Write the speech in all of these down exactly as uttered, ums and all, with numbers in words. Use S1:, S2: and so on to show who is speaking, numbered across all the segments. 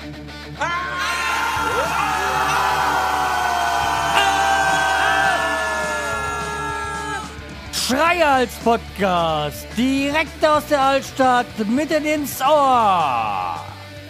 S1: Schreihals Podcast, direkt aus der Altstadt, mitten ins Ohr.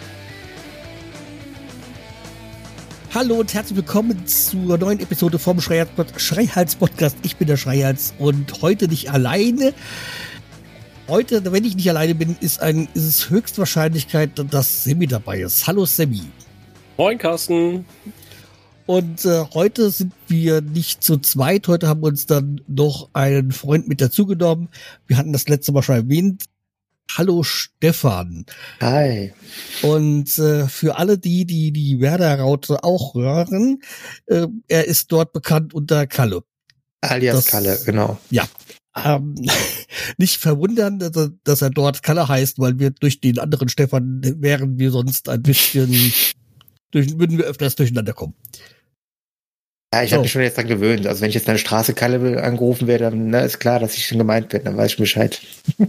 S2: Hallo und herzlich willkommen zur neuen Episode vom Schreihals Podcast. Ich bin der Schreihals und heute nicht alleine. Heute, wenn ich nicht alleine bin, ist, ein, ist es Höchstwahrscheinlichkeit, dass Sammy dabei ist. Hallo Sammy.
S3: Moin Carsten.
S2: Und äh, heute sind wir nicht zu zweit. Heute haben wir uns dann noch einen Freund mit dazu genommen. Wir hatten das letzte Mal schon erwähnt. Hallo Stefan.
S4: Hi.
S2: Und äh, für alle die, die die Werder-Raute auch hören, äh, er ist dort bekannt unter Kalle.
S4: Alias
S2: das,
S4: Kalle, genau.
S2: Ja. Ähm, nicht verwundern, dass er, dass er dort Kalle heißt, weil wir durch den anderen Stefan wären wir sonst ein bisschen, durch, würden wir öfters durcheinander kommen.
S4: Ja, ich
S2: so.
S4: habe mich schon jetzt dran gewöhnt. Also wenn ich jetzt an der Straße Kalle angerufen werde, dann ne, ist klar, dass ich schon gemeint bin. Dann weiß ich Bescheid.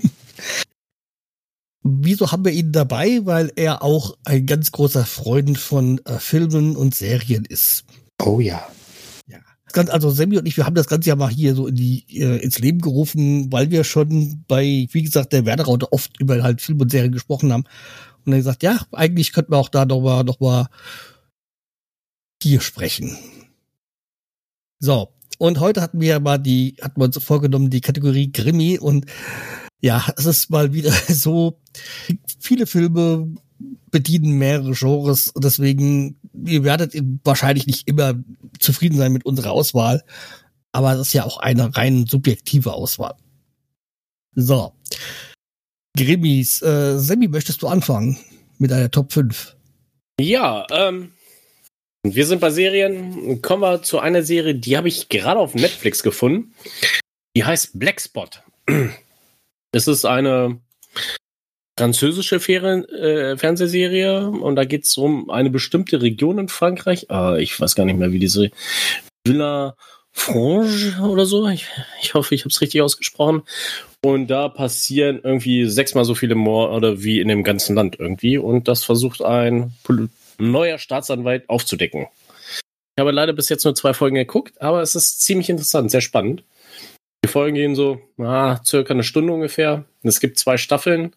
S2: Wieso haben wir ihn dabei? Weil er auch ein ganz großer Freund von äh, Filmen und Serien ist.
S4: Oh ja.
S2: Ja. Ganz, also Sammy und ich, wir haben das Ganze ja mal hier so in die äh, ins Leben gerufen, weil wir schon bei, wie gesagt, der Werder-Raute oft über halt Film und Serien gesprochen haben. Und er gesagt, ja, eigentlich könnten wir auch da noch mal, noch mal hier sprechen. So, und heute hatten wir ja mal die, hatten wir uns vorgenommen, die Kategorie Krimi, und ja, es ist mal wieder so, viele Filme bedienen mehrere Genres, deswegen, ihr werdet wahrscheinlich nicht immer zufrieden sein mit unserer Auswahl, aber das ist ja auch eine rein subjektive Auswahl. So, Krimis, äh, Sammy, möchtest du anfangen mit einer Top fünf?
S3: Ja, ähm, wir sind bei Serien. Kommen wir zu einer Serie, die habe ich gerade auf Netflix gefunden. Die heißt Blackspot. Es ist eine französische Ferien, äh, Fernsehserie und da geht es um eine bestimmte Region in Frankreich. Äh, ich weiß gar nicht mehr, wie diese Villa Frange oder so. Ich, ich hoffe, ich habe es richtig ausgesprochen. Und da passieren irgendwie sechsmal so viele Morde wie in dem ganzen Land irgendwie. Und das versucht ein Pol- neuer Staatsanwalt aufzudecken. Ich habe leider bis jetzt nur zwei Folgen geguckt, aber es ist ziemlich interessant, sehr spannend. Die Folgen gehen so, ah, circa eine Stunde ungefähr. Es gibt zwei Staffeln,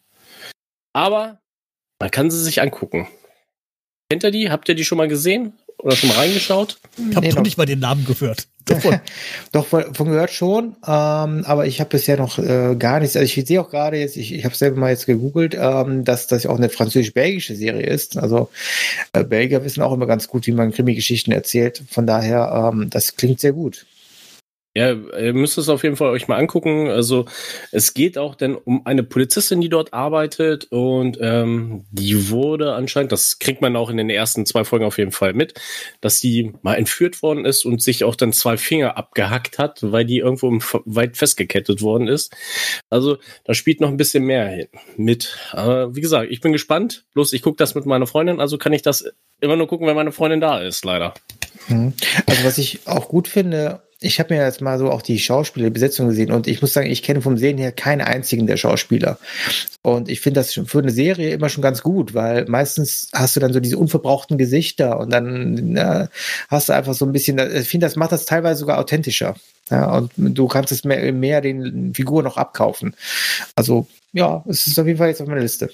S3: aber man kann sie sich angucken. Kennt ihr die? Habt ihr die schon mal gesehen? Oder schon mal reingeschaut?
S2: Ich habe
S4: Nee,
S2: doch
S4: noch
S2: nicht mal den Namen gehört.
S4: Doch, von, von gehört schon, ähm, aber ich habe bisher noch äh, gar nichts. Also ich sehe auch gerade jetzt, ich, ich habe selber mal jetzt gegoogelt, ähm, dass das auch eine französisch-belgische Serie ist. Also äh, Belgier wissen auch immer ganz gut, wie man Krimi-Geschichten erzählt. Von daher, ähm, das klingt sehr gut.
S3: Ja, ihr müsst es auf jeden Fall euch mal angucken. Also es geht auch dann um eine Polizistin, die dort arbeitet und ähm, die wurde anscheinend, das kriegt man auch in den ersten zwei Folgen auf jeden Fall mit, dass die mal entführt worden ist und sich auch dann zwei Finger abgehackt hat, weil die irgendwo im Wald festgekettet worden ist. Also da spielt noch ein bisschen mehr hin mit. Aber wie gesagt, ich bin gespannt. Bloß ich gucke das mit meiner Freundin, also kann ich das immer nur gucken, wenn meine Freundin da ist, leider.
S4: Also was ich auch gut finde, ich habe mir jetzt mal so auch die Schauspieler, die Besetzung gesehen und ich muss sagen, ich kenne vom Sehen her keinen einzigen der Schauspieler. Und ich finde das für eine Serie immer schon ganz gut, weil meistens hast du dann so diese unverbrauchten Gesichter und dann na, hast du einfach so ein bisschen, ich finde, das macht das teilweise sogar authentischer. Ja, und du kannst es mehr, mehr den Figuren noch abkaufen. Also ja, es ist auf jeden Fall jetzt auf meiner Liste.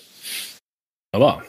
S3: Aber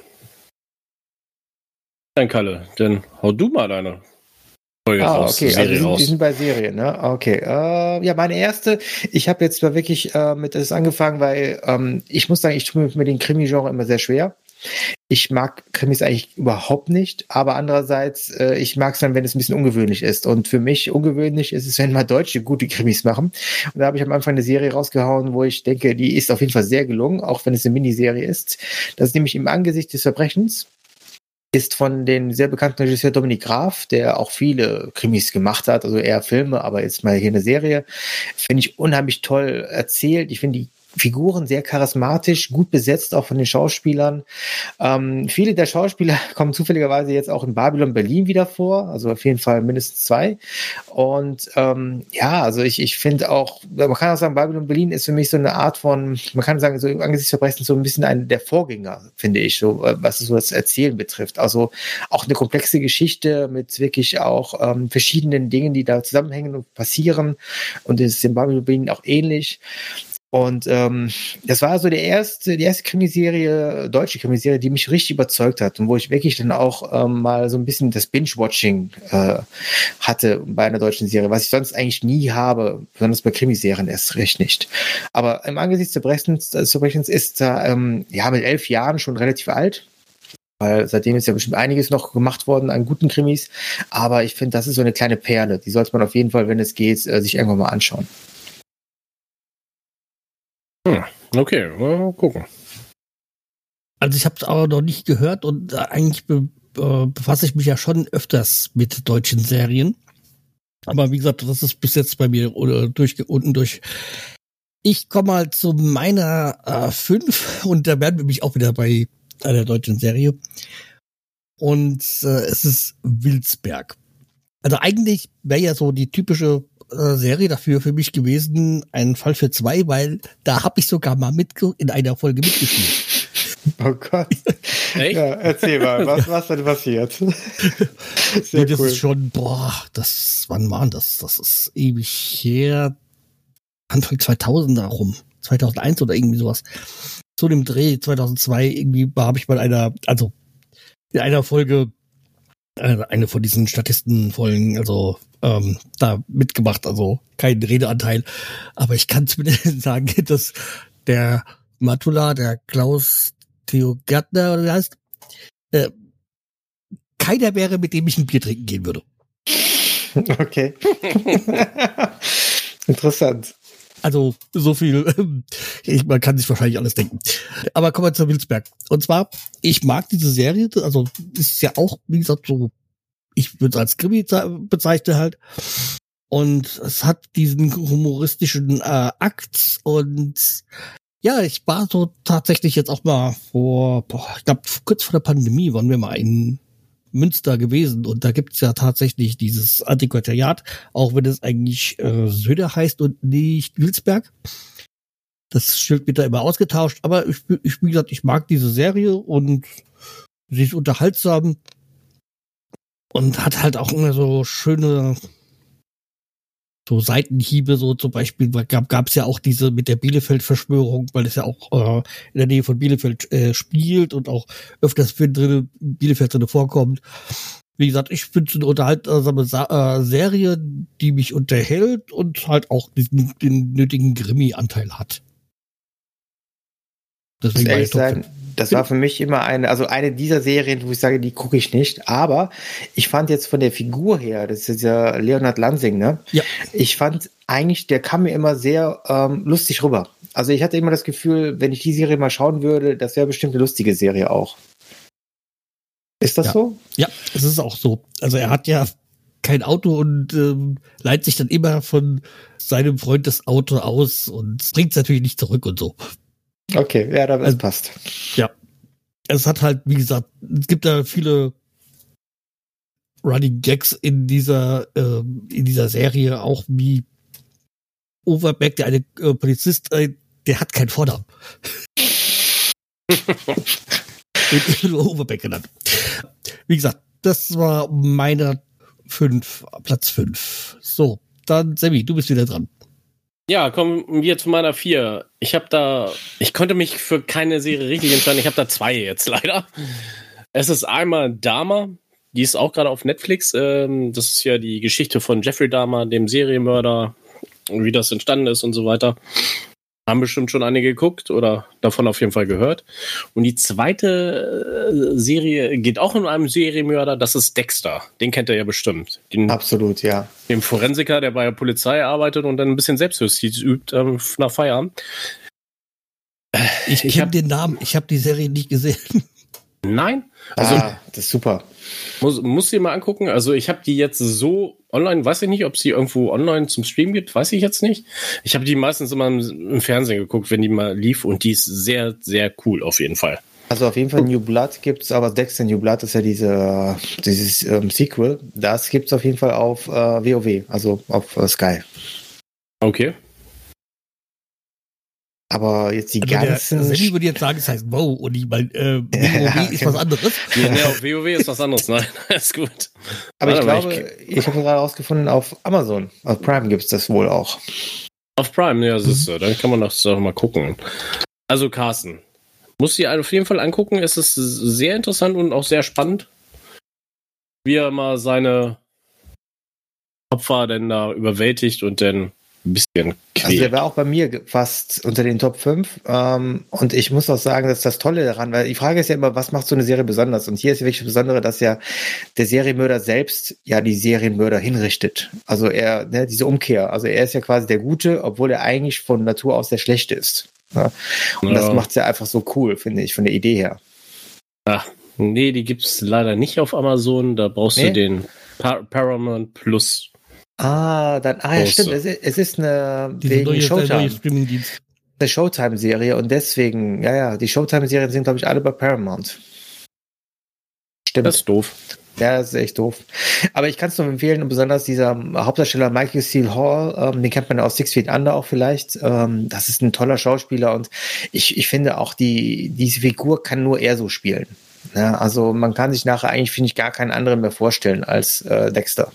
S3: dann Kalle, dann hau du mal deine Folge
S4: Ah,
S3: raus,
S4: okay,
S3: Serie
S4: also wir sind,
S3: raus.
S4: wir sind bei Serien, ne? Okay. Äh, ja, meine erste, ich habe jetzt mal wirklich äh, mit das angefangen, weil ähm, ich muss sagen, ich tue mir mit dem Krimi-Genre immer sehr schwer. Ich mag Krimis eigentlich überhaupt nicht, aber andererseits, äh, ich mag es dann, wenn es ein bisschen ungewöhnlich ist. Und für mich ungewöhnlich ist es, wenn mal Deutsche gute Krimis machen. Und da habe ich am Anfang eine Serie rausgehauen, wo ich denke, die ist auf jeden Fall sehr gelungen, auch wenn es eine Miniserie ist. Das ist nämlich Im Angesicht des Verbrechens. Ist von dem sehr bekannten Regisseur Dominik Graf, der auch viele Krimis gemacht hat, also eher Filme, aber jetzt mal hier eine Serie. Finde ich unheimlich toll erzählt. Ich finde die Figuren sehr charismatisch, gut besetzt, auch von den Schauspielern. Ähm, viele der Schauspieler kommen zufälligerweise jetzt auch in Babylon Berlin wieder vor, also auf jeden Fall mindestens zwei. Und ähm, ja, also ich, ich finde auch, man kann auch sagen, Babylon Berlin ist für mich so eine Art von, man kann sagen, so angesichts Verbrechen so ein bisschen ein der Vorgänger, finde ich, so was so das Erzählen betrifft. Also auch eine komplexe Geschichte mit wirklich auch ähm, verschiedenen Dingen, die da zusammenhängen und passieren. Und es ist in Babylon Berlin auch ähnlich. Und ähm, das war so der erste, die erste Krimiserie, deutsche Krimiserie, die mich richtig überzeugt hat und wo ich wirklich dann auch ähm, mal so ein bisschen das Binge-Watching äh, hatte bei einer deutschen Serie, was ich sonst eigentlich nie habe, besonders bei Krimiserien erst recht nicht. Aber im Angesicht des Verbrechens, des Verbrechens ist er ähm, ja mit elf Jahren schon relativ alt. Weil seitdem ist ja bestimmt einiges noch gemacht worden an guten Krimis. Aber ich finde, das ist so eine kleine Perle. Die sollte man auf jeden Fall, wenn es geht, sich irgendwann mal anschauen.
S3: Hm, okay, mal gucken.
S2: Also ich habe es aber noch nicht gehört und äh, eigentlich be äh, befasse ich mich ja schon öfters mit deutschen Serien. Aber wie gesagt, das ist bis jetzt bei mir oder durch, unten durch. Ich komme mal zu meiner äh, fünf und da werden wir mich auch wieder bei einer deutschen Serie. Und äh, es ist Wilsberg. Also eigentlich wäre ja so die typische Serie dafür für mich gewesen, ein Fall für zwei, weil da habe ich sogar mal mit in einer Folge mitgespielt.
S4: Oh Gott.
S3: Echt?
S4: Ja, erzähl mal, was, was denn passiert?
S2: Sehr ja, das cool. Ist schon, boah, das, wann war das? Das ist ewig her. Anfang zweitausender rum. zweitausendeins oder irgendwie sowas. Zu dem Dreh zweitausendzwei irgendwie habe ich mal einer, also in einer Folge eine von diesen Statistenfolgen, also ähm, da mitgemacht, also kein Redeanteil. Aber ich kann zumindest sagen, dass der Matula, der Klaus Theo Gärtner, oder wie heißt, äh, keiner wäre, mit dem ich ein Bier trinken gehen würde.
S4: Okay. Interessant.
S2: Also so viel, ich, man kann sich wahrscheinlich alles denken. Aber kommen wir zu Wilsberg. Und zwar, ich mag diese Serie, also ist ja auch, wie gesagt, so, ich würde es als Krimi bezeichnen halt. Und es hat diesen humoristischen äh, Akt und ja, ich war so tatsächlich jetzt auch mal vor, boah, ich glaube kurz vor der Pandemie waren wir mal in Münster gewesen und da gibt's ja tatsächlich dieses Antiquariat, auch wenn es eigentlich äh, Söder heißt und nicht Wilsberg. Das Schild wird da immer ausgetauscht, aber ich, ich, wie gesagt, ich mag diese Serie und sie ist unterhaltsam und hat halt auch immer so schöne so Seitenhiebe, so zum Beispiel gab gab's ja auch diese mit der Bielefeld-Verschwörung, weil es ja auch äh, in der Nähe von Bielefeld äh, spielt und auch öfters für drin, Bielefeld drin vorkommt. Wie gesagt, ich finde es eine unterhaltsame Sa- äh, Serie, die mich unterhält und halt auch diesen, den nötigen Krimi-Anteil hat.
S4: Deswegen muss ehrlich sein, das war für mich immer eine, also eine dieser Serien, wo ich sage, die gucke ich nicht, aber ich fand jetzt von der Figur her, das ist ja Leonard Lansing, ne?
S2: Ja.
S4: Ich fand eigentlich, der kam mir immer sehr ähm, lustig rüber. Also ich hatte immer das Gefühl, wenn ich die Serie mal schauen würde, das wäre bestimmt eine lustige Serie auch. Ist das
S2: ja.
S4: so?
S2: Ja, es ist auch so. Also er hat ja kein Auto und ähm, leiht sich dann immer von seinem Freund das Auto aus und bringt es natürlich nicht zurück und so.
S4: Okay, ja, das
S2: also,
S4: passt.
S2: Ja. Es hat halt, wie gesagt, es gibt da viele Running Gags in dieser, äh, in dieser Serie, auch wie Overbeck, der eine äh, Polizist, äh, der hat keinen Vornamen. Wird nur Overbeck genannt. Wie gesagt, das war meine fünf, Platz fünf. So, dann Sammy, du bist wieder dran.
S3: Ja, kommen wir zu meiner vier. Ich habe da, ich konnte mich für keine Serie richtig entscheiden. Ich habe da zwei jetzt leider. Es ist einmal Dahmer, die ist auch gerade auf Netflix. Ähm, das ist ja die Geschichte von Jeffrey Dahmer, dem Serienmörder, und wie das entstanden ist und so weiter. Haben bestimmt schon einige geguckt oder davon auf jeden Fall gehört. Und die zweite äh, Serie geht auch um einen Serienmörder, das ist Dexter. Den kennt ihr ja bestimmt. Den,
S4: Absolut, ja.
S3: Den Forensiker, der bei der Polizei arbeitet und dann ein bisschen Selbstjustiz übt ähm, nach Feierabend.
S2: Ich, ich kenne den Namen, ich habe die Serie nicht gesehen.
S3: Nein? Also,
S4: ah, das ist super.
S3: Muss, muss dir mal angucken. Also ich habe die jetzt so online, weiß ich nicht, ob sie irgendwo online zum Stream gibt, weiß ich jetzt nicht. Ich habe die meistens immer im, im Fernsehen geguckt, wenn die mal lief und die ist sehr, sehr cool auf jeden Fall.
S4: Also auf jeden Fall New Blood gibt's, aber Dexter New Blood ist ja diese, dieses ähm, Sequel. Das gibt's auf jeden Fall auf äh, WoW, also auf äh, Sky.
S3: Okay.
S4: Aber jetzt die
S2: Also
S4: ganzen...
S2: Der Sammy würde jetzt sagen, es heißt WoW und ich meine, äh, WoW
S4: Ja,
S2: ist
S4: genau.
S2: was anderes.
S3: Ja, ne, auf WoW ist was anderes. Nein, ist gut.
S4: Aber ich
S3: Warte mal,
S4: glaube, ich, ich habe gerade herausgefunden, auf Amazon, auf Prime gibt's das wohl auch.
S3: Auf Prime, ja, das ist so. Dann kann man das doch mal gucken. Also Carsten, muss sie auf jeden Fall angucken. Es ist sehr interessant und auch sehr spannend, wie er mal seine Opfer denn da überwältigt und dann ein bisschen quält.
S4: Also der war auch bei mir fast unter den Top fünf. Ähm, und ich muss auch sagen, dass das Tolle daran, weil die Frage ist ja immer, was macht so eine Serie besonders? Und hier ist ja wirklich das Besondere, dass ja der Serienmörder selbst ja die Serienmörder hinrichtet. Also er, ne, diese Umkehr. Also er ist ja quasi der Gute, obwohl er eigentlich von Natur aus der Schlechte ist. Ja? Und
S3: Ja.
S4: das macht's ja einfach so cool, finde ich, von der Idee her.
S3: Ach, nee, die gibt's leider nicht auf Amazon. Da brauchst
S4: Nee?
S3: du den Par- Paramount Plus.
S4: Ah, dann, ah ja,
S3: Große.
S4: stimmt, es ist, es ist eine,
S2: Diese
S4: wegen
S2: neue, der neue
S4: Showtime.
S2: Streaming-Dienst.
S4: Eine Showtime-Serie und deswegen, ja, ja, die Showtime-Serien sind, glaube ich, alle bei Paramount. Stimmt.
S3: Das ist doof.
S4: Ja, das ist echt doof. Aber ich kann es nur empfehlen, und besonders dieser Hauptdarsteller Michael C. Hall, ähm, den kennt man aus Six Feet Under auch vielleicht. Ähm, das ist ein toller Schauspieler und ich, ich finde auch, die, diese Figur kann nur er so spielen. Ja, also man kann sich nachher eigentlich, finde ich, gar keinen anderen mehr vorstellen als äh, Dexter.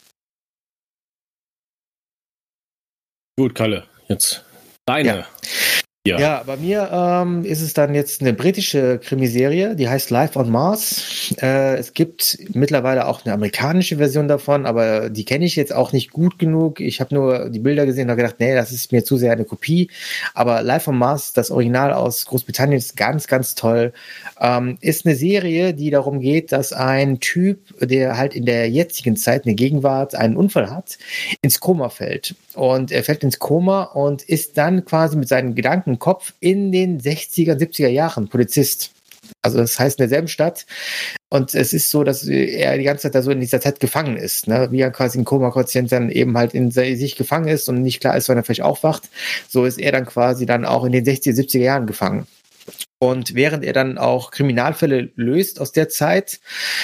S3: Gut, Kalle, jetzt deine.
S4: Ja.
S3: Ja.
S4: Ja, bei mir ähm, ist es dann jetzt eine britische Krimiserie, die heißt Life on Mars. Äh, es gibt mittlerweile auch eine amerikanische Version davon, aber die kenne ich jetzt auch nicht gut genug. Ich habe nur die Bilder gesehen und habe gedacht, nee, das ist mir zu sehr eine Kopie. Aber Life on Mars, das Original aus Großbritannien, ist ganz, ganz toll. Ähm, ist eine Serie, die darum geht, dass ein Typ, der halt in der jetzigen Zeit, in der Gegenwart, einen Unfall hat, ins Koma fällt. Und er fällt ins Koma und ist dann quasi mit seinen Gedanken im Kopf in den sechziger, siebziger Jahren Polizist. Also das heißt in derselben Stadt. Und es ist so, dass er die ganze Zeit da so in dieser Zeit gefangen ist, ne? Wie er quasi ein Koma-Patient dann eben halt in sich gefangen ist und nicht klar ist, wann er vielleicht aufwacht. So ist er dann quasi dann auch in den sechziger, siebziger Jahren gefangen. Und während er dann auch Kriminalfälle löst aus der Zeit,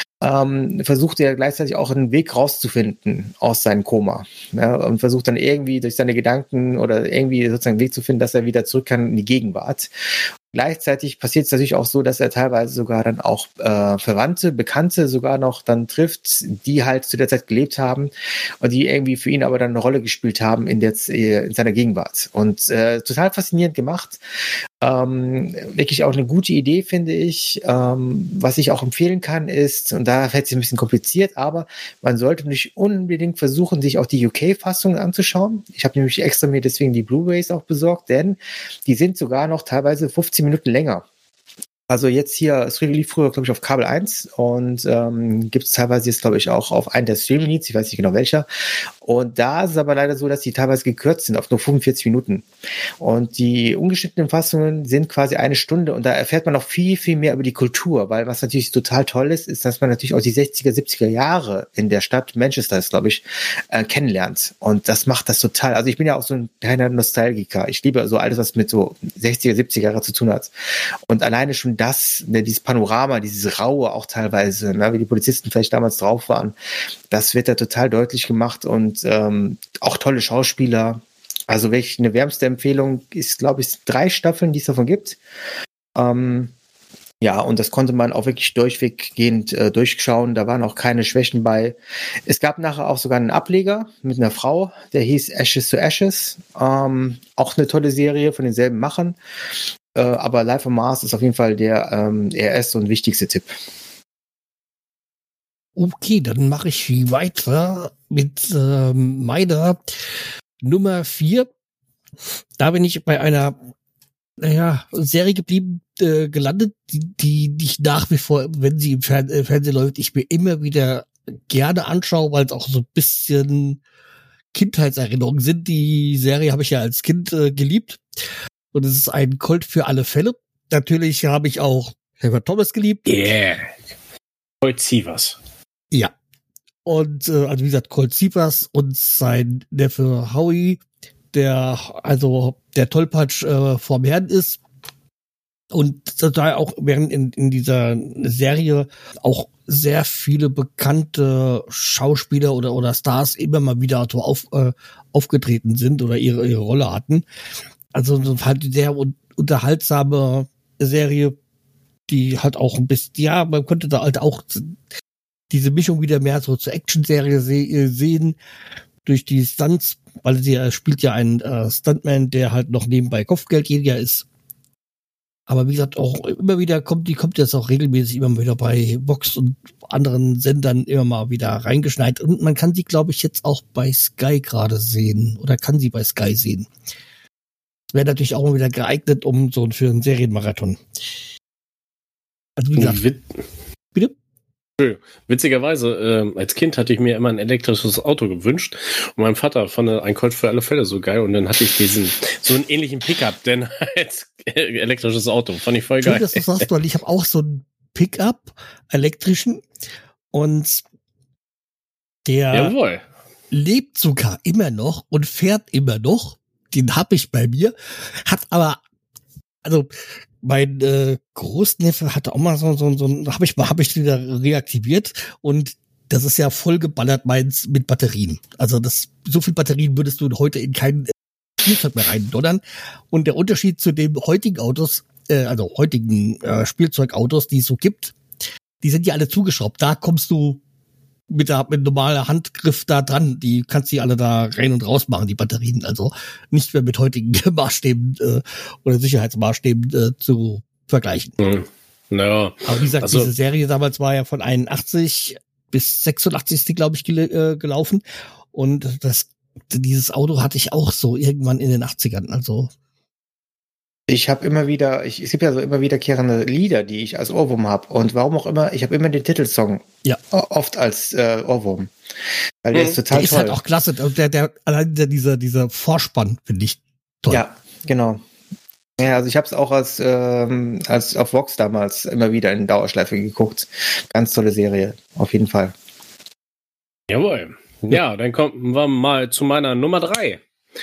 S4: ähm, versucht er gleichzeitig auch einen Weg rauszufinden aus seinem Koma. Ja, und versucht dann irgendwie durch seine Gedanken oder irgendwie sozusagen einen Weg zu finden, dass er wieder zurück kann in die Gegenwart. Gleichzeitig passiert es natürlich auch so, dass er teilweise sogar dann auch äh, Verwandte, Bekannte sogar noch dann trifft, die halt zu der Zeit gelebt haben und die irgendwie für ihn aber dann eine Rolle gespielt haben in, der, in seiner Gegenwart. Und äh, total faszinierend gemacht. Ähm, wirklich auch eine gute Idee, finde ich. Ähm, was ich auch empfehlen kann ist, und da fällt es ein bisschen kompliziert, aber man sollte nicht unbedingt versuchen, sich auch die U K-Fassung anzuschauen. Ich habe nämlich extra mir deswegen die Blu-rays auch besorgt, denn die sind sogar noch teilweise fünfzehn Minuten länger. Also jetzt hier, es lief früher, glaube ich, auf Kabel eins und ähm, gibt es teilweise jetzt, glaube ich, auch auf einen der Streaming-Needs, ich weiß nicht genau welcher. Und da ist es aber leider so, dass die teilweise gekürzt sind auf nur fünfundvierzig Minuten. Und die ungeschnittenen Fassungen sind quasi eine Stunde und da erfährt man noch viel, viel mehr über die Kultur, weil was natürlich total toll ist, ist, dass man natürlich auch die sechziger, siebziger Jahre in der Stadt Manchester ist, glaube ich, äh, kennenlernt. Und das macht das total, also ich bin ja auch so ein kleiner Nostalgiker. Ich liebe so alles, was mit so sechziger, siebziger Jahre zu tun hat. Und alleine schon das, ne, dieses Panorama, dieses Raue auch teilweise, ne, wie die Polizisten vielleicht damals drauf waren, das wird da total deutlich gemacht und ähm, auch tolle Schauspieler. Also wirklich eine wärmste Empfehlung ist, glaube ich, drei Staffeln, die es davon gibt. Ähm, ja, und das konnte man auch wirklich durchweggehend äh, durchschauen. Da waren auch keine Schwächen bei. Es gab nachher auch sogar einen Ableger mit einer Frau, der hieß Ashes to Ashes. Ähm, auch eine tolle Serie von denselben Machern. Äh, aber Life on Mars ist auf jeden Fall der ähm, erste und wichtigste Tipp.
S2: Okay, dann mache ich weiter mit ähm, meiner Nummer vier. Da bin ich bei einer naja, Serie geblieben, äh, gelandet, die, die, die ich nach wie vor, wenn sie im Fern- äh, Fernsehen läuft, ich mir immer wieder gerne anschaue, weil es auch so ein bisschen Kindheitserinnerungen sind. Die Serie habe ich ja als Kind äh, geliebt. Und es ist ein Colt für alle Fälle. Natürlich habe ich auch Der wird Thomas geliebt.
S3: Yeah. Colt Sievers.
S2: Ja. Und äh, also wie gesagt, Colt Sievers und sein Neffe Howie, der also der Tollpatsch äh, vorm Herrn ist. Und da auch während in, in dieser Serie auch sehr viele bekannte Schauspieler oder oder Stars immer mal wieder so auf, äh, aufgetreten sind oder ihre ihre Rolle hatten. Also so halt sehr un- unterhaltsame Serie, die halt auch ein bisschen, ja, man könnte da halt auch diese Mischung wieder mehr so zur Action-Serie se- sehen durch die Stunts, weil sie äh, spielt ja einen äh, Stuntman, der halt noch nebenbei Kopfgeldjäger ist. Aber wie gesagt, auch immer wieder kommt, die kommt jetzt auch regelmäßig immer mal wieder bei Vox und anderen Sendern immer mal wieder reingeschneit. Und man kann sie, glaube ich, jetzt auch bei Sky gerade sehen. Oder kann sie bei Sky sehen. Das wäre natürlich auch mal wieder geeignet, um so für einen Serienmarathon. Also wie gesagt.
S3: Wit-
S2: Bitte?
S3: Witzigerweise, äh, als Kind hatte ich mir immer ein elektrisches Auto gewünscht und mein Vater fand ein Colt für alle Fälle so geil und dann hatte ich diesen, so einen ähnlichen Pickup, denn als elektrisches Auto, fand ich voll geil.
S2: Schön, dass du sagst, weil ich habe auch so einen Pickup, elektrischen, und der
S3: Jawohl.
S2: lebt sogar immer noch und fährt immer noch. Den habe ich bei mir, hat aber, also mein äh, Großneffe hatte auch mal so so so habe ich mal habe ich wieder reaktiviert und das ist ja voll geballert meins mit Batterien. Also das so viel Batterien würdest du heute in kein Spielzeug mehr reindonnern. Und der Unterschied zu den heutigen Autos, äh, also heutigen äh, Spielzeugautos, die es so gibt, die sind ja alle zugeschraubt. Da kommst du mit der mit normaler Handgriff da dran, die kannst du alle da rein und raus machen, die Batterien, also nicht mehr mit heutigen Maßstäben äh, oder Sicherheitsmaßstäben äh, zu vergleichen.
S3: Hm. Naja.
S2: Aber wie gesagt,
S3: also,
S2: diese Serie damals war ja von einundachtzig bis sechsundachtzig, glaube ich, gel- äh, gelaufen und das dieses Auto hatte ich auch so irgendwann in den achtzigern, also
S4: Ich habe immer wieder, ich, es gibt ja so immer wiederkehrende Lieder, die ich als Ohrwurm habe. Und warum auch immer, ich habe immer den Titelsong
S2: ja.
S4: oft als äh, Ohrwurm. Weil der
S3: Mhm.
S4: ist total
S2: der ist
S4: toll.
S2: halt auch klasse. Und der, der, allein der, dieser, dieser Vorspann finde ich toll.
S4: Ja, genau. Ja, also ich habe es auch als, ähm, als auf Vox damals immer wieder in Dauerschleife geguckt. Ganz tolle Serie, auf jeden Fall.
S3: Jawohl. Ja, dann kommen wir mal zu meiner Nummer drei.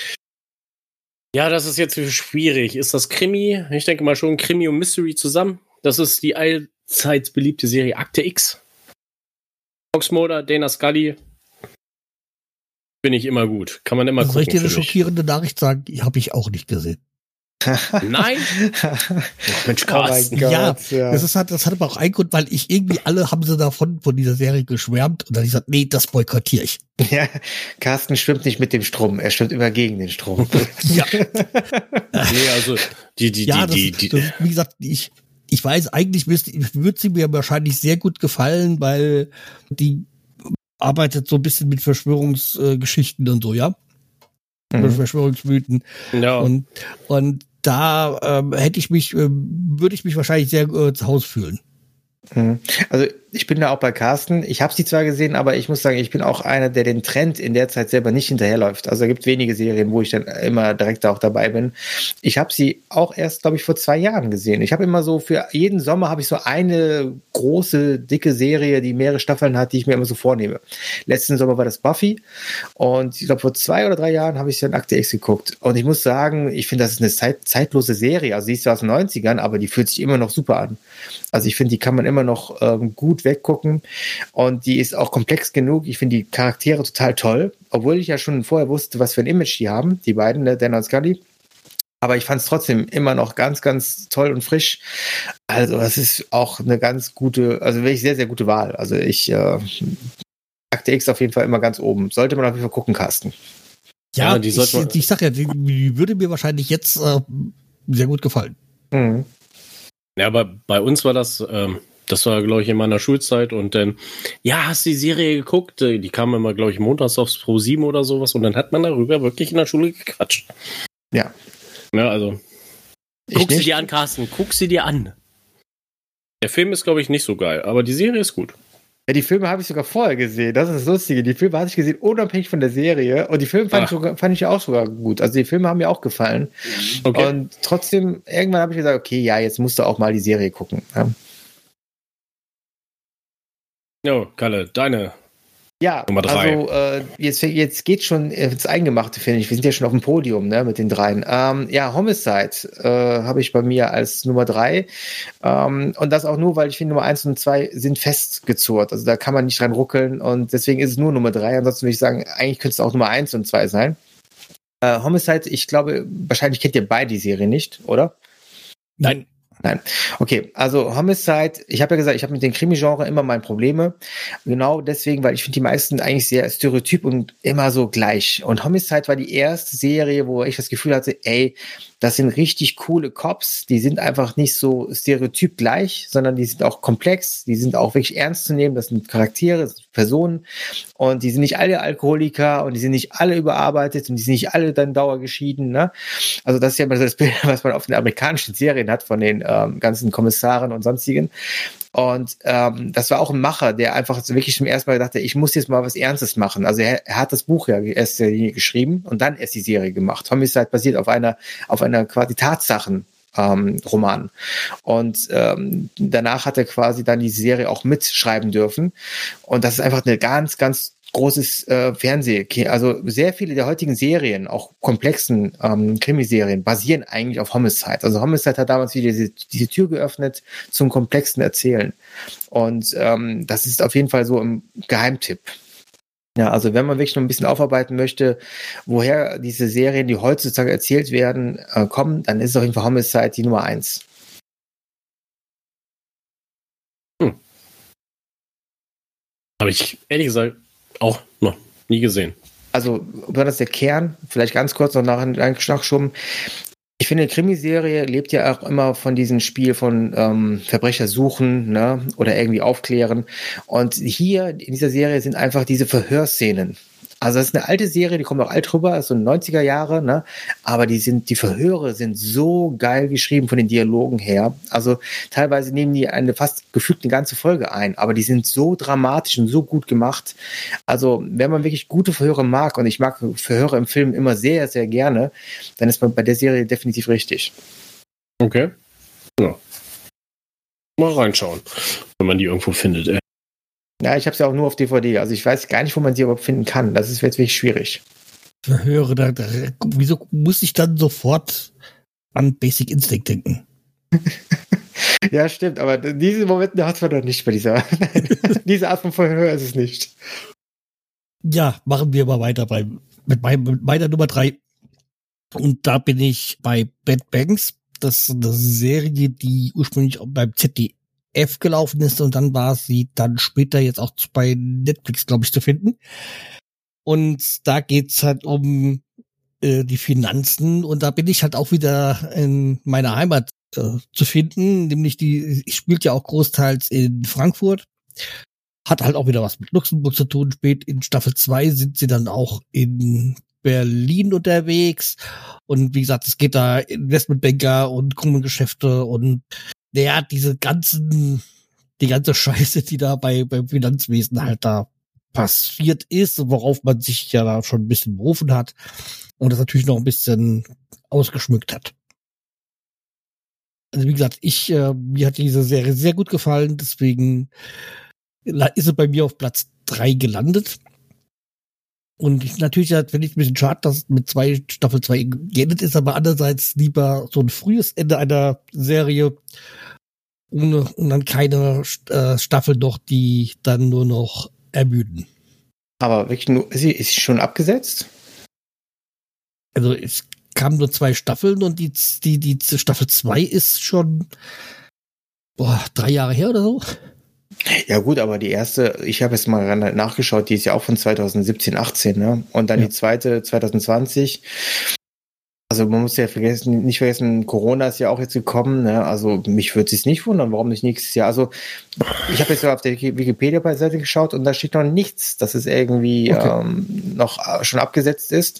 S3: Ja, das ist jetzt schwierig. Ist das Krimi? Ich denke mal schon Krimi und Mystery zusammen. Das ist die allseits beliebte Serie Akte X. Fox Mulder, Dana Scully. Finde ich immer gut. Kann man immer
S2: Soll ich
S3: gucken.
S2: dir eine
S3: finde ich.
S2: schockierende Nachricht sagen? Die habe ich auch nicht gesehen.
S3: Nein? Mensch,
S4: Oh mein
S3: Carsten.
S4: Gott,
S2: ja,
S4: ja.
S2: das ist halt, das hat aber auch einen Grund, weil ich irgendwie alle haben sie davon von dieser Serie geschwärmt und dann hab ich gesagt, nee, das boykottiere ich.
S4: Ja, Carsten schwimmt nicht mit dem Strom, er schwimmt immer gegen den Strom.
S2: Ja,
S3: Nee, also die, die,
S2: ja,
S3: die,
S2: das,
S3: die,
S2: das,
S3: die,
S2: wie gesagt, ich, ich weiß, eigentlich würde sie mir wahrscheinlich sehr gut gefallen, weil die arbeitet so ein bisschen mit Verschwörungsgeschichten und so, ja.
S4: Mhm.
S2: Verschwörungsmythen.
S3: ja.
S2: Und, und da ähm, hätte ich mich, ähm, würde ich mich wahrscheinlich sehr äh, zu Hause fühlen.
S4: Mhm. Also ich bin da auch bei Carsten. Ich habe sie zwar gesehen, aber ich muss sagen, ich bin auch einer, der den Trend in der Zeit selber nicht hinterherläuft. Also es gibt wenige Serien, wo ich dann immer direkt auch dabei bin. Ich habe sie auch erst, glaube ich, vor zwei Jahren gesehen. Ich habe immer so für jeden Sommer habe ich so eine große, dicke Serie, die mehrere Staffeln hat, die ich mir immer so vornehme. Letzten Sommer war das Buffy und ich glaube, vor zwei oder drei Jahren habe ich dann Akte X geguckt. Und ich muss sagen, ich finde, das ist eine Zeit, zeitlose Serie. Also sie ist ja aus den neunzigern, aber die fühlt sich immer noch super an. Also ich finde, die kann man immer noch ähm, gut weggucken und die ist auch komplex genug. Ich finde die Charaktere total toll, obwohl ich ja schon vorher wusste, was für ein Image die haben, die beiden, ne, Dana und Scully. Aber ich fand es trotzdem immer noch ganz, ganz toll und frisch. Also das ist auch eine ganz gute, also wirklich sehr, sehr gute Wahl. Also ich, äh, Akte X auf jeden Fall immer ganz oben. Sollte man auf jeden Fall gucken, Carsten.
S2: Ja,
S3: Ja, die
S2: ich,
S3: sollte man-
S2: ich sag ja, die, die würde mir wahrscheinlich jetzt äh, sehr gut gefallen.
S4: Mhm.
S3: Ja, aber bei uns war das, ähm, das war, glaube ich, in meiner Schulzeit und dann, ja, hast du die Serie geguckt? Äh, Die kam immer, glaube ich, montags aufs Pro sieben oder sowas und dann hat man darüber wirklich in der Schule gequatscht.
S4: Ja.
S3: Ja, also,
S4: Ich
S3: guck sie
S4: nicht.
S3: dir an, Carsten, guck sie dir an. Der Film ist, glaube ich, nicht so geil, aber die Serie ist gut.
S4: Ja, die Filme habe ich sogar vorher gesehen. Das ist das Lustige. Die Filme hatte ich gesehen, unabhängig von der Serie. Und die Filme fand, ich,
S3: Ach.
S4: sogar, fand ich auch sogar gut. Also die Filme haben mir auch gefallen.
S3: Okay.
S4: Und trotzdem, irgendwann habe ich gesagt, okay, ja, jetzt musst du auch mal die Serie gucken. Ja.
S3: Jo, Kalle, deine
S4: Ja,
S3: Nummer drei.
S4: also äh, jetzt, jetzt geht schon ins Eingemachte, finde ich. Wir sind ja schon auf dem Podium, ne, mit den dreien. Ähm, ja, Homicide äh, habe ich bei mir als Nummer drei. Ähm, und das auch nur, weil ich finde, Nummer eins und zwei sind festgezurrt. Also da kann man nicht dran ruckeln und deswegen ist es nur Nummer drei. Ansonsten würde ich sagen, eigentlich könnte es auch Nummer eins und zwei sein. Äh, Homicide, ich glaube, wahrscheinlich kennt ihr beide die Serie nicht, oder?
S2: Nein.
S4: Nein. Okay, also Homicide, ich habe ja gesagt, ich habe mit dem Krimi-Genre immer meine Probleme. Genau deswegen, weil ich finde die meisten eigentlich sehr stereotyp und immer so gleich. Und Homicide war die erste Serie, wo ich das Gefühl hatte, ey, das sind richtig coole Cops. Die sind einfach nicht so stereotyp gleich, sondern die sind auch komplex. Die sind auch wirklich ernst zu nehmen. Das sind Charaktere, das sind Personen. Und die sind nicht alle Alkoholiker und die sind nicht alle überarbeitet und die sind nicht alle dann dauergeschieden. Ne? Also das ist ja immer das Bild, was man auf den amerikanischen Serien hat von den ähm, ganzen Kommissaren und sonstigen. Und ähm, das war auch ein Macher, der einfach wirklich zum ersten Mal dachte, ich muss jetzt mal was Ernstes machen. Also er, er hat das Buch ja erst geschrieben und dann erst die Serie gemacht. Homicide basiert auf einer auf einer quasi Tatsachen ähm, Roman. Und ähm, danach hat er quasi dann die Serie auch mitschreiben dürfen. Und das ist einfach eine ganz, ganz großes äh, Fernseh. Also sehr viele der heutigen Serien, auch komplexen ähm, Krimiserien, basieren eigentlich auf Homicide. Also Homicide hat damals wieder diese, diese Tür geöffnet zum komplexen Erzählen. Und ähm, das ist auf jeden Fall so ein Geheimtipp. Ja, also wenn man wirklich noch ein bisschen aufarbeiten möchte, woher diese Serien, die heutzutage erzählt werden, äh, kommen, dann ist auf jeden Fall Homicide die Nummer eins.
S3: Hm. Habe ich ehrlich gesagt auch noch nie gesehen.
S4: Also, besonders der Kern, vielleicht ganz kurz noch nach, nachschoben. Ich finde, Krimiserie lebt ja auch immer von diesem Spiel von ähm, Verbrecher suchen, ne, oder irgendwie aufklären. Und hier in dieser Serie sind einfach diese Verhörszenen. Also das ist eine alte Serie, die kommt auch alt rüber, so neunziger Jahre, ne? Aber die sind, die Verhöre sind so geil geschrieben von den Dialogen her. Also teilweise nehmen die eine fast gefühlt eine ganze Folge ein, aber die sind so dramatisch und so gut gemacht. Also wenn man wirklich gute Verhöre mag, und ich mag Verhöre im Film immer sehr, sehr gerne, dann ist man bei der Serie definitiv richtig.
S3: Okay. Ja. Mal reinschauen, wenn man die irgendwo findet, ey.
S4: Ja, ich habe es ja auch nur auf D V D. Also ich weiß gar nicht, wo man sie überhaupt finden kann. Das ist jetzt wirklich schwierig.
S2: Höre, da, da, wieso muss ich dann sofort an Basic Instinct denken?
S4: Ja, stimmt, aber diese Momente hat man doch nicht bei dieser. Diese Art von Verhör ist es nicht.
S2: Ja, machen wir mal weiter bei, mit, mein, mit meiner Nummer drei. Und da bin ich bei Bad Banks. Das ist eine Serie, die ursprünglich beim Z D F gelaufen ist und dann war sie dann später jetzt auch bei Netflix, glaube ich, zu finden. Und da geht's halt um äh, die Finanzen und da bin ich halt auch wieder in meiner Heimat äh, zu finden, nämlich die, ich spielt ja auch großteils in Frankfurt, hat halt auch wieder was mit Luxemburg zu tun. Spät in Staffel zwei sind sie dann auch in Berlin unterwegs und wie gesagt, es geht da Investmentbanker und Krummengeschäfte und ja, diese ganzen, die ganze Scheiße, die da bei, beim Finanzwesen halt da passiert ist, worauf man sich ja da schon ein bisschen berufen hat und das natürlich noch ein bisschen ausgeschmückt hat. Also wie gesagt, ich, äh, mir hat diese Serie sehr gut gefallen, deswegen ist sie bei mir auf Platz drei gelandet. Und ich, natürlich finde ich ein bisschen schade, dass mit zwei Staffel zwei geendet ist, aber andererseits lieber so ein frühes Ende einer Serie ohne, und dann keine äh, Staffel noch, die dann nur noch ermüden.
S4: Aber wirklich nur, ist sie, ist sie schon abgesetzt?
S2: Also es kamen nur zwei Staffeln und die, die, die Staffel zwei ist schon boah, drei Jahre her oder so.
S4: Ja gut, aber die erste, ich habe jetzt mal nachgeschaut, die ist ja auch von zwanzig siebzehn, achtzehn, ne? Und dann ja. Die zweite zwanzig zwanzig. Also man muss ja vergessen, nicht vergessen, Corona ist ja auch jetzt gekommen, ne? Also mich würde es nicht wundern, warum nicht nächstes Jahr. Also ich habe jetzt so auf der Wikipedia-Seite geschaut und da steht noch nichts, dass es irgendwie okay. ähm, noch schon abgesetzt ist.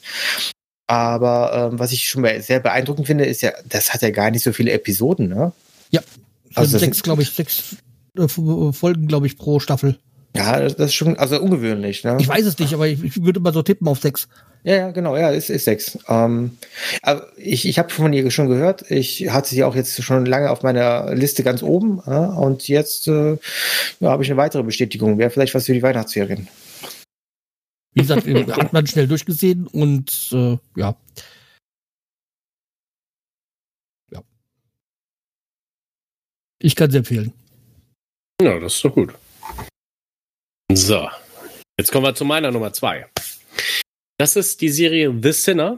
S4: Aber ähm, was ich schon sehr beeindruckend finde, ist ja, das hat ja gar nicht so viele Episoden, ne?
S2: Ja,
S4: also
S2: sechs, glaube ich, sechs Folgen, glaube ich, pro Staffel.
S4: Ja, das ist schon, also ungewöhnlich, ne?
S2: Ich weiß es nicht, aber ich, ich würde mal so tippen auf sechs.
S4: Ja, ja, genau, ja, ist, ist sechs. Ähm, aber ich ich habe von ihr schon gehört. Ich hatte sie auch jetzt schon lange auf meiner Liste ganz oben. Ja, und jetzt äh, ja, habe ich eine weitere Bestätigung. Wäre vielleicht was für die Weihnachtsferien.
S2: Wie gesagt, hat man schnell durchgesehen und äh, ja. Ja. Ich kann sie empfehlen.
S3: Ja, das ist doch gut. So, jetzt kommen wir zu meiner Nummer zwei. Das ist die Serie The Sinner.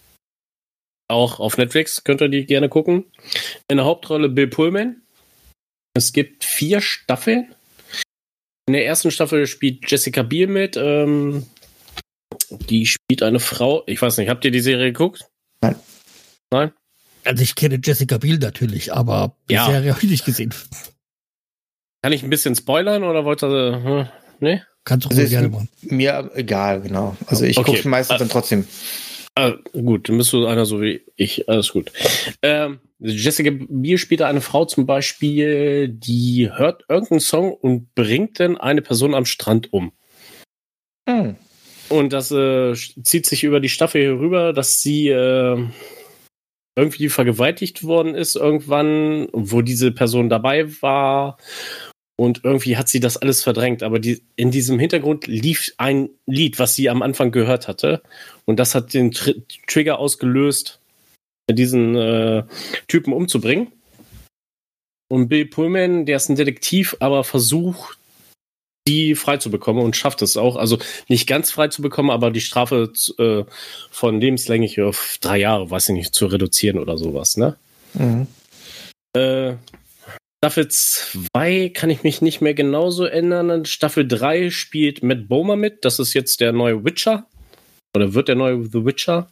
S3: Auch auf Netflix, könnt ihr die gerne gucken. In der Hauptrolle Bill Pullman. Es gibt vier Staffeln. In der ersten Staffel spielt Jessica Biel mit. Ähm, die spielt eine Frau. Ich weiß nicht, habt ihr die Serie geguckt?
S4: Nein.
S3: Nein?
S2: Also ich kenne Jessica Biel natürlich, aber die
S3: Ja.
S2: Serie habe ich nicht gesehen.
S3: Kann ich ein bisschen spoilern oder wollt ihr... Hm, nee?
S2: Kannst du
S4: Also
S2: wohl
S4: ist
S2: gerne machen.
S4: mir egal, genau. Also ich
S3: Okay.
S4: gucke meistens
S3: Ah.
S4: dann trotzdem.
S3: Ah, gut, dann bist du einer so wie ich. Alles gut. Ähm, Jessica Biel spielt da eine Frau zum Beispiel, die hört irgendeinen Song und bringt dann eine Person am Strand um.
S4: Hm.
S3: Und das äh, zieht sich über die Staffel hier rüber, dass sie äh, irgendwie vergewaltigt worden ist irgendwann, wo diese Person dabei war. Und irgendwie hat sie das alles verdrängt. Aber die, in diesem Hintergrund lief ein Lied, was sie am Anfang gehört hatte. Und das hat den Tr- Trigger ausgelöst, diesen äh, Typen umzubringen. Und Bill Pullman, der ist ein Detektiv, aber versucht, die frei zu bekommen und schafft es auch. Also nicht ganz frei zu bekommen, aber die Strafe äh, von lebenslänglich auf drei Jahre, weiß ich nicht, zu reduzieren oder sowas, ne?
S4: Mhm.
S3: Äh, Staffel zwei kann ich mich nicht mehr genauso ändern. Staffel drei spielt Matt Bomer mit. Das ist jetzt der neue Witcher. Oder wird der neue The Witcher.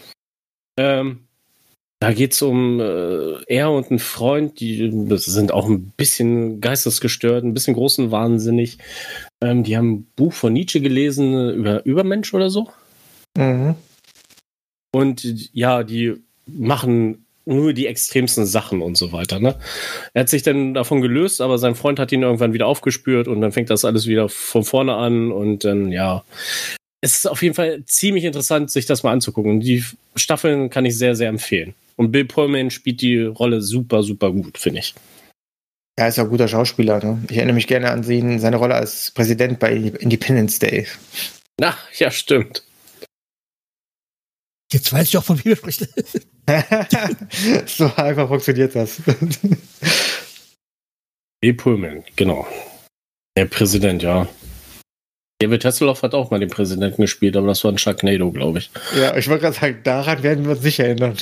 S3: Ähm, da geht es um äh, er und einen Freund, die das sind auch ein bisschen geistesgestört, ein bisschen großen wahnsinnig. Ähm, die haben ein Buch von Nietzsche gelesen über Übermensch oder so.
S4: Mhm.
S3: Und ja, die machen nur die extremsten Sachen und so weiter, ne? Er hat sich dann davon gelöst, aber sein Freund hat ihn irgendwann wieder aufgespürt und dann fängt das alles wieder von vorne an und dann, ja. Es ist auf jeden Fall ziemlich interessant, sich das mal anzugucken. Die Staffeln kann ich sehr, sehr empfehlen. Und Bill Pullman spielt die Rolle super, super gut, finde ich.
S4: Er ist ja ein guter Schauspieler, ne? Ich erinnere mich gerne an ihn, seine Rolle als Präsident bei Independence Day.
S3: Na, ja, stimmt.
S2: Jetzt weiß ich auch, von wem er spricht.
S4: So einfach funktioniert das.
S3: Bill Pullman, genau. Der Präsident, ja. David Hasselhoff hat auch mal den Präsidenten gespielt, aber das war ein Sharknado, glaube ich.
S4: Ja, ich wollte gerade sagen, daran werden wir uns sicher erinnern.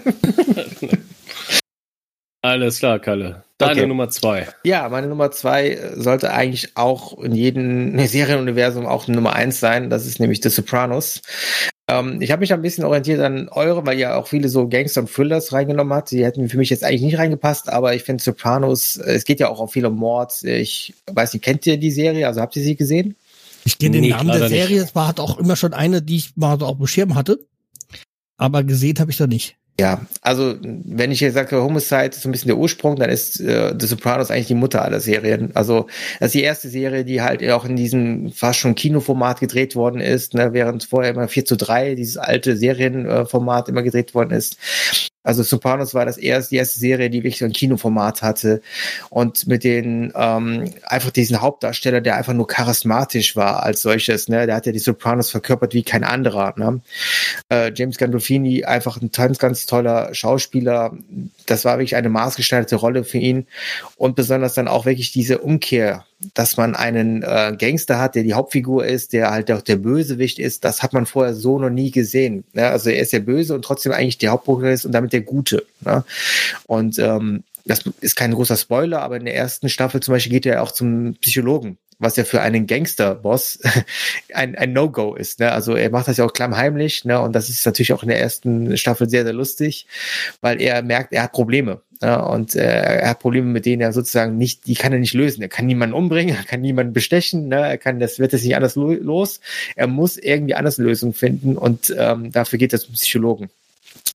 S3: Alles klar, Kalle. Deine
S4: Okay.
S3: Nummer zwei.
S4: Ja, meine Nummer zwei sollte eigentlich auch in jedem nee, Serienuniversum auch Nummer eins sein. Das ist nämlich The Sopranos. Ähm, ich habe mich ein bisschen orientiert an eure, weil ihr auch viele so Gangster und Thrillers reingenommen habt. Die hätten für mich jetzt eigentlich nicht reingepasst, aber ich finde Sopranos, es geht ja auch auf viel um Mord. Ich weiß nicht, kennt ihr die Serie? Also habt ihr sie gesehen?
S2: Ich kenne den
S3: Nee,
S2: Namen der
S3: leider nicht.
S2: Serie. Es war halt auch immer schon eine, die ich mal so auf dem Schirm hatte. Aber gesehen habe ich da nicht.
S4: Ja, also wenn ich hier sage, Homicide ist so ein bisschen der Ursprung, dann ist äh, The Sopranos eigentlich die Mutter aller Serien. Also das ist die erste Serie, die halt auch in diesem fast schon Kinoformat gedreht worden ist, ne, während vorher immer vier zu drei, dieses alte Serienformat immer gedreht worden ist. Also Sopranos war das erste, die erste Serie, die wirklich so ein Kinoformat hatte und mit den ähm, einfach diesen Hauptdarsteller, der einfach nur charismatisch war als solches, ne, der hat ja die Sopranos verkörpert wie kein anderer, ne. Äh, James Gandolfini, einfach ein ganz, ganz toller Schauspieler. Das war wirklich eine maßgeschneiderte Rolle für ihn und besonders dann auch wirklich diese Umkehr, dass man einen äh, Gangster hat, der die Hauptfigur ist, der halt auch der Bösewicht ist, das hat man vorher so noch nie gesehen. Ne? Also er ist der Böse und trotzdem eigentlich der Hauptprotagonist und damit der Gute. Ne? Und ähm, das ist kein großer Spoiler, aber in der ersten Staffel zum Beispiel geht er auch zum Psychologen, was ja für einen Gangster-Boss ein, ein No-Go ist. Ne? Also er macht das ja auch klammheimlich, ne? Und das ist natürlich auch in der ersten Staffel sehr, sehr lustig, weil er merkt, er hat Probleme. Ja, und äh, er hat Probleme, mit denen er sozusagen nicht, die kann er nicht lösen. Er kann niemanden umbringen, er kann niemanden bestechen, ne? Er kann, das wird es nicht anders lo- los. Er muss irgendwie anders Lösungen finden und ähm, dafür geht er zum Psychologen.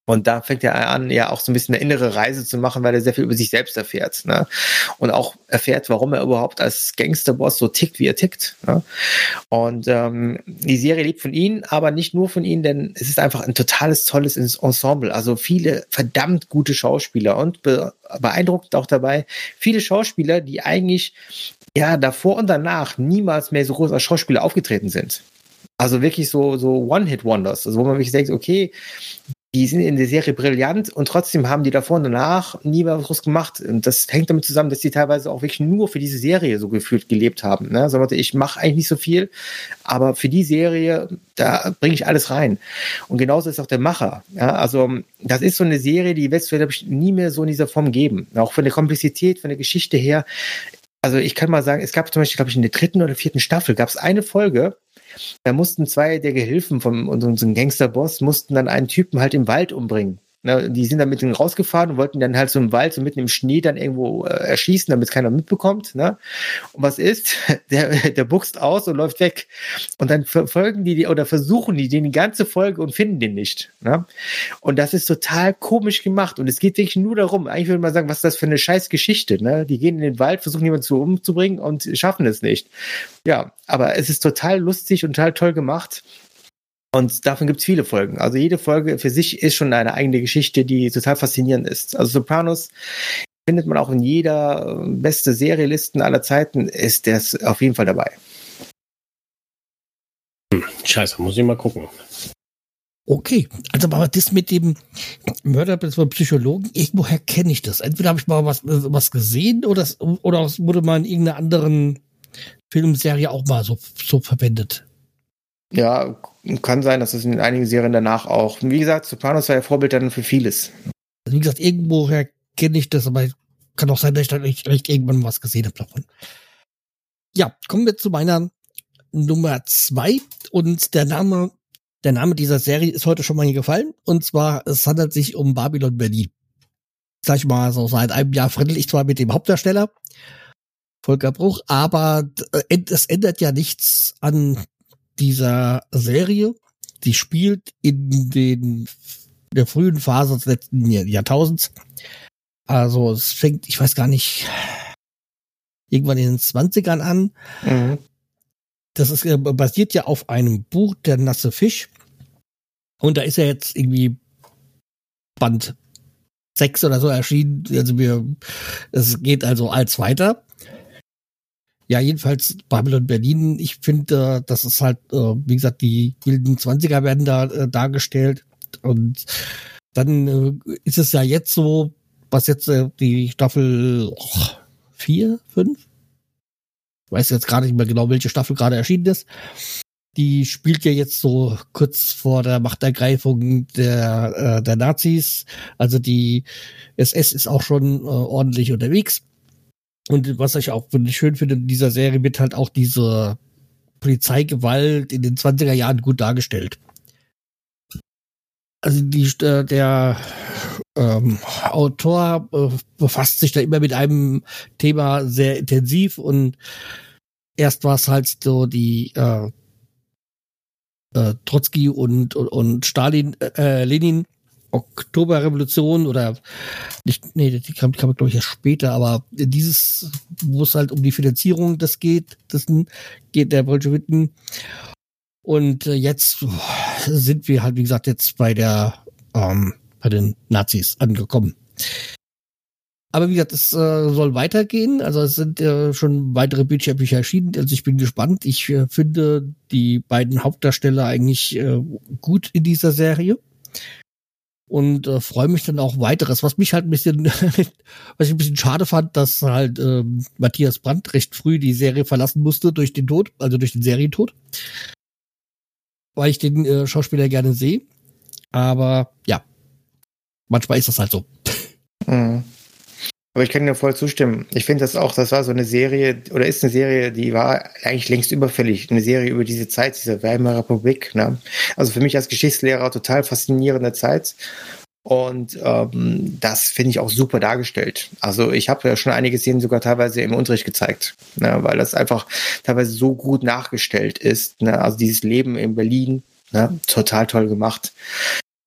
S4: Und da fängt er an, ja auch so ein bisschen eine innere Reise zu machen, weil er sehr viel über sich selbst erfährt. Ne? Und auch erfährt, warum er überhaupt als Gangsterboss so tickt, wie er tickt. Ne? Und ähm, die Serie lebt von ihm, aber nicht nur von ihm, denn es ist einfach ein totales, tolles Ensemble. Also viele verdammt gute Schauspieler und be- beeindruckend auch dabei, viele Schauspieler, die eigentlich ja davor und danach niemals mehr so groß als Schauspieler aufgetreten sind. Also wirklich so, so One-Hit-Wonders, also wo man wirklich denkt, okay, die sind in der Serie brillant und trotzdem haben die davor und danach nie was groß gemacht. Und das hängt damit zusammen, dass die teilweise auch wirklich nur für diese Serie so gefühlt gelebt haben. Ne? So, ich mache eigentlich nicht so viel, aber für die Serie, da bringe ich alles rein. Und genauso ist auch der Macher. Ja? Also das ist so eine Serie, die wird es, glaube ich, nie mehr so in dieser Form geben. Auch von der Komplexität, von der Geschichte her. Also ich kann mal sagen, es gab zum Beispiel, glaube ich, in der dritten oder vierten Staffel gab es eine Folge, da mussten zwei der Gehilfen von unserem Gangsterboss, mussten dann einen Typen halt im Wald umbringen. Ne, die sind dann mit ihm rausgefahren und wollten dann halt so im Wald, so mitten im Schnee dann irgendwo äh, erschießen, damit es keiner mitbekommt. Ne? Und was ist? Der, der buchst aus und läuft weg. Und dann verfolgen die oder versuchen die den die ganze Folge und finden den nicht. Ne? Und das ist total komisch gemacht. Und es geht wirklich nur darum, eigentlich würde man sagen, was ist das für eine scheiß Geschichte? Ne? Die gehen in den Wald, versuchen jemanden zu umzubringen und schaffen es nicht. Ja, aber es ist total lustig und total toll gemacht. Und davon gibt es viele Folgen. Also jede Folge für sich ist schon eine eigene Geschichte, die total faszinierend ist. Also Sopranos findet man auch in jeder beste Serienlisten aller Zeiten, ist das auf jeden Fall dabei.
S3: Hm, scheiße, muss ich mal gucken.
S2: Okay, also aber das mit dem Mörder bzw. Psychologen, irgendwoher kenne ich das. Entweder habe ich mal was, was gesehen oder, oder es wurde mal in irgendeiner anderen Filmserie auch mal so, so verwendet.
S4: Ja, kann sein, dass es in einigen Serien danach auch. Wie gesagt, Sopranos war ja Vorbild dann für vieles.
S2: Also wie gesagt, irgendwoher kenne ich das, aber kann auch sein, dass ich da echt, echt irgendwann was gesehen habe davon. Ja, kommen wir zu meiner Nummer zwei und der Name, der Name dieser Serie ist heute schon mal hier gefallen und zwar, es handelt sich um Babylon Berlin. Sag ich mal, so seit einem Jahr friedel ich zwar mit dem Hauptdarsteller, Volker Bruch, aber es ändert ja nichts an dieser Serie. Die spielt in den der frühen Phase des letzten Jahrtausends. Also es fängt, ich weiß gar nicht, irgendwann in den zwanzigern an. Mhm. Das ist äh, basiert ja auf einem Buch, Der nasse Fisch. Und da ist ja jetzt irgendwie Band sechs oder so erschienen. Also wir, es geht also als weiter. Ja, jedenfalls Babylon Berlin. Ich finde, das ist halt, äh, wie gesagt, die wilden Zwanziger werden da äh, dargestellt. Und dann äh, ist es ja jetzt so, was jetzt äh, die Staffel oh, vier, fünf? Ich weiß jetzt gerade nicht mehr genau, welche Staffel gerade erschienen ist. Die spielt ja jetzt so kurz vor der Machtergreifung der, äh, der Nazis. Also die S S ist auch schon äh, ordentlich unterwegs. Und was ich auch schön finde in dieser Serie, wird halt auch diese Polizeigewalt in den zwanziger Jahren gut dargestellt. Also die, äh, der ähm, Autor äh, befasst sich da immer mit einem Thema sehr intensiv und erst war es halt so die äh, äh, Trotzki und, und, und Stalin, äh, Lenin, Oktoberrevolution oder nicht, nee, die kam, kam glaube ich erst später, aber dieses, wo es halt um die Finanzierung das geht, das geht der Bolschewiken. Und äh, jetzt sind wir halt, wie gesagt, jetzt bei der, ähm, bei den Nazis angekommen. Aber wie gesagt, es äh, soll weitergehen. Also es sind äh, schon weitere Bücher erschienen. Also ich bin gespannt. Ich äh, finde die beiden Hauptdarsteller eigentlich äh, gut in dieser Serie. Und äh, freue mich dann auch weiteres. Was mich halt ein bisschen, was ich ein bisschen schade fand, dass halt äh, Matthias Brandt recht früh die Serie verlassen musste durch den Tod, also durch den Serientod. Weil ich den äh, Schauspieler gerne sehe. Aber ja, manchmal ist das halt so.
S4: Mhm. Aber ich kann dir voll zustimmen. Ich finde das auch, das war so eine Serie, oder ist eine Serie, die war eigentlich längst überfällig. Eine Serie über diese Zeit, diese Weimarer Republik. Ne? Also für mich als Geschichtslehrer total faszinierende Zeit. Und ähm, das finde ich auch super dargestellt. Also ich habe ja schon einige Szenen sogar teilweise im Unterricht gezeigt, ne? Weil das einfach teilweise so gut nachgestellt ist. Ne? Also dieses Leben in Berlin, ne? Total toll gemacht.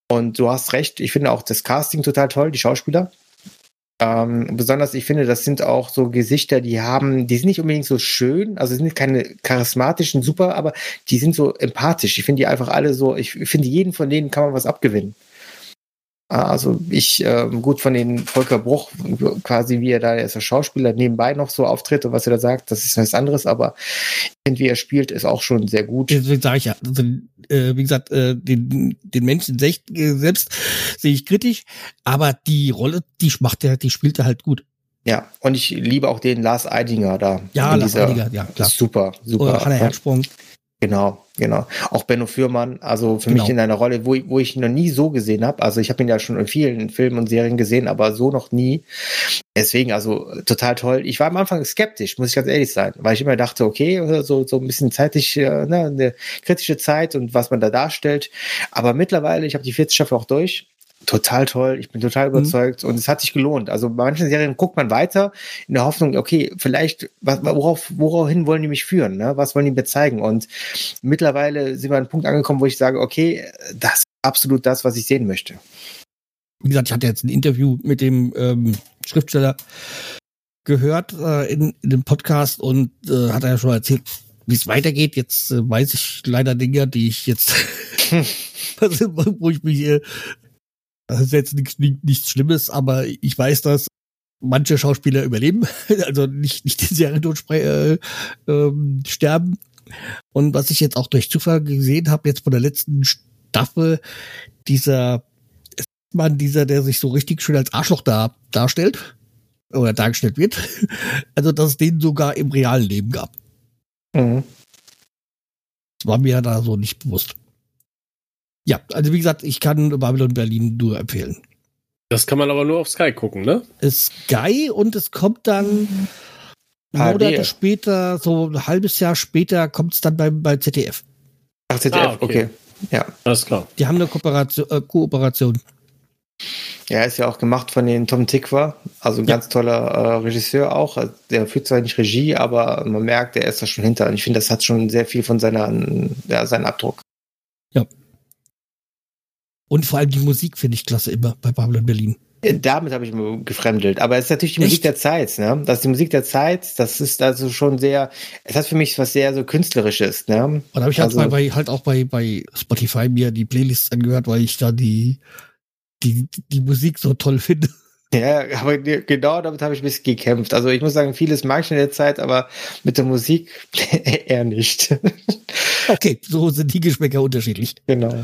S4: Und du hast recht, ich finde auch das Casting total toll, die Schauspieler. Ähm, besonders, ich finde, das sind auch so Gesichter, die haben, die sind nicht unbedingt so schön, also sind keine charismatischen, super, aber die sind so empathisch. Ich finde die einfach alle so, ich finde, jeden von denen kann man was abgewinnen. Also ich, äh, gut von den Volker Bruch, quasi wie er da ist, der Schauspieler nebenbei noch so auftritt und was er da sagt, das ist was anderes, aber wie er spielt, ist auch schon sehr gut.
S2: Deswegen sage ich ja, also, äh, wie gesagt, äh, den, den Menschen selbst, äh, selbst sehe ich kritisch, aber die Rolle, die macht er, die spielt er halt gut.
S4: Ja, und ich liebe auch den Lars Eidinger da.
S2: Ja, Lars dieser, Eidinger, ja, klar.
S4: Super, super.
S2: Oder Hanna Herzsprung.
S4: Genau, genau. Auch Benno Fürmann, also für
S2: genau.
S4: mich in einer Rolle, wo, wo ich ihn noch nie so gesehen habe. Also ich habe ihn ja schon in vielen Filmen und Serien gesehen, aber so noch nie. Deswegen, also total toll. Ich war am Anfang skeptisch, muss ich ganz ehrlich sein, weil ich immer dachte, okay, so, so ein bisschen zeitlich, ne, eine kritische Zeit und was man da darstellt. Aber mittlerweile, ich habe die vierte Staffel auch durch. Total toll, ich bin total überzeugt mhm. und es hat sich gelohnt. Also bei manchen Serien guckt man weiter in der Hoffnung, okay, vielleicht, worauf, woraufhin wollen die mich führen, ne? Was wollen die mir zeigen? Und mittlerweile sind wir an einen Punkt angekommen, wo ich sage, okay, das ist absolut das, was ich sehen möchte.
S2: Wie gesagt, ich hatte jetzt ein Interview mit dem ähm, Schriftsteller gehört äh, in, in dem Podcast und äh, hat er ja schon erzählt, wie es weitergeht. Jetzt äh, weiß ich leider Dinge, die ich jetzt, wo ich mich äh, das ist jetzt nichts, nichts Schlimmes, aber ich weiß, dass manche Schauspieler überleben, also nicht, nicht den Serientod äh, ähm, sterben. Und was ich jetzt auch durch Zufall gesehen habe, jetzt von der letzten Staffel, dieser Mann, dieser, der sich so richtig schön als Arschloch da, darstellt, oder dargestellt wird, also dass es den sogar im realen Leben gab.
S4: Mhm.
S2: Das war mir da so nicht bewusst. Ja, also wie gesagt, ich kann Babylon Berlin nur empfehlen.
S3: Das kann man aber nur auf Sky gucken, ne?
S2: Sky und es kommt dann Monate später, so ein halbes Jahr später, kommt es dann bei, bei Z D F.
S4: Ach, Z D F, ah, okay. okay. Ja.
S3: Alles klar.
S2: Die haben eine Kooperation. Äh, Kooperation.
S4: Ja, ist ja auch gemacht von den Tom Tykwer, also ein ja. ganz toller äh, Regisseur auch. Der führt zwar nicht Regie, aber man merkt, der ist da schon hinter. Und ich finde, das hat schon sehr viel von seiner, ja, seinen Abdruck.
S2: Ja. Und vor allem die Musik finde ich klasse immer bei Babylon Berlin.
S4: Damit habe ich mich gefremdelt. Aber es ist natürlich die Musik Echt? der Zeit, ne? Das ist die Musik der Zeit, das ist also schon sehr, es hat für mich was sehr so Künstlerisches, ne? Und
S2: da habe ich halt, also, bei, halt auch bei, bei Spotify mir die Playlists angehört, weil ich da die, die, die Musik so toll finde.
S4: Ja, aber genau damit habe ich ein bisschen gekämpft. Also ich muss sagen, vieles mag ich in der Zeit, aber mit der Musik eher nicht.
S2: Okay, so sind die Geschmäcker unterschiedlich.
S4: Genau.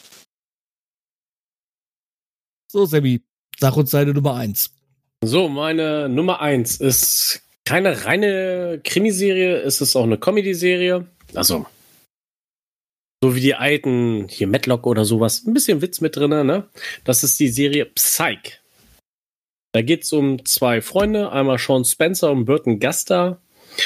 S2: So, Sammy, sag uns deine Nummer eins.
S3: So, meine Nummer eins ist keine reine Krimiserie, es ist auch eine Comedy-Serie. Also, so wie die alten, hier Matlock oder sowas, ein bisschen Witz mit drin, ne? Das ist die Serie Psych. Da geht es um zwei Freunde, einmal Sean Spencer und Burton Guster.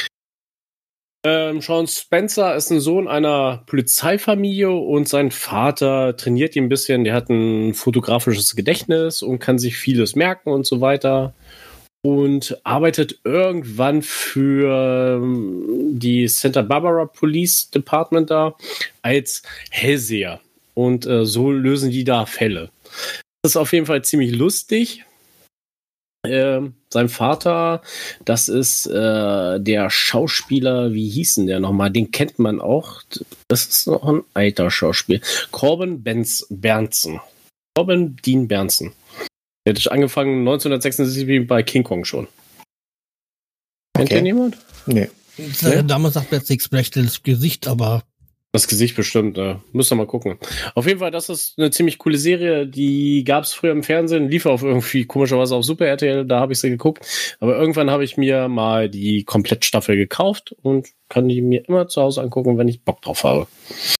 S3: Ähm, Sean Spencer ist ein Sohn einer Polizeifamilie und sein Vater trainiert ihn ein bisschen. Der hat ein fotografisches Gedächtnis und kann sich vieles merken und so weiter. Und arbeitet irgendwann für die Santa Barbara Police Department da als Hellseher. Und äh, so lösen die da Fälle. Das ist auf jeden Fall ziemlich lustig. Äh, sein Vater, das ist äh, der Schauspieler, wie hieß denn der nochmal? Den kennt man auch. Das ist noch ein alter Schauspieler. Corbin Benz Berntsen. Corbin Dean Berntsen. Der hat angefangen neunzehnhundertsechsundsiebzig bei King Kong schon. Kennt
S4: okay.
S3: den jemand?
S4: Nee.
S2: nee? Damals sagt mir jetzt nichts, vielleicht das Gesicht, aber
S3: das Gesicht bestimmt, ne? Müsst ihr mal gucken. Auf jeden Fall, das ist eine ziemlich coole Serie, die gab es früher im Fernsehen, lief auf irgendwie komischerweise auf Super R T L, da habe ich sie geguckt. Aber irgendwann habe ich mir mal die Komplettstaffel gekauft und kann die mir immer zu Hause angucken, wenn ich Bock drauf habe.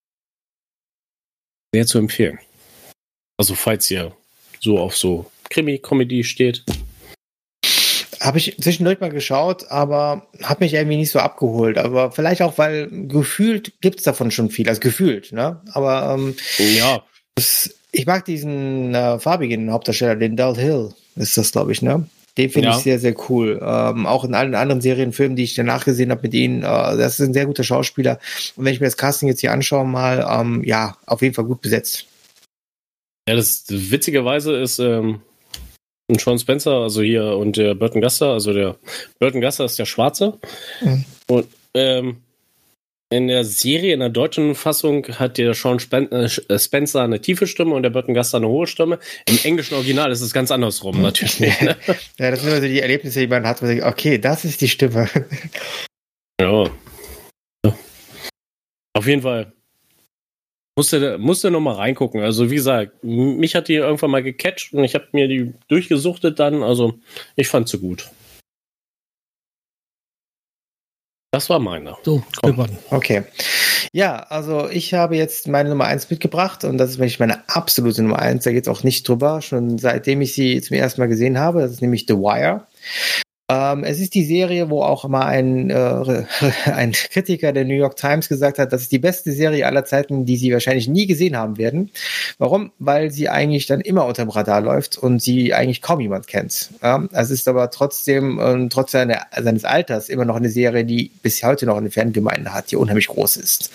S3: Sehr zu empfehlen. Also falls ihr so auf so Krimi-Comedy steht.
S4: Habe ich zwischendurch mal geschaut, aber habe mich irgendwie nicht so abgeholt. Aber vielleicht auch, weil gefühlt gibt es davon schon viel. Also gefühlt, ne? Aber ähm,
S3: ja.
S4: Das, ich mag diesen äh, farbigen Hauptdarsteller, den Dal Hill, ist das, glaube ich, ne? Den finde ja. ich sehr, sehr cool. Ähm, auch in allen anderen Serienfilmen, die ich danach gesehen habe mit ihnen, äh, das ist ein sehr guter Schauspieler. Und wenn ich mir das Casting jetzt hier anschaue, mal, ähm, ja, auf jeden Fall gut besetzt.
S3: Ja, das witzigerweise ist ähm, Sean Spencer, also hier, und der Burton Guster, also der Burton Guster ist der Schwarze. Mhm. Und ähm, in der Serie, in der deutschen Fassung, hat der Sean Spen- äh, Spencer eine tiefe Stimme und der Burton Guster eine hohe Stimme. Im englischen Original ist es ganz andersrum, natürlich. Ne?
S4: Ja, das sind immer so die Erlebnisse, die man hat, wo man denkt, okay, das ist die Stimme.
S3: Ja. Auf jeden Fall. Musste, musste noch mal reingucken. Also wie gesagt, mich hat die irgendwann mal gecatcht und ich habe mir die durchgesuchtet dann. Also ich fand sie gut. Das war meine.
S2: So,
S4: okay. Ja, also ich habe jetzt meine Nummer eins mitgebracht und das ist wirklich meine absolute Nummer eins. Da geht es auch nicht drüber, schon seitdem ich sie zum ersten Mal gesehen habe. Das ist nämlich The Wire. Ähm, es ist die Serie, wo auch mal ein, äh, ein Kritiker der New York Times gesagt hat, das ist die beste Serie aller Zeiten, die sie wahrscheinlich nie gesehen haben werden. Warum? Weil sie eigentlich dann immer unterm Radar läuft und sie eigentlich kaum jemand kennt. Ja, es ist aber trotzdem, äh, trotz seiner, seines Alters, immer noch eine Serie, die bis heute noch eine Fangemeinde hat, die unheimlich groß ist.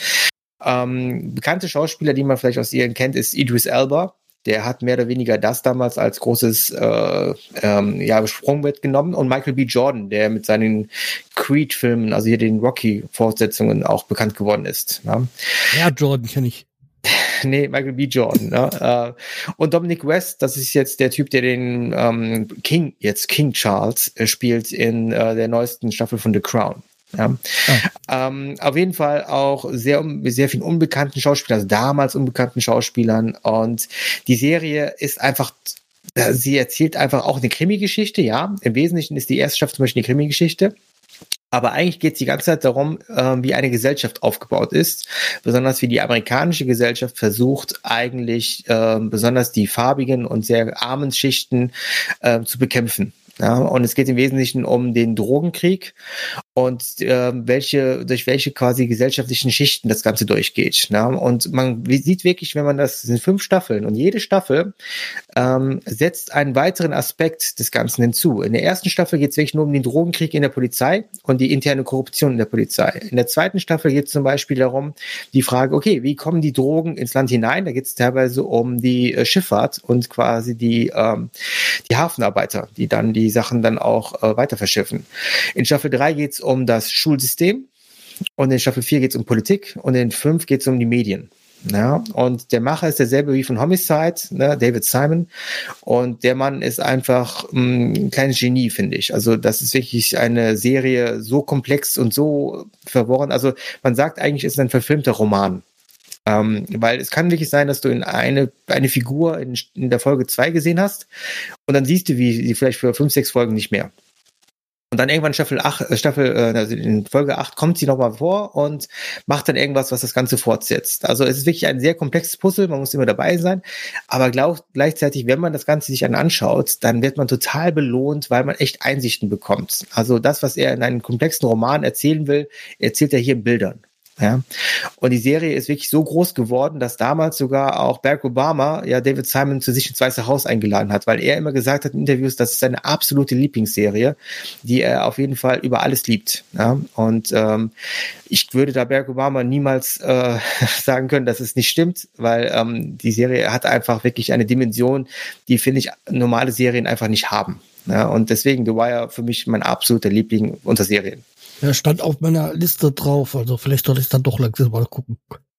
S4: Ähm, bekannte Schauspieler, die man vielleicht aus ihr kennt, ist Idris Elba. Der hat mehr oder weniger das damals als großes äh, ähm, ja, Sprungbrett genommen. Und Michael B. Jordan, der mit seinen Creed-Filmen, also hier den Rocky-Fortsetzungen auch bekannt geworden ist. Ne?
S2: Ja, Jordan kenne ich.
S4: Nee, Michael B. Jordan. Ne? Und Dominic West, das ist jetzt der Typ, der den ähm, King, jetzt King Charles, äh, spielt in äh, der neuesten Staffel von The Crown. Ja. Oh. Ähm, auf jeden Fall auch sehr, sehr vielen unbekannten Schauspielern, also damals unbekannten Schauspielern. Und die Serie ist einfach, sie erzählt einfach auch eine Krimi-Geschichte, ja. Im Wesentlichen ist die erste Staffel zum Beispiel eine Krimi-Geschichte. Aber eigentlich geht es die ganze Zeit darum, äh, wie eine Gesellschaft aufgebaut ist. Besonders wie die amerikanische Gesellschaft versucht, eigentlich äh, besonders die farbigen und sehr armen Schichten äh, zu bekämpfen. Ja, und es geht im Wesentlichen um den Drogenkrieg und äh, welche durch welche quasi gesellschaftlichen Schichten das Ganze durchgeht. Ja? Und man sieht wirklich, wenn man das, das sind fünf Staffeln und jede Staffel ähm, setzt einen weiteren Aspekt des Ganzen hinzu. In der ersten Staffel geht es wirklich nur um den Drogenkrieg in der Polizei und die interne Korruption in der Polizei. In der zweiten Staffel geht es zum Beispiel darum, die Frage, okay, wie kommen die Drogen ins Land hinein? Da geht es teilweise um die äh, Schifffahrt und quasi die, ähm, die Hafenarbeiter, die dann die Sachen dann auch äh, weiter verschiffen. In Staffel drei geht es um das Schulsystem und in Staffel vier geht es um Politik und in fünf geht es um die Medien. Ja, und der Macher ist derselbe wie von Homicide, ne, David Simon. Und der Mann ist einfach mh, ein kleines Genie, finde ich. Also das ist wirklich eine Serie so komplex und so verworren. Also man sagt eigentlich, es ist ein verfilmter Roman. Ähm, weil es kann wirklich sein, dass du in eine, eine Figur in, in der Folge zwei gesehen hast und dann siehst du, wie sie vielleicht für fünf, sechs Folgen nicht mehr. Und dann irgendwann Staffel acht, Staffel, also in Folge acht kommt sie nochmal vor und macht dann irgendwas, was das Ganze fortsetzt. Also es ist wirklich ein sehr komplexes Puzzle, man muss immer dabei sein. Aber glaub, gleichzeitig, wenn man das Ganze sich dann anschaut, dann wird man total belohnt, weil man echt Einsichten bekommt. Also das, was er in einem komplexen Roman erzählen will, erzählt er hier in Bildern. Ja, und die Serie ist wirklich so groß geworden, dass damals sogar auch Barack Obama ja David Simon zu sich ins Weiße Haus eingeladen hat, weil er immer gesagt hat in Interviews, das ist seine absolute Lieblingsserie, die er auf jeden Fall über alles liebt. Ja, und ähm, ich würde da Barack Obama niemals äh, sagen können, dass es nicht stimmt, weil ähm, die Serie hat einfach wirklich eine Dimension, die, finde ich, normale Serien einfach nicht haben. Ja, und deswegen The Wire für mich mein absoluter Liebling unter Serien.
S2: Er stand auf meiner Liste drauf, also vielleicht soll ich es dann doch langsam mal gucken.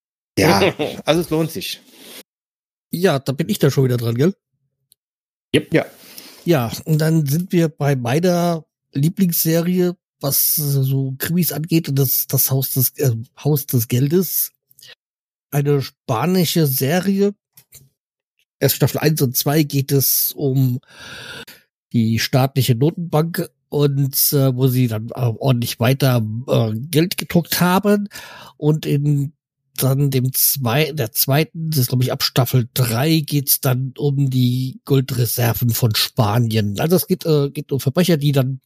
S4: Ja, also es lohnt sich.
S2: Ja, da bin ich dann schon wieder dran, gell?
S4: Yep. Ja.
S2: Ja, und dann sind wir bei meiner Lieblingsserie, was so Krimis angeht, und das ist das Haus des, äh, Haus des Geldes. Eine spanische Serie. Erst Staffel eins und zwei geht es um die staatliche Notenbank und äh, wo sie dann äh, ordentlich weiter äh, Geld gedruckt haben. Und in dann dem zwei, der zweiten, das ist glaube ich ab Staffel drei, geht's dann um die Goldreserven von Spanien. Also es geht, äh, geht um Verbrecher, die dann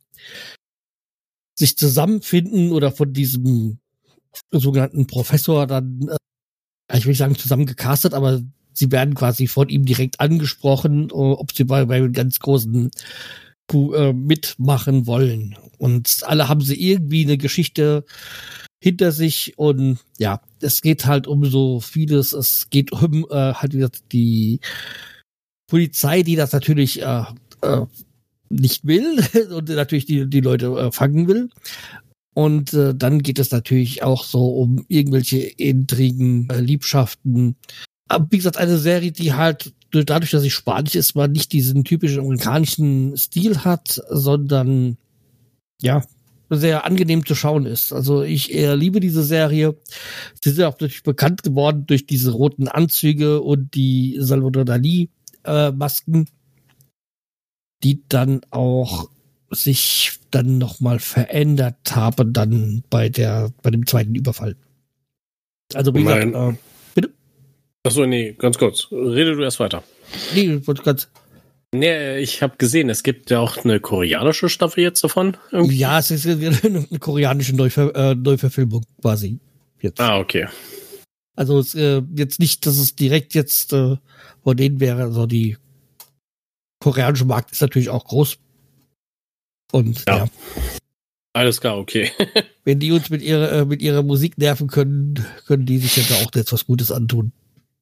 S2: sich zusammenfinden oder von diesem sogenannten Professor dann, äh, ich will nicht sagen zusammen gecastet, aber sie werden quasi von ihm direkt angesprochen, ob sie bei, bei einem ganz großen Coup äh, mitmachen wollen. Und alle haben sie irgendwie eine Geschichte hinter sich und ja, es geht halt um so vieles. Es geht um äh, halt wieder die Polizei, die das natürlich äh, äh, nicht will und natürlich die, die Leute äh, fangen will. Und äh, dann geht es natürlich auch so um irgendwelche Intrigen, äh, Liebschaften. Aber wie gesagt, eine Serie, die halt dadurch, dass sie spanisch ist, mal nicht diesen typischen amerikanischen Stil hat, sondern ja, sehr angenehm zu schauen ist. Also ich eher liebe diese Serie. Sie sind auch natürlich bekannt geworden durch diese roten Anzüge und die Salvador Dali äh, Masken, die dann auch sich dann nochmal verändert haben dann bei der bei dem zweiten Überfall. Also wie gesagt, äh, bitte?
S3: Achso, nee, ganz kurz. Rede du erst weiter.
S2: Nee, ich wollte ganz
S3: Nee, ich habe gesehen, es gibt ja auch eine koreanische Staffel jetzt davon. Irgendwie.
S2: Ja, es ist eine koreanische Neuver äh, Neuverfilmung quasi. Jetzt.
S3: Ah, okay.
S2: Also es, äh, jetzt nicht, dass es direkt jetzt äh, von denen wäre. Also die koreanische Markt ist natürlich auch groß. Und ja. ja.
S3: Alles klar, okay.
S2: Wenn die uns mit ihrer, äh, mit ihrer Musik nerven können, können die sich ja da auch jetzt was Gutes antun.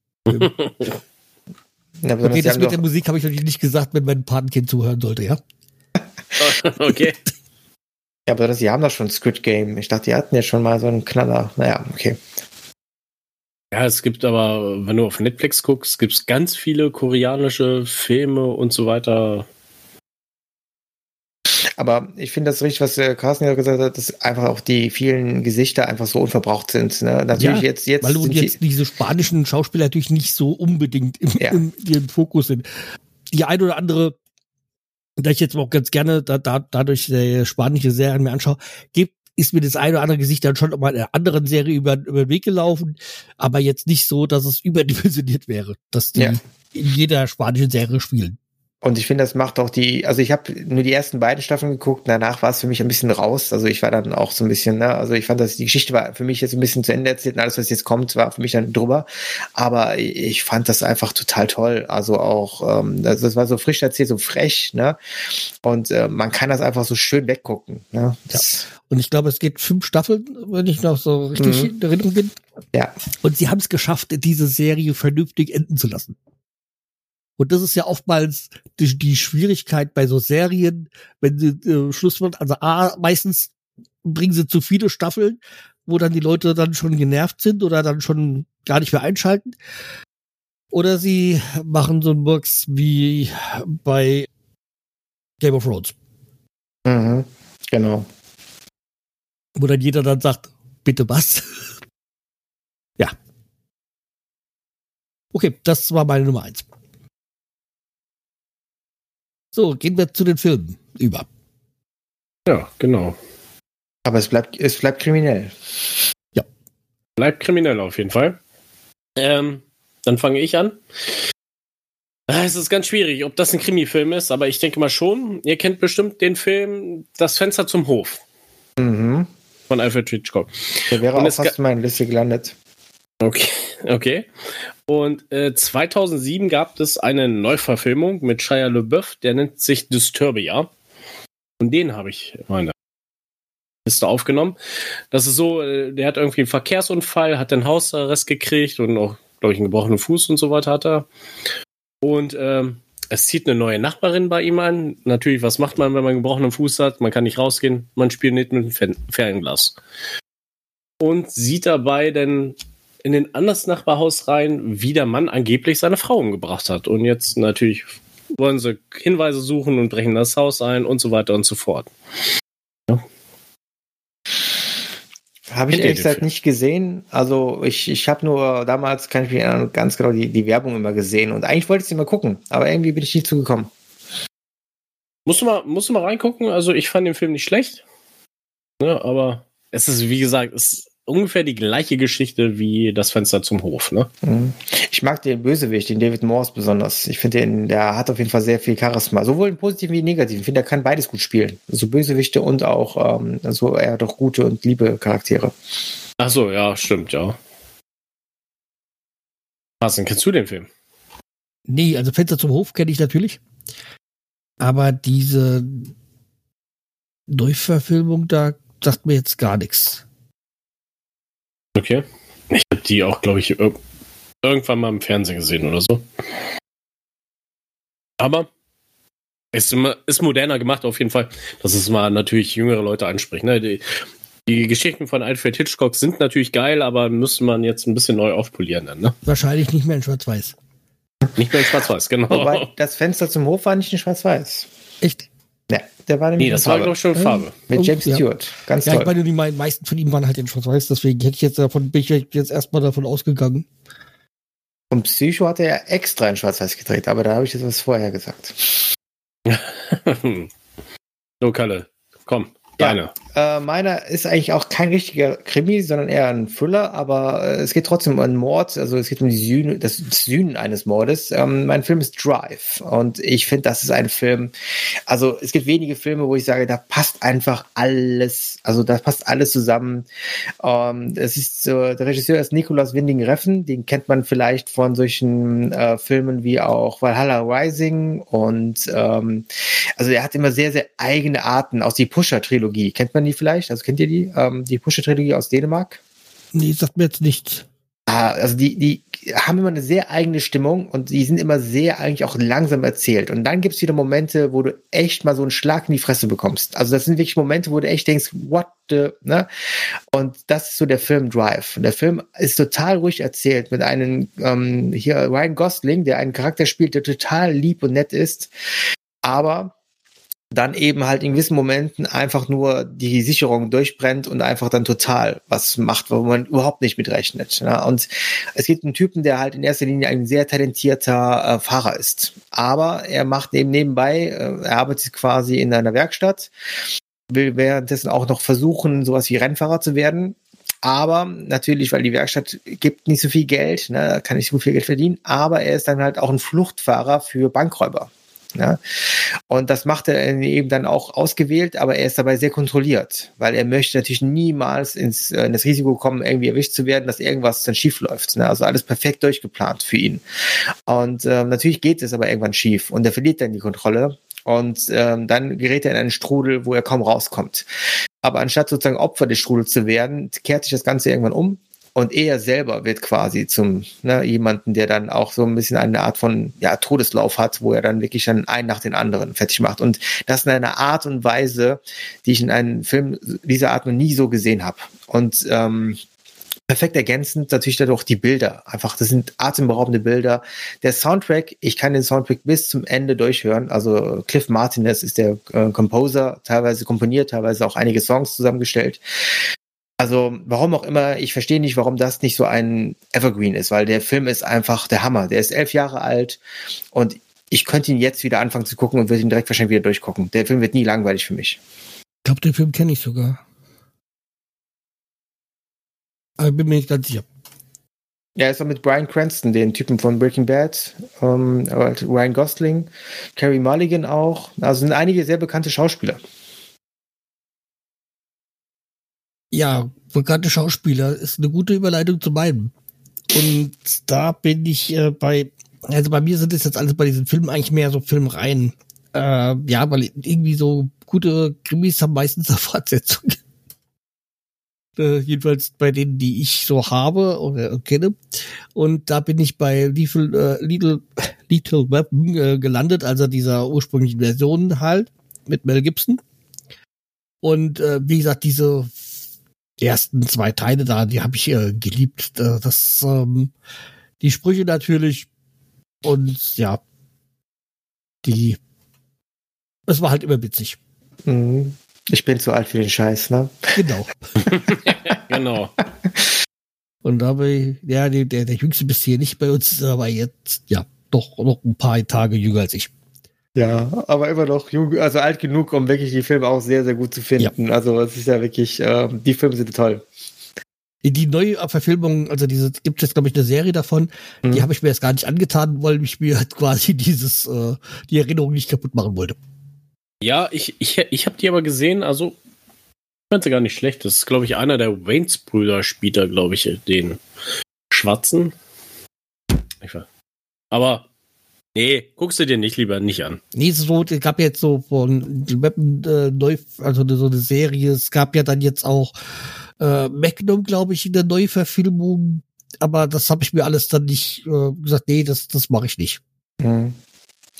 S2: Ja, okay, das mit der Musik habe ich natürlich nicht gesagt, wenn mein Patenkind zuhören sollte, ja?
S3: Okay.
S4: Ja, aber das, die haben doch schon Squid Game. Ich dachte, die hatten ja schon mal so einen Knaller. Naja, okay.
S3: Ja, es gibt aber, wenn du auf Netflix guckst, gibt es ganz viele koreanische Filme und so weiter.
S4: Aber ich finde das richtig, was der Carsten ja gesagt hat, dass einfach auch die vielen Gesichter einfach so unverbraucht sind. Ne? Natürlich ja, jetzt, jetzt
S2: weil du jetzt die, diese spanischen Schauspieler natürlich nicht so unbedingt im, ja. im, im Fokus sind. Die ein oder andere, da ich jetzt auch ganz gerne da, da, dadurch äh, spanische Serien mir anschaue, gibt, ist mir das ein oder andere Gesicht dann schon mal in einer anderen Serie über, über den Weg gelaufen, aber jetzt nicht so, dass es überdimensioniert wäre, dass die ja. in jeder spanischen Serie spielen.
S4: Und ich finde, das macht auch die, also ich habe nur die ersten beiden Staffeln geguckt, danach war es für mich ein bisschen raus, also ich war dann auch so ein bisschen, ne, also ich fand, dass die Geschichte war für mich jetzt ein bisschen zu Ende erzählt und alles, was jetzt kommt, war für mich dann drüber, aber ich fand das einfach total toll, also auch, ähm, das, das war so frisch erzählt, so frech, ne, und äh, man kann das einfach so schön weggucken, ne.
S2: Ja. Und ich glaube, es geht fünf Staffeln, wenn ich noch so richtig mhm. in Erinnerung bin.
S4: Ja.
S2: Und sie haben es geschafft, diese Serie vernünftig enden zu lassen. Und das ist ja oftmals die, die Schwierigkeit bei so Serien, wenn sie äh, Schluss wird. Also A, meistens bringen sie zu viele Staffeln, wo dann die Leute dann schon genervt sind oder dann schon gar nicht mehr einschalten. Oder sie machen so einen Murks wie bei Game of Thrones.
S4: Mhm, genau.
S2: Wo dann jeder dann sagt, bitte was? Ja. Okay, das war meine Nummer eins. So, gehen wir zu den Filmen über.
S3: Ja, genau.
S4: Aber es bleibt, es bleibt kriminell.
S3: Ja. Bleibt kriminell auf jeden Fall. Ähm, dann fange ich an. Es ist ganz schwierig, ob das ein Krimi-Film ist, aber ich denke mal schon. Ihr kennt bestimmt den Film Das Fenster zum Hof.
S4: Mhm.
S3: Von Alfred Hitchcock.
S4: Der wäre Und auch fast in meiner Liste gelandet.
S3: Okay, okay. Und äh, zweitausendsieben gab es eine Neuverfilmung mit Shia LaBeouf, der nennt sich Disturbia. Und den habe ich in meine Liste aufgenommen. Das ist so, äh, der hat irgendwie einen Verkehrsunfall, hat einen Hausarrest gekriegt und auch, glaube ich, einen gebrochenen Fuß und so weiter hat er. Und ähm, es zieht eine neue Nachbarin bei ihm an. Natürlich, was macht man, wenn man einen gebrochenen Fuß hat? Man kann nicht rausgehen, man spioniert mit einem Fernglas. Und sieht dabei dann in den anderes Nachbarhaus rein, wie der Mann angeblich seine Frau umgebracht hat. Und jetzt natürlich wollen sie Hinweise suchen und brechen das Haus ein und so weiter und so fort. Ja.
S4: Habe ich ehrlich gesagt nicht gesehen. Also ich, ich habe nur damals, kann ich mich erinnern, ganz genau die, die Werbung immer gesehen. Und eigentlich wollte ich sie mal gucken, aber irgendwie bin ich nicht zugekommen.
S3: Musst du mal, musst du mal reingucken. Also ich fand den Film nicht schlecht. Ja, aber es ist, wie gesagt, es ist ungefähr die gleiche Geschichte wie Das Fenster zum Hof, ne?
S4: Ich mag den Bösewicht, den David Morse besonders. Ich finde, den, der hat auf jeden Fall sehr viel Charisma. Sowohl im Positiven wie im Negativen. Ich finde, der kann beides gut spielen. So Bösewichte und auch ähm, so eher doch gute und liebe Charaktere.
S3: Ach so, ja, stimmt, ja. Carsten, kennst du den Film?
S2: Nee, also Fenster zum Hof kenne ich natürlich. Aber diese Neuverfilmung, da sagt mir jetzt gar nichts.
S3: Okay. Ich habe die auch, glaube ich, ir- irgendwann mal im Fernsehen gesehen oder so. Aber es ist moderner gemacht auf jeden Fall, dass es mal natürlich jüngere Leute anspricht. Ne? Die, die Geschichten von Alfred Hitchcock sind natürlich geil, aber müsste man jetzt ein bisschen neu aufpolieren dann, ne?
S2: Wahrscheinlich nicht mehr in Schwarz-Weiß.
S3: Nicht mehr in Schwarz-Weiß, genau.
S4: Wobei, das Fenster zum Hof war nicht in Schwarz-Weiß.
S2: Echt?
S4: Ne, der war nämlich
S3: Nee, das
S4: in
S3: war,
S4: Farbe.
S3: glaube ich, schon Farbe.
S4: Mit
S2: Oh,
S4: James
S2: ja.
S4: Stewart. Ganz
S2: Ja,
S4: toll.
S2: ich meine, die meisten von ihm waren halt in Schwarz-Weiß, deswegen hätte ich jetzt davon, bin ich jetzt erstmal davon ausgegangen.
S4: Und Psycho hat er ja extra in Schwarz-Weiß gedreht, aber da habe ich jetzt was vorher gesagt.
S3: So, Kalle, komm,
S4: Ja.
S3: deine.
S4: Äh, meiner ist eigentlich auch kein richtiger Krimi, sondern eher ein Thriller, aber äh, es geht trotzdem um einen Mord, also es geht um die Sühne, das Sühnen eines Mordes. Ähm, mein Film ist Drive und ich finde, das ist ein Film, also es gibt wenige Filme, wo ich sage, da passt einfach alles, also da passt alles zusammen. Ähm, es ist so, der Regisseur ist Nicolas Winding Refn, den kennt man vielleicht von solchen äh, Filmen wie auch Valhalla Rising und ähm, also er hat immer sehr, sehr eigene Arten aus die Pusher-Trilogie. Kennt man die vielleicht? Also kennt ihr die? Ähm, die Pusher-Trilogie aus Dänemark?
S2: Nee, sagt mir jetzt nichts.
S4: Ah, also die, die haben immer eine sehr eigene Stimmung und die sind immer sehr eigentlich auch langsam erzählt. Und dann gibt's wieder Momente, wo du echt mal so einen Schlag in die Fresse bekommst. Also das sind wirklich Momente, wo du echt denkst, what the, ne? Und das ist so der Film Drive. Und der Film ist total ruhig erzählt mit einem, ähm, hier Ryan Gosling, der einen Charakter spielt, der total lieb und nett ist, aber dann eben halt in gewissen Momenten einfach nur die Sicherung durchbrennt und einfach dann total was macht, wo man überhaupt nicht mitrechnet. Ja? Und es gibt einen Typen, der halt in erster Linie ein sehr talentierter äh, Fahrer ist. Aber er macht eben nebenbei, äh, er arbeitet quasi in einer Werkstatt, will währenddessen auch noch versuchen, sowas wie Rennfahrer zu werden. Aber natürlich, weil die Werkstatt gibt nicht so viel Geld, ne, kann nicht so viel Geld verdienen, aber er ist dann halt auch ein Fluchtfahrer für Bankräuber. Ja, und das macht er eben dann auch ausgewählt, aber er ist dabei sehr kontrolliert, weil er möchte natürlich niemals ins, in das Risiko kommen, irgendwie erwischt zu werden, dass irgendwas dann schief läuft. Ne? Also alles perfekt durchgeplant für ihn. Und ähm, natürlich geht es aber irgendwann schief und er verliert dann die Kontrolle und ähm, dann gerät er in einen Strudel, wo er kaum rauskommt. Aber anstatt sozusagen Opfer des Strudels zu werden, kehrt sich das Ganze irgendwann um. Und er selber wird quasi zum ne, jemanden, der dann auch so ein bisschen eine Art von ja, Todeslauf hat, wo er dann wirklich dann einen nach den anderen fertig macht. Und das in einer Art und Weise, die ich in einem Film dieser Art noch nie so gesehen habe. Und ähm, perfekt ergänzend natürlich dadurch die Bilder. Einfach, das sind atemberaubende Bilder. Der Soundtrack, ich kann den Soundtrack bis zum Ende durchhören. Also Cliff Martinez ist der äh, Composer, teilweise komponiert, teilweise auch einige Songs zusammengestellt. Also, warum auch immer, ich verstehe nicht, warum das nicht so ein Evergreen ist, weil der Film ist einfach der Hammer. Der ist elf Jahre alt und ich könnte ihn jetzt wieder anfangen zu gucken und würde ihn direkt wahrscheinlich wieder durchgucken. Der Film wird nie langweilig für mich.
S2: Ich glaube, den Film kenne ich sogar. Aber bin mir nicht ganz sicher.
S4: Ja, ist auch mit Bryan Cranston, den Typen von Breaking Bad, ähm, Ryan Gosling, Carey Mulligan auch. Also sind einige sehr bekannte Schauspieler.
S2: Ja, bekannte Schauspieler ist eine gute Überleitung zu meinem. Und da bin ich äh, bei, also bei mir sind es jetzt alles bei diesen Filmen eigentlich mehr so Filmreihen. Äh, ja, weil irgendwie so gute Krimis haben meistens eine Fortsetzung. äh, jedenfalls bei denen, die ich so habe oder kenne. Und da bin ich bei Little, äh, Little, Little Weapon äh, gelandet, also dieser ursprünglichen Version halt, mit Mel Gibson. Und äh, wie gesagt, diese ersten zwei Teile da, die habe ich äh, geliebt. Das, ähm, die Sprüche natürlich und ja, die, es war halt immer witzig.
S4: Ich bin zu alt für den Scheiß, ne?
S2: Genau.
S3: Genau.
S2: Und da habe ja, der, der jüngste bist hier nicht bei uns, aber jetzt, ja, doch noch ein paar Tage jünger als ich.
S4: Ja, aber immer noch jung, also alt genug, um wirklich die Filme auch sehr, sehr gut zu finden. Ja. Also es ist ja wirklich, äh, die Filme sind toll.
S2: Die neue Verfilmung, also diese, gibt es jetzt, glaube ich, eine Serie davon, mhm. die habe ich mir jetzt gar nicht angetan, weil ich mir halt quasi dieses, äh, die Erinnerung nicht kaputt machen wollte.
S3: Ja, ich, ich, ich habe die aber gesehen, also ich fand sie gar nicht schlecht. Das ist, glaube ich, einer der Wayans-Brüder spielt da, glaube ich, den Schwarzen. Ich war, aber nee, guckst du dir nicht lieber nicht an.
S2: Nee, so, es gab jetzt so von Weapon äh, neu, also so eine Serie, es gab ja dann jetzt auch äh, Magnum, glaube ich, in der Neuverfilmung, aber das habe ich mir alles dann nicht äh, gesagt, nee, das, das mache ich nicht.
S4: Mhm.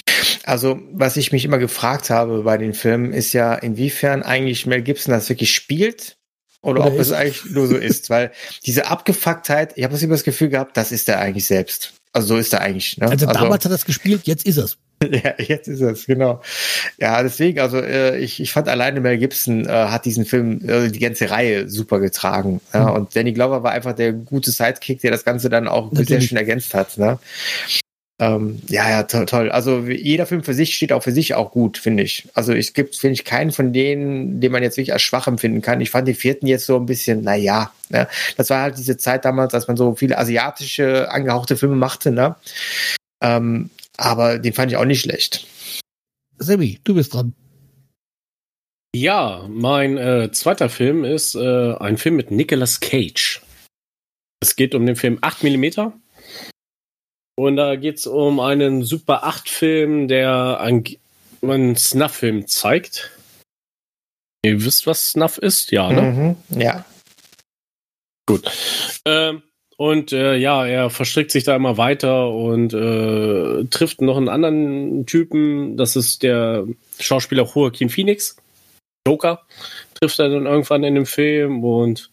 S4: Also, was ich mich immer gefragt habe bei den Filmen, ist ja, inwiefern eigentlich Mel Gibson das wirklich spielt oder, oder ob ist. es eigentlich nur so ist. Weil diese Abgefucktheit, ich habe das immer das Gefühl gehabt, das ist er eigentlich selbst. Also so ist er eigentlich. Ne?
S2: Also, also damals hat er es gespielt, jetzt ist es.
S4: Ja, jetzt ist es, genau. Ja, deswegen, also äh, ich, ich fand alleine Mel Gibson äh, hat diesen Film, äh, die ganze Reihe super getragen. Ja? Mhm. Und Danny Glover war einfach der gute Sidekick, der das Ganze dann auch Natürlich. sehr schön ergänzt hat. Ne? Ähm, ja, ja, to- toll. Also jeder Film für sich steht auch für sich auch gut, finde ich. Also es gibt, finde ich, keinen von denen, den man jetzt wirklich als schwach empfinden kann. Ich fand den vierten jetzt so ein bisschen, naja, ne? Das war halt diese Zeit damals, als man so viele asiatische, angehauchte Filme machte, ne? Ähm, aber den fand ich auch nicht schlecht.
S2: Sammy, du bist dran.
S3: Ja, mein äh, zweiter Film ist äh, ein Film mit Nicolas Cage. Es geht um den Film acht Millimeter. Und da geht es um einen Super acht Film, der einen, einen Snuff-Film zeigt. Ihr wisst, was Snuff ist? Ja, ne?
S4: Mhm, ja.
S3: Gut. Ähm, und äh, ja, er verstrickt sich da immer weiter und äh, trifft noch einen anderen Typen. Das ist der Schauspieler Joaquin Phoenix. Joker trifft er dann irgendwann in dem Film und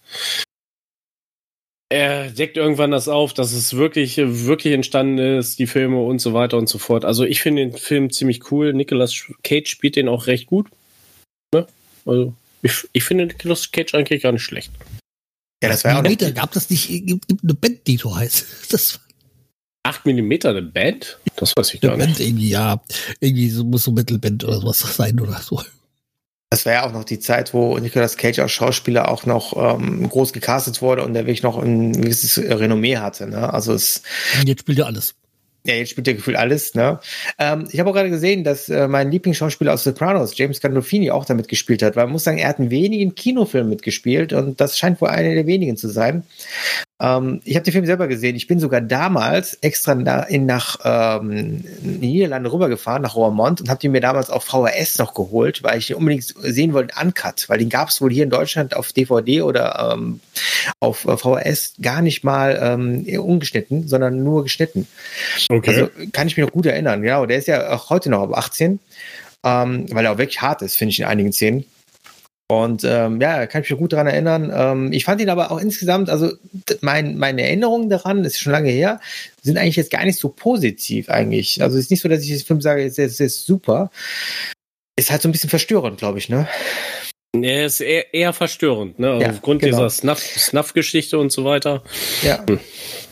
S3: er deckt irgendwann das auf, dass es wirklich, wirklich entstanden ist, die Filme und so weiter und so fort. Also ich finde den Film ziemlich cool. Nicolas Cage spielt den auch recht gut. Ne? Also ich, ich finde Nicolas Cage eigentlich gar nicht schlecht.
S4: Ja, das war auch
S2: Millimeter, gab das nicht, gibt, gibt eine Band, die so heißt. Das
S3: acht Millimeter eine Band? Das weiß ich
S2: eine
S3: gar
S2: Band
S3: nicht.
S2: irgendwie, ja. Irgendwie so, muss so Metalband oder sowas sein oder so.
S4: Das war ja auch noch die Zeit, wo Nicolas Cage als Schauspieler auch noch ähm, groß gecastet wurde und der wirklich noch ein gewisses Renommee hatte. Ne? Also es,
S2: Jetzt spielt er alles.
S4: Ja, jetzt spielt er gefühlt alles. Ne? Ähm, ich habe auch gerade gesehen, dass äh, mein Lieblingsschauspieler aus Sopranos, James Gandolfini, auch damit gespielt hat. Weil man muss sagen, er hat in wenigen Kinofilmen mitgespielt und das scheint wohl einer der wenigen zu sein. Ähm, ich habe den Film selber gesehen. Ich bin sogar damals extra na, in, nach ähm, in die Niederlande rübergefahren, nach Roermond, und habe den mir damals auf V H S noch geholt, weil ich den unbedingt sehen wollte, Uncut. Weil den gab es wohl hier in Deutschland auf D V D oder ähm, auf V H S gar nicht mal ähm, ungeschnitten, sondern nur geschnitten.
S3: Okay.
S4: Also kann ich mich noch gut erinnern. Genau, der ist ja auch heute noch ab achtzehn, ähm, weil er auch wirklich hart ist, finde ich, in einigen Szenen. Und ähm, ja, kann ich mich gut daran erinnern. Ähm, ich fand ihn aber auch insgesamt, also mein, meine Erinnerungen daran, das ist schon lange her, sind eigentlich jetzt gar nicht so positiv eigentlich. Also es ist nicht so, dass ich den Film sage, es ist, ist super. Ist halt so ein bisschen verstörend, glaube ich, ne?
S3: Er ist eher, eher verstörend, ne?
S4: Ja,
S3: Aufgrund
S4: genau.
S3: dieser Snuff, Snuff-Geschichte und so weiter.
S4: Ja.
S3: Hm.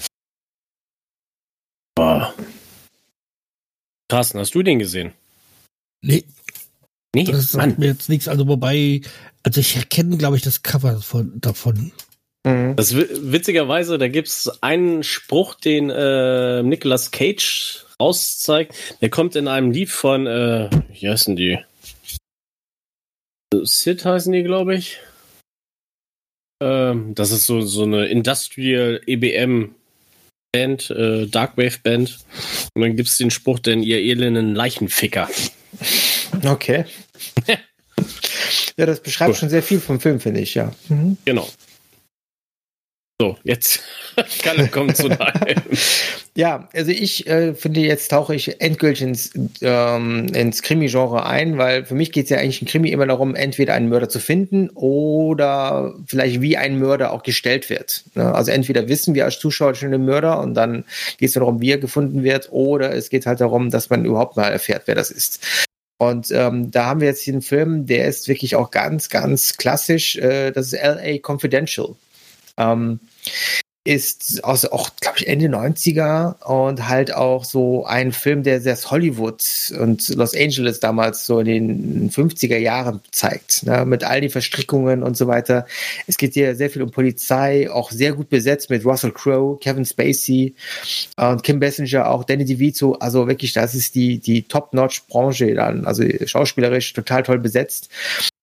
S3: Boah. Carsten, hast du den gesehen?
S2: Nee.
S3: Nee,
S2: Das sagt mir jetzt nichts. Also wobei, also ich erkenne, glaube ich, das Cover von, davon.
S4: Mhm.
S3: Das witzigerweise, da gibt es einen Spruch, den äh, Nicolas Cage auszeigt. Der kommt in einem Lied von, äh, wie heißen die? Sid heißen die, glaube ich. Ähm, das ist so, so eine Industrial E B M Band, äh, Darkwave Band. Und dann gibt es den Spruch, denn ihr elenden Leichenficker.
S4: Okay. Ja, das beschreibt cool. schon sehr viel vom Film, finde ich, ja. Mhm.
S3: Genau. So, jetzt Kalle kommt zu deinem.
S4: Ja, also ich äh, finde, jetzt tauche ich endgültig ins, ähm, ins Krimi-Genre ein, weil für mich geht es ja eigentlich im Krimi immer darum, entweder einen Mörder zu finden oder vielleicht wie ein Mörder auch gestellt wird. Ne? Also entweder wissen wir als Zuschauer schon den Mörder und dann geht es darum, wie er gefunden wird, oder es geht halt darum, dass man überhaupt mal erfährt, wer das ist. Und ähm, da haben wir jetzt hier einen Film, der ist wirklich auch ganz, ganz klassisch. Äh, das ist L A Confidential. Ähm, ist aus auch, glaube ich, Ende neunziger und halt auch so ein Film, der sehr Hollywood und Los Angeles damals so in den fünfziger Jahren zeigt, ne, mit all den Verstrickungen und so weiter. Es geht hier sehr viel um Polizei, auch sehr gut besetzt mit Russell Crowe, Kevin Spacey und Kim Basinger, auch Danny DeVito. Also wirklich, das ist die, die Top-Notch-Branche dann, also schauspielerisch total toll besetzt.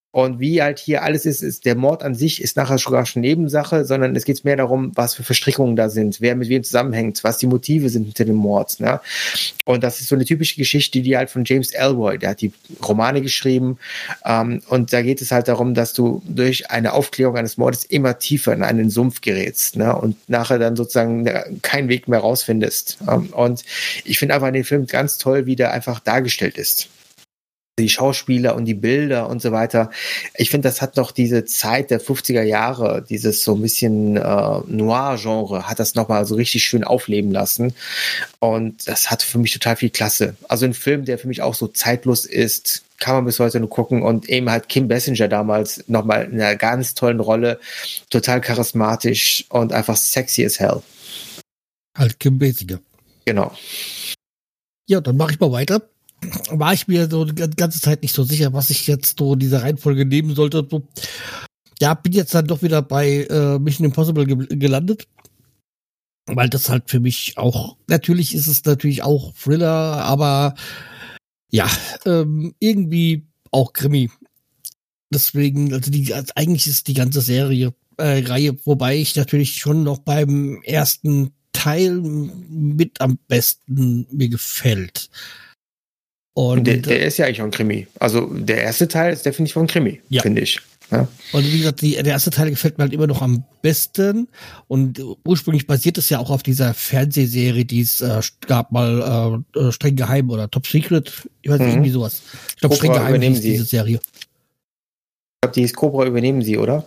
S4: Und wie halt hier alles ist, ist der Mord an sich ist nachher sogar schon Nebensache, sondern es geht mehr darum, was für Verstrickungen da sind, wer mit wem zusammenhängt, was die Motive sind hinter dem Mord. Ne? Und das ist so eine typische Geschichte, die halt von James Ellroy, der hat die Romane geschrieben. Ähm, und da geht es halt darum, dass du durch eine Aufklärung eines Mordes immer tiefer in einen Sumpf gerätst, ne? Und nachher dann sozusagen keinen Weg mehr rausfindest. Ähm, und ich finde einfach den Film ganz toll, wie der einfach dargestellt ist. Die Schauspieler und die Bilder und so weiter. Ich finde, das hat noch diese Zeit der fünfziger Jahre, dieses so ein bisschen äh, Noir-Genre, hat das nochmal so richtig schön aufleben lassen. Und das hat für mich total viel Klasse. Also ein Film, der für mich auch so zeitlos ist, kann man bis heute nur gucken. Und eben halt Kim Basinger damals nochmal in einer ganz tollen Rolle, total charismatisch und einfach sexy as hell.
S2: Halt Kim Basinger.
S4: Genau.
S2: Ja, dann mache ich mal weiter. War ich mir so die ganze Zeit nicht so sicher, was ich jetzt so in dieser Reihenfolge nehmen sollte. So, ja, bin jetzt dann doch wieder bei äh, Mission Impossible ge- gelandet. Weil das halt für mich auch, natürlich ist es natürlich auch Thriller, aber ja, ähm, irgendwie auch Krimi. Deswegen, also die, also eigentlich ist die ganze Serie, äh, Reihe, wobei ich natürlich schon noch beim ersten Teil mit am besten mir gefällt. Und
S4: der, der ist ja eigentlich auch ein Krimi. Also der erste Teil ist definitiv ein Krimi, ja. Finde ich. Ja.
S2: Und wie gesagt, die, der erste Teil gefällt mir halt immer noch am besten. Und ursprünglich basiert es ja auch auf dieser Fernsehserie, die es äh, gab, mal äh, Streng Geheim oder Top Secret. Ich weiß nicht, mhm. irgendwie sowas. Ich glaube, Streng Geheim ist diese Serie.
S4: Ich glaube, die ist Cobra übernehmen sie, oder?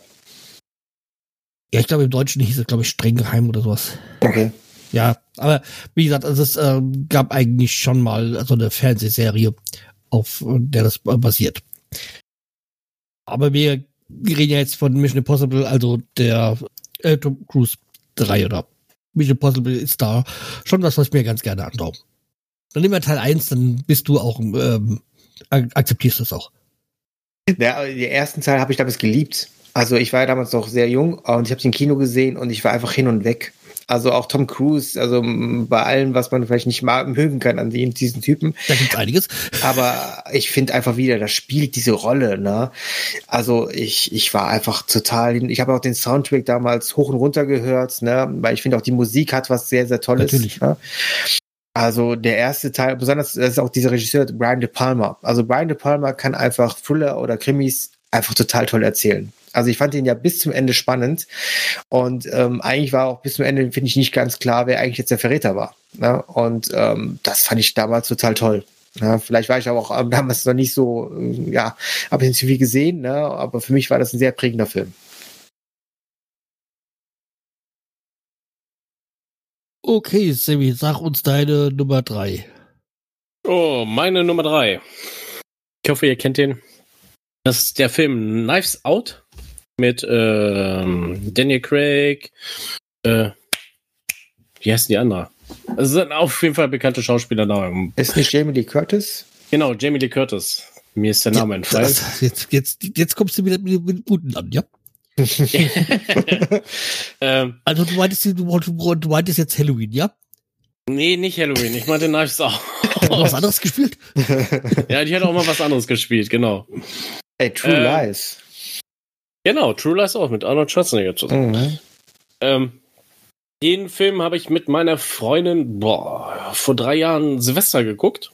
S2: Ja, ich glaube, im Deutschen hieß es, glaube ich, Streng Geheim oder sowas.
S4: Okay.
S2: Ja, aber wie gesagt, also es äh, gab eigentlich schon mal so eine Fernsehserie, auf der das basiert. Aber wir reden ja jetzt von Mission Impossible, also der äh, Tom Cruise drei oder Mission Impossible ist da schon was, was ich mir ganz gerne anschaue. Dann nehmen wir Teil eins, dann bist du auch, ähm, akzeptierst du es auch.
S4: Ja, den ersten Teil habe ich damals geliebt. Also ich war ja damals noch sehr jung und ich habe den im Kino gesehen und ich war einfach hin und weg. Also auch Tom Cruise, also bei allem, was man vielleicht nicht mal mögen kann an den, diesen Typen.
S2: Da gibt's einiges.
S4: Aber ich finde einfach wieder, das spielt diese Rolle, ne? Also ich, ich war einfach total, ich habe auch den Soundtrack damals hoch und runter gehört, ne? Weil ich finde auch die Musik hat was sehr, sehr Tolles.
S2: Natürlich.
S4: Ne? Also der erste Teil, besonders, das ist auch dieser Regisseur Brian De Palma. Also Brian De Palma kann einfach Thriller oder Krimis einfach total toll erzählen. Also ich fand ihn ja bis zum Ende spannend und ähm, eigentlich war auch bis zum Ende, finde ich, nicht ganz klar, wer eigentlich jetzt der Verräter war. Ne? Und ähm, das fand ich damals total toll. Ja, vielleicht war ich aber auch damals noch nicht so, äh, ja, habe ich nicht so viel gesehen, ne? Aber für mich war das ein sehr prägender Film.
S2: Okay, Sammy, sag uns deine Nummer drei.
S3: Oh, meine Nummer drei. Ich hoffe, ihr kennt den. Das ist der Film Knives Out mit ähm, Daniel Craig. Äh, wie heißt die andere? Es sind auf jeden Fall bekannte Schauspieler da.
S4: Ist nicht Jamie Lee Curtis?
S3: Genau, Jamie Lee Curtis. Mir ist der Name entfallen.
S2: Das, jetzt, jetzt, jetzt kommst du wieder mit, mit guten an, ja?
S3: ähm,
S2: also du meintest, du, du, du meintest jetzt Halloween, ja?
S3: Nee, nicht Halloween. Ich meinte Knives Out.
S2: Was anderes gespielt?
S3: Ja, die hat auch mal was anderes gespielt, genau.
S4: Ey, True ähm, Lies.
S3: Genau, True Lies auch, mit Arnold Schwarzenegger zusammen. Mhm. Ähm, den Film habe ich mit meiner Freundin, boah, vor drei Jahren Silvester geguckt.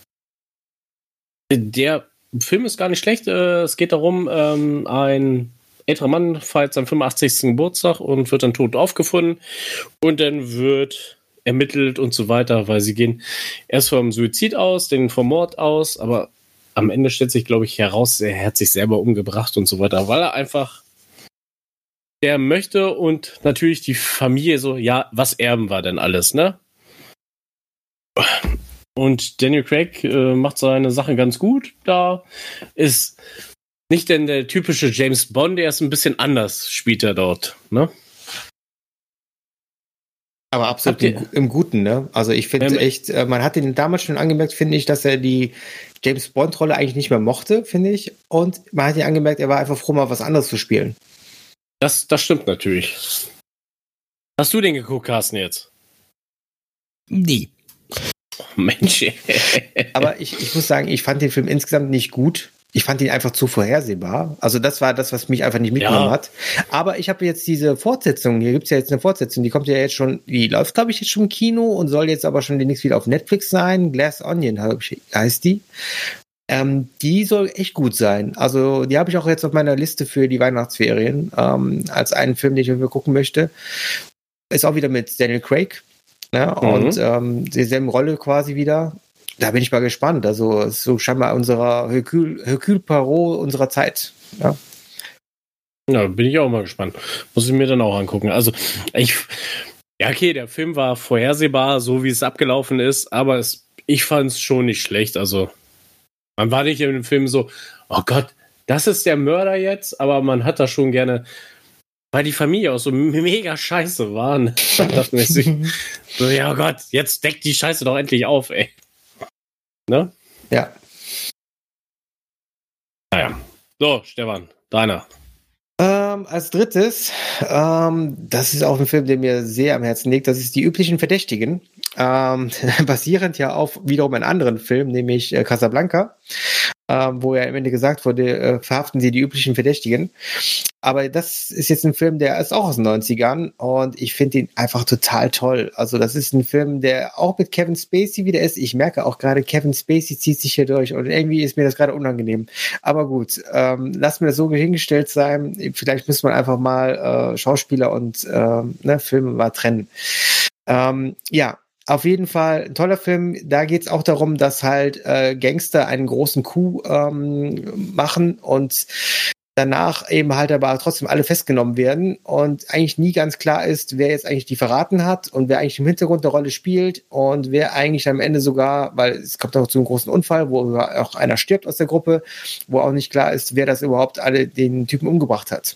S3: Der Film ist gar nicht schlecht. Es geht darum, ähm, ein älterer Mann feiert seinen fünfundachtzigsten Geburtstag und wird dann tot aufgefunden. Und dann wird ermittelt und so weiter, weil sie gehen erst vom Suizid aus, den vom Mord aus, aber am Ende stellt sich, glaube ich, heraus, er hat sich selber umgebracht und so weiter, weil er einfach der möchte und natürlich die Familie so, ja, was erben wir denn alles, ne? Und Daniel Craig äh, macht seine Sache ganz gut. Da ist nicht denn der typische James Bond, der ist ein bisschen anders, spielt er dort, ne?
S4: Aber absolut im, im Guten, ne? Also ich finde ähm, echt, äh, man hat ihn damals schon angemerkt, finde ich, dass er die James Bond-Rolle eigentlich nicht mehr mochte, finde ich. Und man hat ihn angemerkt, er war einfach froh, mal was anderes zu spielen.
S3: Das, das stimmt natürlich. Hast du den geguckt, Carsten, jetzt?
S2: Nee.
S3: Oh, Mensch.
S4: Aber ich, ich muss sagen, ich fand den Film insgesamt nicht gut. Ich fand ihn einfach zu vorhersehbar. Also das war das, was mich einfach nicht mitgenommen
S3: Ja.
S4: hat. Aber ich habe jetzt diese Fortsetzung, hier gibt's ja jetzt eine Fortsetzung, die kommt ja jetzt schon, die läuft, glaube ich, jetzt schon im Kino und soll jetzt aber schon demnächst wieder auf Netflix sein. Glass Onion heißt die. Ähm, die soll echt gut sein. Also die habe ich auch jetzt auf meiner Liste für die Weihnachtsferien ähm, als einen Film, den ich mir gucken möchte. Ist auch wieder mit Daniel Craig. Ne?
S3: Mhm.
S4: Und ähm, dieselben Rolle quasi wieder. Da bin ich mal gespannt. Also es ist so scheinbar unserer Hercule, Hercule Poirot unserer Zeit. Ja.
S3: Ja, bin ich auch mal gespannt. Muss ich mir dann auch angucken. Also, ich, ja, okay, der Film war vorhersehbar, so wie es abgelaufen ist, aber es, ich fand es schon nicht schlecht. Also, man war nicht in dem Film so, oh Gott, das ist der Mörder jetzt, aber man hat da schon gerne, weil die Familie auch so mega scheiße war. Ne? Da dachte ich mir so, ja oh Gott, jetzt deckt die Scheiße doch endlich auf, ey. Ne?
S4: Ja.
S3: Naja. So, Stefan, deiner.
S4: Ähm, als drittes, ähm, das ist auch ein Film, der mir sehr am Herzen liegt, das ist Die üblichen Verdächtigen. Ähm, basierend ja auf wiederum einen anderen Film, nämlich äh, Casablanca, ähm, wo ja am Ende gesagt wurde, äh, verhaften Sie die üblichen Verdächtigen. Aber das ist jetzt ein Film, der ist auch aus den neunzigern und ich finde ihn einfach total toll. Also das ist ein Film, der auch mit Kevin Spacey wieder ist. Ich merke auch gerade, Kevin Spacey zieht sich hier durch und irgendwie ist mir das gerade unangenehm. Aber gut, ähm, lass mir das so hingestellt sein. Vielleicht muss man einfach mal äh, Schauspieler und äh, ne, Filme mal trennen. Ähm, ja, auf jeden Fall ein toller Film. Da geht es auch darum, dass halt äh, Gangster einen großen Coup ähm, machen und danach eben halt aber trotzdem alle festgenommen werden und eigentlich nie ganz klar ist, wer jetzt eigentlich die verraten hat und wer eigentlich im Hintergrund eine Rolle spielt und wer eigentlich am Ende sogar, weil es kommt auch zu einem großen Unfall, wo auch einer stirbt aus der Gruppe, wo auch nicht klar ist, wer das überhaupt alle den Typen umgebracht hat.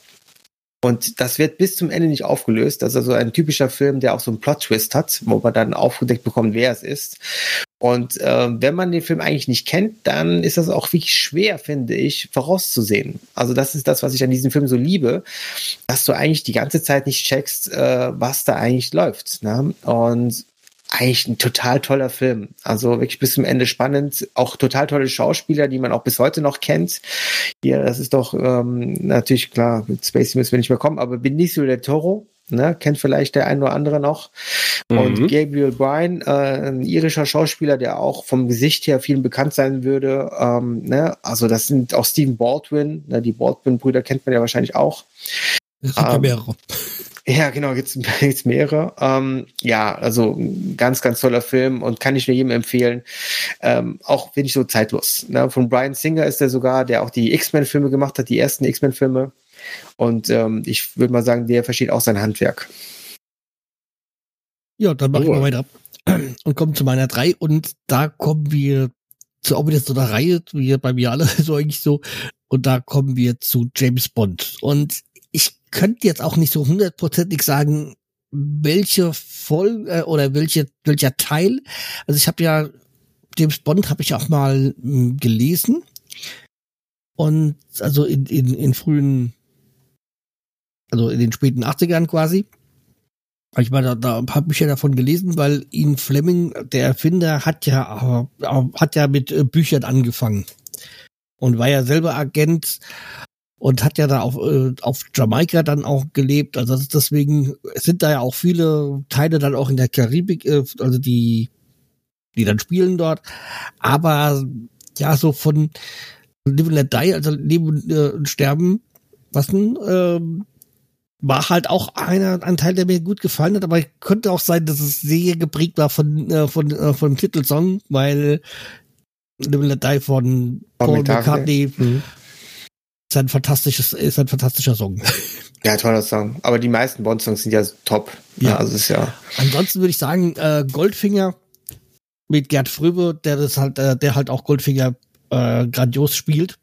S4: Und das wird bis zum Ende nicht aufgelöst. Das ist also ein typischer Film, der auch so einen Plot-Twist hat, wo man dann aufgedeckt bekommt, wer es ist. Und äh, wenn man den Film eigentlich nicht kennt, dann ist das auch wirklich schwer, finde ich, vorauszusehen. Also das ist das, was ich an diesem Film so liebe, dass du eigentlich die ganze Zeit nicht checkst, äh, was da eigentlich läuft. Ne? Und eigentlich ein total toller Film. Also wirklich bis zum Ende spannend. Auch total tolle Schauspieler, die man auch bis heute noch kennt. Hier, das ist doch ähm, natürlich klar, mit Spacey müssen wir nicht mehr kommen, aber Benicio del Toro, ne, kennt vielleicht der ein oder andere noch. Mhm. Und Gabriel Byrne, äh, ein irischer Schauspieler, der auch vom Gesicht her vielen bekannt sein würde. Ähm, ne? Also das sind auch Stephen Baldwin, ne? Die Baldwin-Brüder kennt man ja wahrscheinlich auch.
S2: Es gibt ja mehrere.
S4: Ja, genau, gibt's, gibt's mehrere. Ähm, ja, also ein ganz, ganz toller Film und kann ich nur jedem empfehlen. Ähm, auch finde ich so zeitlos. Ne? Von Bryan Singer ist der sogar, der auch die X-Men-Filme gemacht hat, die ersten X-Men-Filme. Und ähm, ich würde mal sagen, der versteht auch sein Handwerk.
S2: Ja, dann mache oh. ich mal weiter und kommen zu meiner drei und da kommen wir zu auch wieder so einer Reihe, wie bei mir alle so eigentlich so, und da kommen wir zu James Bond. Und ich könnte jetzt auch nicht so hundertprozentig sagen, welche Folge äh, oder welche welcher Teil. Also ich habe ja James Bond habe ich auch mal mh, gelesen und also in, in in frühen, also in den späten achtzigern quasi. Ich meine, da, da habe ich ja davon gelesen, weil Ian Fleming, der Erfinder, hat ja hat ja mit äh, Büchern angefangen und war ja selber Agent. Und hat ja da auf, äh, auf Jamaika dann auch gelebt. Also deswegen sind da ja auch viele Teile dann auch in der Karibik, äh, also die, die dann spielen dort. Aber ja, so von Live and Let Die, also Leben äh, und Sterben, was denn, äh, war halt auch einer, ein Teil, der mir gut gefallen hat. Aber könnte auch sein, dass es sehr geprägt war von, äh, von, äh, von dem Titelsong, weil Live and Let Die von Paul McCartney, mhm. Ist ein fantastisches, ist ein fantastischer Song.
S4: Ja, toller Song. Aber die meisten Bond-Songs sind ja top. Ja, ja also ist ja.
S2: Ansonsten würde ich sagen, äh, Goldfinger mit Gerd Fröbe, der das halt, äh, der halt auch Goldfinger äh, grandios spielt.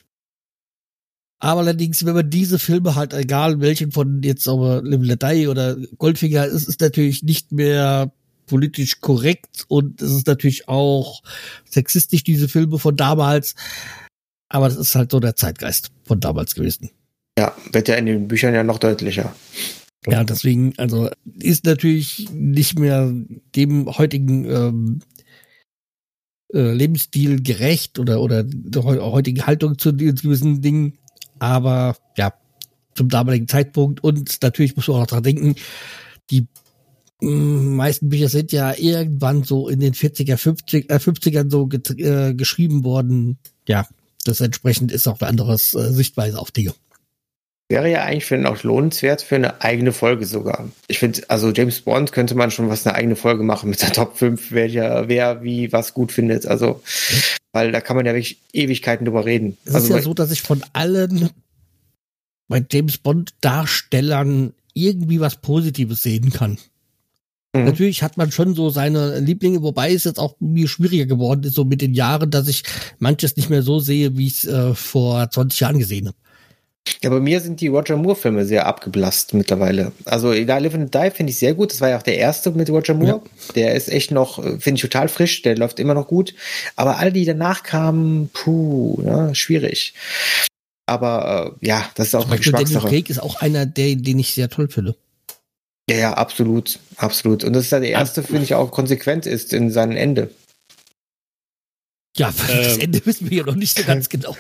S2: Aber allerdings, wenn man diese Filme halt, egal welchen von jetzt aber Live and Let Die oder Goldfinger, ist es natürlich nicht mehr politisch korrekt und es ist natürlich auch sexistisch, diese Filme von damals. Aber das ist halt so der Zeitgeist von damals gewesen.
S4: Ja, wird ja in den Büchern ja noch deutlicher.
S2: Ja, deswegen, also ist natürlich nicht mehr dem heutigen ähm, äh, Lebensstil gerecht oder, oder der heutigen Haltung zu gewissen Dingen. Aber ja, zum damaligen Zeitpunkt. Und natürlich muss man auch daran denken, die m, meisten Bücher sind ja irgendwann so in den vierziger, fünfziger, äh, fünfzigern so get, äh, geschrieben worden. Ja, das entsprechend ist auch eine andere äh, Sichtweise auf Dinge.
S4: Wäre ja eigentlich für auch lohnenswert für eine eigene Folge sogar. Ich finde, also James Bond könnte man schon was eine eigene Folge machen mit der Top fünf, welcher, wer wie was gut findet. Also, weil da kann man ja wirklich Ewigkeiten drüber reden.
S2: Es
S4: also
S2: ist ja so, dass ich von allen bei James Bond Darstellern irgendwie was Positives sehen kann. Mhm. Natürlich hat man schon so seine Lieblinge, wobei es jetzt auch mir schwieriger geworden ist, so mit den Jahren, dass ich manches nicht mehr so sehe, wie ich es äh, vor zwanzig Jahren gesehen habe.
S4: Ja, bei mir sind die Roger Moore-Filme sehr abgeblasst mittlerweile. Also Da Live and Die finde ich sehr gut. Das war ja auch der erste mit Roger Moore. Ja. Der ist echt noch, finde ich, total frisch. Der läuft immer noch gut. Aber alle, die danach kamen, puh, ne, schwierig. Aber äh, ja, das ist auch eine Geschmackssache.
S2: Daniel Craig ist auch einer, der, den ich sehr toll finde.
S4: Ja, ja, absolut, absolut. Und das ist ja der erste, finde ich, auch konsequent ist in seinem Ende.
S2: Ja, das ähm. Ende wissen wir ja noch nicht so ganz genau.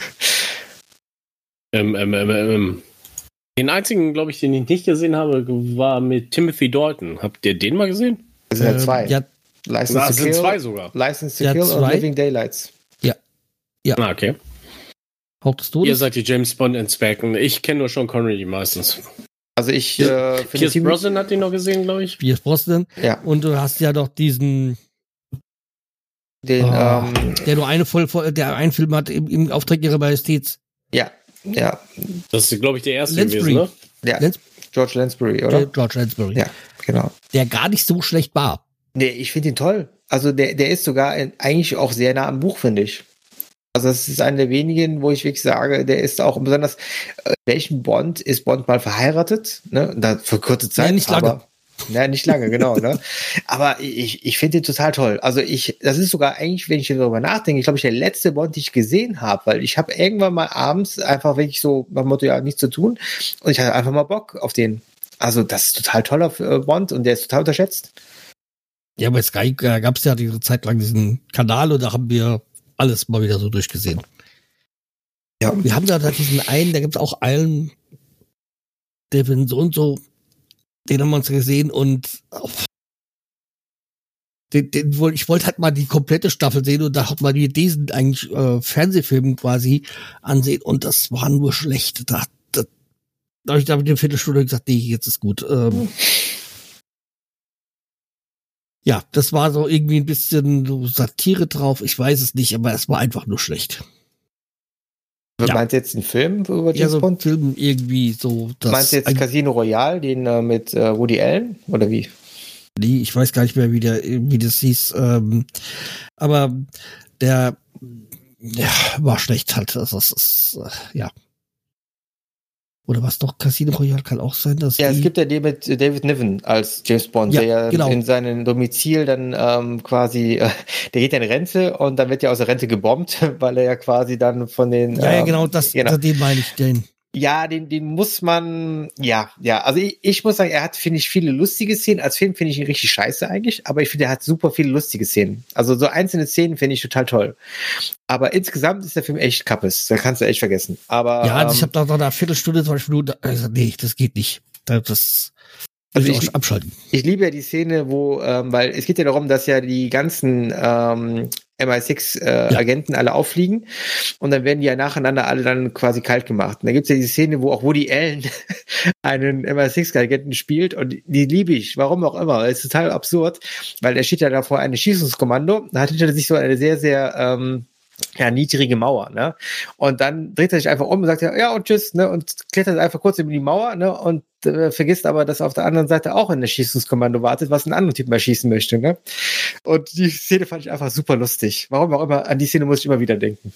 S3: Ähm, ähm, ähm, ähm. Den einzigen, glaube ich, den ich nicht gesehen habe, war mit Timothy Dalton. Habt ihr den mal gesehen?
S4: Das sind ja zwei.
S2: Ähm, ja.
S4: License
S3: Na,
S4: to
S3: sind
S4: Kill,
S3: zwei sogar.
S4: License to
S2: ja,
S4: Kill
S2: zwei.
S4: und Living Daylights.
S2: Ja. Ja.
S3: Ah, okay.
S2: Hauch des Todes.
S3: Ihr seid die James Bond-Inspekten. Ich kenne nur Sean Connery meistens.
S4: Also ich
S3: ja.
S4: äh,
S3: Pierce Team- Brosnan hat den noch gesehen, glaube ich.
S2: Pierce Brosnan.
S4: Ja.
S2: Und du hast ja doch diesen
S4: den,
S2: oh,
S4: ähm,
S2: der nur eine voll, der einen Film hat im, im Auftrag ihrer Majestät.
S4: Ja, ja.
S3: Das ist, glaube ich, der erste
S2: Lansbury.
S3: gewesen, ne?
S4: Ja,
S2: Lans-
S4: George Lansbury, oder?
S2: George Lansbury.
S4: Ja, genau.
S2: Der gar nicht so schlecht war.
S4: Nee, ich finde ihn toll. Also der, der ist sogar in, eigentlich auch sehr nah am Buch, finde ich. Also das ist einer der wenigen, wo ich wirklich sage, der ist auch besonders, äh, welchen Bond ist Bond mal verheiratet? Ne? Da für kurze Zeit.
S2: Ja, nicht lange.
S4: Aber, ja, nicht lange, genau. Ne? Aber ich, ich finde ihn total toll. Also ich, das ist sogar eigentlich, wenn ich darüber nachdenke, ich glaube, ich der letzte Bond, den ich gesehen habe, weil ich habe irgendwann mal abends einfach wirklich so beim Motto, ja, nichts zu tun und ich hatte einfach mal Bock auf den. Also das ist total toller äh, Bond und der ist total unterschätzt.
S2: Ja, bei Sky äh, gab es ja diese Zeit lang diesen Kanal und da haben wir alles mal wieder so durchgesehen. Ja, wir haben da diesen einen, da gibt es auch einen, der wird so und so, den haben wir uns gesehen und oh, den, den, ich wollte halt mal die komplette Staffel sehen und da hat man die diesen eigentlich äh, Fernsehfilmen quasi ansehen und das war nur schlecht. Da, da, da habe ich da mit der Viertelstunde gesagt, nee, jetzt ist gut. Ähm, Ja, das war so irgendwie ein bisschen so Satire drauf. Ich weiß es nicht, aber es war einfach nur schlecht.
S4: Ja. Meinst du jetzt einen Film über James
S2: ja, so
S4: Bond?
S2: Film irgendwie so. Das
S4: Meinst du jetzt Casino Royale, den äh, mit äh, Woody Allen oder wie?
S2: Nee, ich weiß gar nicht mehr, wie der, wie das hieß. Ähm, aber der ja, war schlecht halt. Also das ist äh, ja. Oder was doch, Casino Royale kann auch sein, dass
S4: ja,
S2: die,
S4: es gibt ja den mit David Niven als James Bond,
S2: ja,
S4: der ja
S2: genau.
S4: in seinem Domizil dann ähm, quasi, äh, der geht ja in Rente und dann wird ja aus der Rente gebombt, weil er ja quasi dann von den...
S2: Ja, ja,
S4: ähm,
S2: genau, das,
S4: genau.
S2: Also den meine ich, den.
S4: Ja, den, den muss man, ja, ja, also ich, ich muss sagen, er hat, finde ich, viele lustige Szenen. Als Film finde ich ihn richtig scheiße eigentlich, aber ich finde, er hat super viele lustige Szenen. Also so einzelne Szenen finde ich total toll. Aber insgesamt ist der Film echt kappes. Da kannst du echt vergessen. Aber
S2: ja, also
S4: ähm,
S2: ich habe da noch eine Viertelstunde zum Beispiel nur, also nee, das geht nicht. Das
S4: Also
S2: ich
S4: ich,
S2: abschalten.
S4: Ich liebe ja die Szene, wo, ähm, weil es geht ja darum, dass ja die ganzen ähm, M I sechs äh, ja. Agenten alle auffliegen und dann werden die ja nacheinander alle dann quasi kalt gemacht. Und da gibt's ja die Szene, wo auch Woody Allen einen M I sechs Agenten spielt und die liebe ich, warum auch immer. Das ist total absurd, weil er steht ja davor ein Schießungskommando, da hat hinter sich so eine sehr, sehr ähm, ja, niedrige Mauer, ne? Und dann dreht er sich einfach um und sagt ja, ja und tschüss, ne? Und klettert einfach kurz über die Mauer, ne? Und äh, vergisst aber, dass auf der anderen Seite auch ein Erschießungskommando wartet, was einen anderen Typen erschießen möchte, ne? Und die Szene fand ich einfach super lustig. Warum auch immer, an die Szene muss ich immer wieder denken.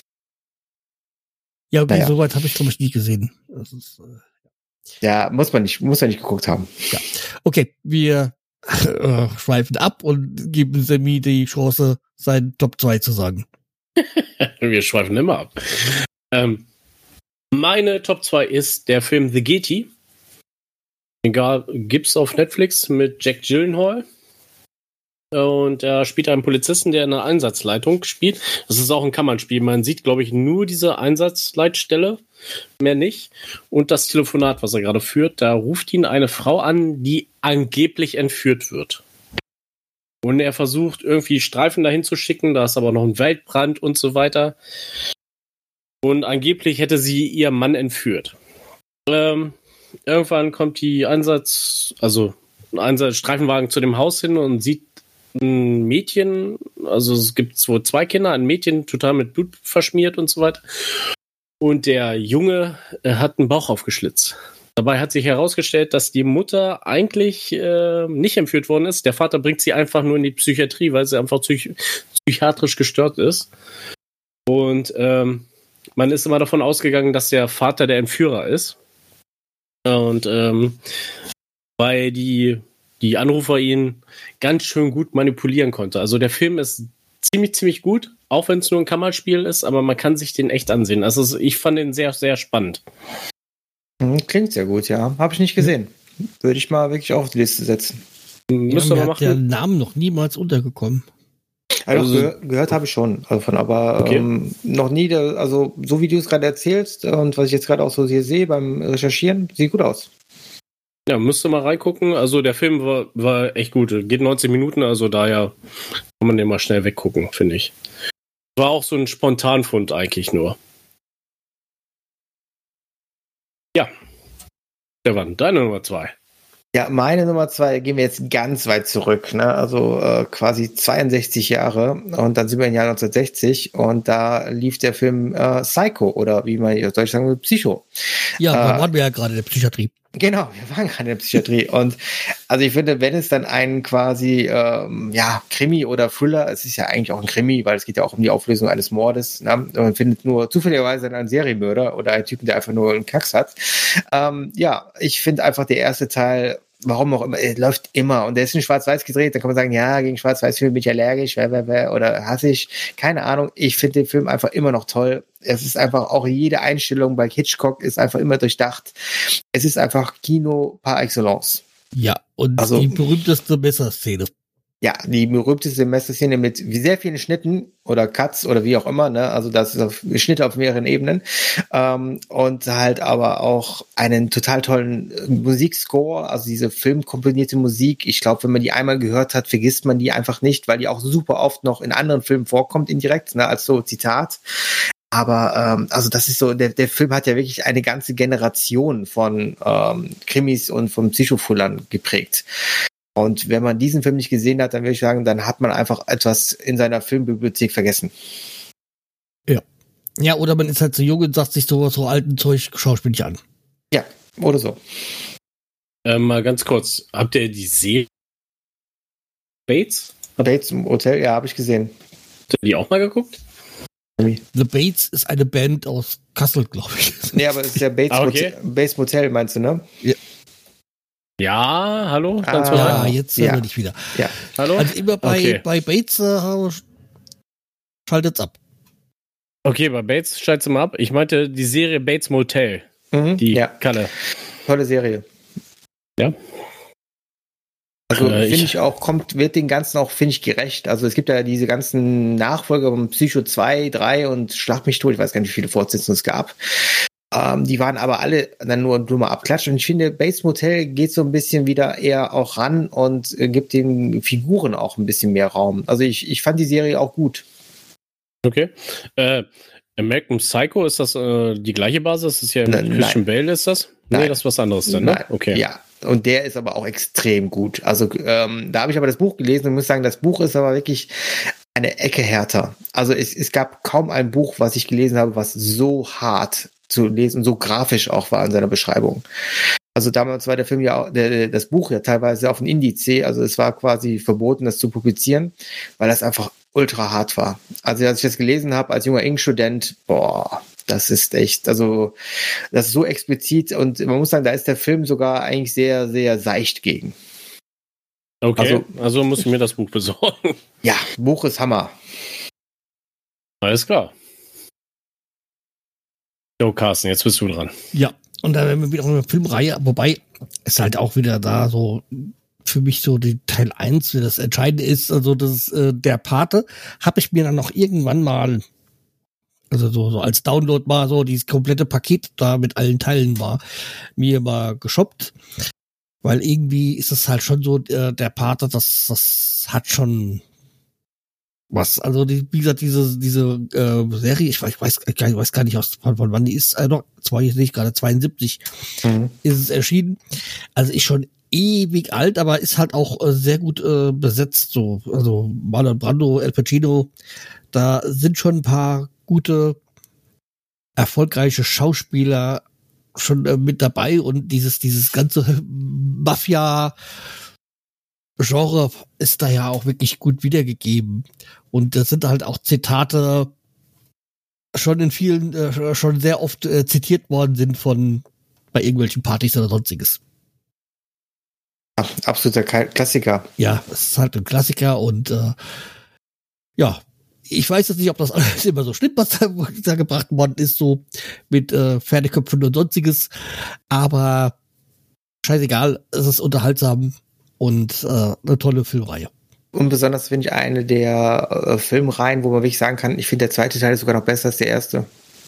S2: Ja, okay,
S4: naja.
S2: Soweit habe ich, glaube ich, nie gesehen. Das ist, äh,
S4: ja, muss man nicht, muss man nicht geguckt haben.
S2: Ja. Okay, wir äh, schweifen ab und geben Sammy die Chance, seinen Top zwei zu sagen.
S3: Wir schweifen immer ab. Ähm, meine Top zwei ist der Film The Getty. Egal, gibt's auf Netflix mit Jack Gyllenhaal. Und er spielt einen Polizisten, der in einer Einsatzleitung spielt. Das ist auch ein Kammernspiel. Man sieht, glaube ich, nur diese Einsatzleitstelle, mehr nicht. Und das Telefonat, was er gerade führt, da ruft ihn eine Frau an, die angeblich entführt wird. Und er versucht, irgendwie Streifen dahin zu schicken. Da ist aber noch ein Waldbrand und so weiter. Und angeblich hätte sie ihren Mann entführt. Ähm, irgendwann kommt die Einsatz, also ein Einsatzstreifenwagen zu dem Haus hin und sieht ein Mädchen, also es gibt so zwei Kinder, ein Mädchen total mit Blut verschmiert und so weiter. Und der Junge äh, hat einen Bauch aufgeschlitzt. Dabei hat sich herausgestellt, dass die Mutter eigentlich äh, nicht entführt worden ist. Der Vater bringt sie einfach nur in die Psychiatrie, weil sie einfach psych- psychiatrisch gestört ist. Und ähm, man ist immer davon ausgegangen, dass der Vater der Entführer ist. Und ähm, weil die die Anrufer ihn ganz schön gut manipulieren konnte. Also der Film ist ziemlich, ziemlich gut, auch wenn es nur ein Kammerspiel ist, aber man kann sich den echt ansehen. Also ich fand den sehr, sehr spannend.
S4: Klingt sehr gut, ja. Habe ich nicht gesehen. Würde ich mal wirklich auf die Liste setzen.
S3: Müsst ihr mal machen.
S2: Der Name noch niemals untergekommen.
S4: Also,
S3: Also-
S4: gehör, gehört habe ich schon davon, aber
S3: Okay.
S4: ähm, noch nie, da, also so wie du es gerade erzählst und was ich jetzt gerade auch so hier sehe beim Recherchieren, sieht gut aus.
S3: Ja, müsst ihr mal reingucken. Also der Film war, war echt gut. Geht neunzehn Minuten, also daher kann man den mal schnell weggucken, finde ich. War auch so ein Spontanfund eigentlich nur. Ja. Stefan, deine Nummer zwei.
S4: Ja, meine Nummer zwei, gehen wir jetzt ganz weit zurück, ne? Also äh, quasi zweiundsechzig Jahre und dann sind wir im Jahr neunzehnhundertsechzig und da lief der Film äh, Psycho oder wie man in Deutsch sagen will, Psycho.
S2: Ja, da
S4: Äh,
S2: waren wir ja gerade in der Psychiatrie.
S4: Genau, wir waren gerade in der Psychiatrie und also ich finde, wenn es dann ein quasi ähm, ja Krimi oder Thriller, es ist ja eigentlich auch ein Krimi, weil es geht ja auch um die Auflösung eines Mordes, ne? Und man findet nur zufälligerweise einen Serienmörder oder einen Typen, der einfach nur einen Knacks hat. Ähm, ja, ich finde einfach der erste Teil, warum auch immer, er läuft immer und der ist in Schwarz-Weiß gedreht, da kann man sagen, ja, gegen Schwarz-Weiß-Film bin ich allergisch, oder hasse ich, keine Ahnung, ich finde den Film einfach immer noch toll. Es ist einfach auch jede Einstellung bei Hitchcock ist einfach immer durchdacht. Es ist einfach Kino par excellence.
S2: Ja, und
S4: Also-
S2: die berühmteste Messerszene.
S4: Ja, die berühmteste Messerszene mit sehr vielen Schnitten oder Cuts oder wie auch immer, ne? Also das ist auf Schnitte auf mehreren Ebenen. Ähm, und halt aber auch einen total tollen äh, Musikscore, also diese filmkomponierte Musik. Ich glaube, wenn man die einmal gehört hat, vergisst man die einfach nicht, weil die auch super oft noch in anderen Filmen vorkommt, indirekt, ne? Als so Zitat. Aber ähm, also das ist so, der, der Film hat ja wirklich eine ganze Generation von ähm, Krimis und von Psychothrillern geprägt. Und wenn man diesen Film nicht gesehen hat, dann würde ich sagen, dann hat man einfach etwas in seiner Filmbibliothek vergessen.
S2: Ja, oder man ist halt so jung und sagt sich so, so alten Zeug, schau ich mir nicht an.
S4: Ja, oder so.
S3: Ähm, mal ganz kurz, habt ihr die Serie Bates?
S4: Bates im Hotel, ja, habe ich gesehen.
S3: Habt ihr die auch mal geguckt?
S2: The Bates ist eine Band aus Kassel, glaube ich.
S4: Nee, aber es ist ja Bates,
S3: Ah, okay.
S4: Motel, Bates Motel, meinst du, ne?
S3: Ja, hallo?
S4: Ah,
S3: Ganz
S2: Ja,
S3: normal.
S2: jetzt
S4: Ja.
S2: hören wir dich wieder.
S4: Ja.
S3: Hallo?
S2: Also immer bei,
S3: Okay.
S2: bei Bates äh, schaltet's ab.
S3: Okay, bei Bates schalt's mal ab. Ich meinte die Serie Bates Motel.
S4: Mhm.
S3: Die
S4: Ja,
S3: Kalle.
S4: tolle Serie.
S3: Ja.
S4: Also
S3: Äh,
S4: finde
S3: ich-
S4: ich auch, kommt, wird den Ganzen auch, finde ich, gerecht. Also es gibt ja diese ganzen Nachfolger von Psycho zwei, drei und Schlag mich tot, ich weiß gar nicht, wie viele Fortsetzungen es gab. Ähm, die waren aber alle dann nur, nur mal abklatscht. Und ich finde, Bates Motel geht so ein bisschen wieder eher auch ran und äh, gibt den Figuren auch ein bisschen mehr Raum. Also ich, ich fand die Serie auch gut.
S3: Okay. Äh, American Psycho, ist das äh, die gleiche Basis? Das ist ja
S4: Nein,
S3: mit Christian Bale, ist das? Nee,
S4: Nein.
S3: das ist was anderes dann, ne?
S4: Nein.
S3: Okay.
S4: Ja, und der ist aber auch extrem gut. Also ähm, da habe ich aber das Buch gelesen und muss sagen, das Buch ist aber wirklich eine Ecke härter. Also es, es gab kaum ein Buch, was ich gelesen habe, was so hart zu lesen, so grafisch auch war in seiner Beschreibung. Also damals war der Film ja, auch- der, das Buch ja teilweise auf ein Indiz, also es war quasi verboten, das zu publizieren, weil das einfach ultra hart war. Also als ich das gelesen habe als junger Ing-Student, boah, das ist echt, also das ist so explizit und man muss sagen, da ist der Film sogar eigentlich sehr, sehr seicht gegen.
S3: Okay, also,
S4: Also-
S3: muss ich mir das Buch besorgen.
S4: Ja, Buch ist Hammer.
S3: Alles klar. Jo, Carsten, jetzt bist du dran.
S2: Ja, und dann werden wir wieder eine Filmreihe, wobei es halt auch wieder da so für mich so die Teil eins, wie das Entscheidende ist. Also das äh, der Pate habe ich mir dann noch irgendwann mal, also so, so als Download mal so dieses komplette Paket da mit allen Teilen war, mir mal geshoppt. Weil irgendwie ist es halt schon so, äh, der Pate, das, das hat schon was. Also die, wie gesagt, diese diese äh, Serie, ich weiß, ich weiß, ich weiß gar nicht, aus, von, von wann die ist. Also zwar jetzt nicht gerade zweiundsiebzig mhm. ist es erschienen. Also ist schon ewig alt, aber ist halt auch äh, sehr gut äh, besetzt. So, also Marlon Brando, Al Pacino, da sind schon ein paar gute, erfolgreiche Schauspieler schon äh, mit dabei und dieses dieses ganze Mafia Genre ist da ja auch wirklich gut wiedergegeben und das sind halt auch Zitate schon in vielen äh, schon sehr oft äh, zitiert worden sind von bei irgendwelchen Partys oder sonstiges.
S4: Ach, absoluter Klassiker.
S2: Ja, es ist halt ein Klassiker und äh, ja, ich weiß jetzt nicht, ob das alles immer so stimmt, was da, da gebracht worden ist, so mit äh, Pferdeköpfen und sonstiges, aber scheißegal, es ist unterhaltsam und äh, eine tolle Filmreihe.
S4: Und besonders finde ich eine der äh, Filmreihen, wo man wirklich sagen kann, ich finde der zweite Teil ist sogar noch besser als der erste.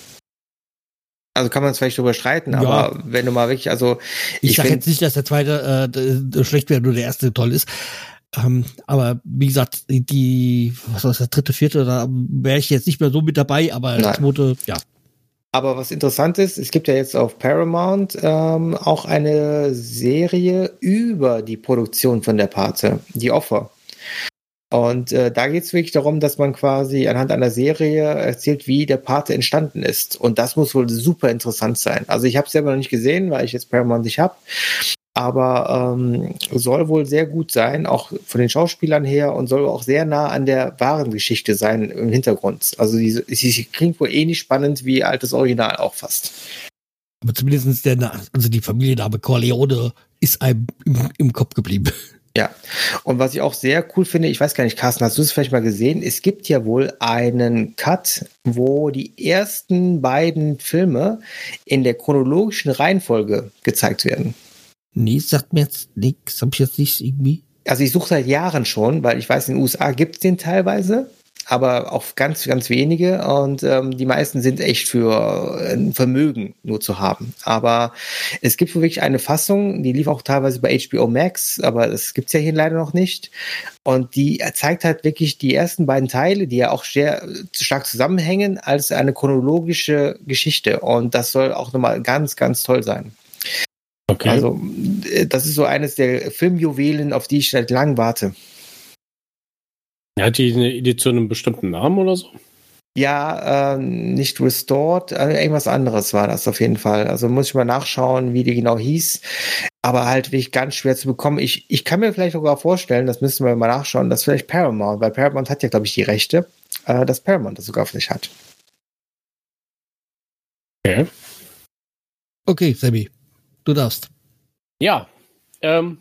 S4: Also kann man es vielleicht drüber streiten, ja. Aber wenn du mal wirklich, also
S2: ich, ich sage jetzt nicht, dass der zweite äh, schlecht wäre, nur der erste toll ist. Ähm, aber wie gesagt, die, was war das, der dritte, vierte, da wäre ich jetzt nicht mehr so mit dabei, aber der zweite, ja.
S4: Aber was interessant ist, es gibt ja jetzt auf Paramount ähm, auch eine Serie über die Produktion von der Pate, die Offer. Und äh, da geht es wirklich darum, dass man quasi anhand einer Serie erzählt, wie der Pate entstanden ist. Und das muss wohl super interessant sein. Also ich habe es selber noch nicht gesehen, weil ich jetzt Paramount nicht habe. Aber ähm, soll wohl sehr gut sein, auch von den Schauspielern her und soll auch sehr nah an der wahren Geschichte sein im Hintergrund. Also sie, sie klingt wohl ähnlich spannend wie altes Original auch fast.
S2: Aber zumindest der, also die Familienname Corleone ist einem im, im Kopf geblieben.
S4: Ja, und was ich auch sehr cool finde, ich weiß gar nicht, Carsten, hast du es vielleicht mal gesehen? Es gibt ja wohl einen Cut, wo die ersten beiden Filme in der chronologischen Reihenfolge gezeigt werden.
S2: Nee, sagt mir jetzt nichts. Hab ich jetzt nicht irgendwie.
S4: Also ich suche seit Jahren schon, weil ich weiß, in den U S A gibt es den teilweise, aber auch ganz, ganz wenige und ähm, die meisten sind echt für ein Vermögen nur zu haben. Aber es gibt wirklich eine Fassung, die lief auch teilweise bei H B O Max, aber das gibt's ja hier leider noch nicht. Und die zeigt halt wirklich die ersten beiden Teile, die ja auch sehr stark zusammenhängen, als eine chronologische Geschichte. Und das soll auch nochmal ganz, ganz toll sein. Okay. Also, das ist so eines der Filmjuwelen, auf die ich seit langem warte.
S3: Hat die eine Idee zu einem bestimmten Namen oder so?
S4: Ja, äh, nicht Restored, äh, irgendwas anderes war das auf jeden Fall. Also muss ich mal nachschauen, wie die genau hieß. Aber halt wirklich ganz schwer zu bekommen. Ich, ich kann mir vielleicht sogar vorstellen, das müssen wir mal nachschauen, dass vielleicht Paramount, weil Paramount hat ja, glaube ich, die Rechte, äh, dass Paramount das sogar vielleicht hat.
S3: Okay.
S2: Okay, Sammy. Du darfst.
S3: Ja. Ähm,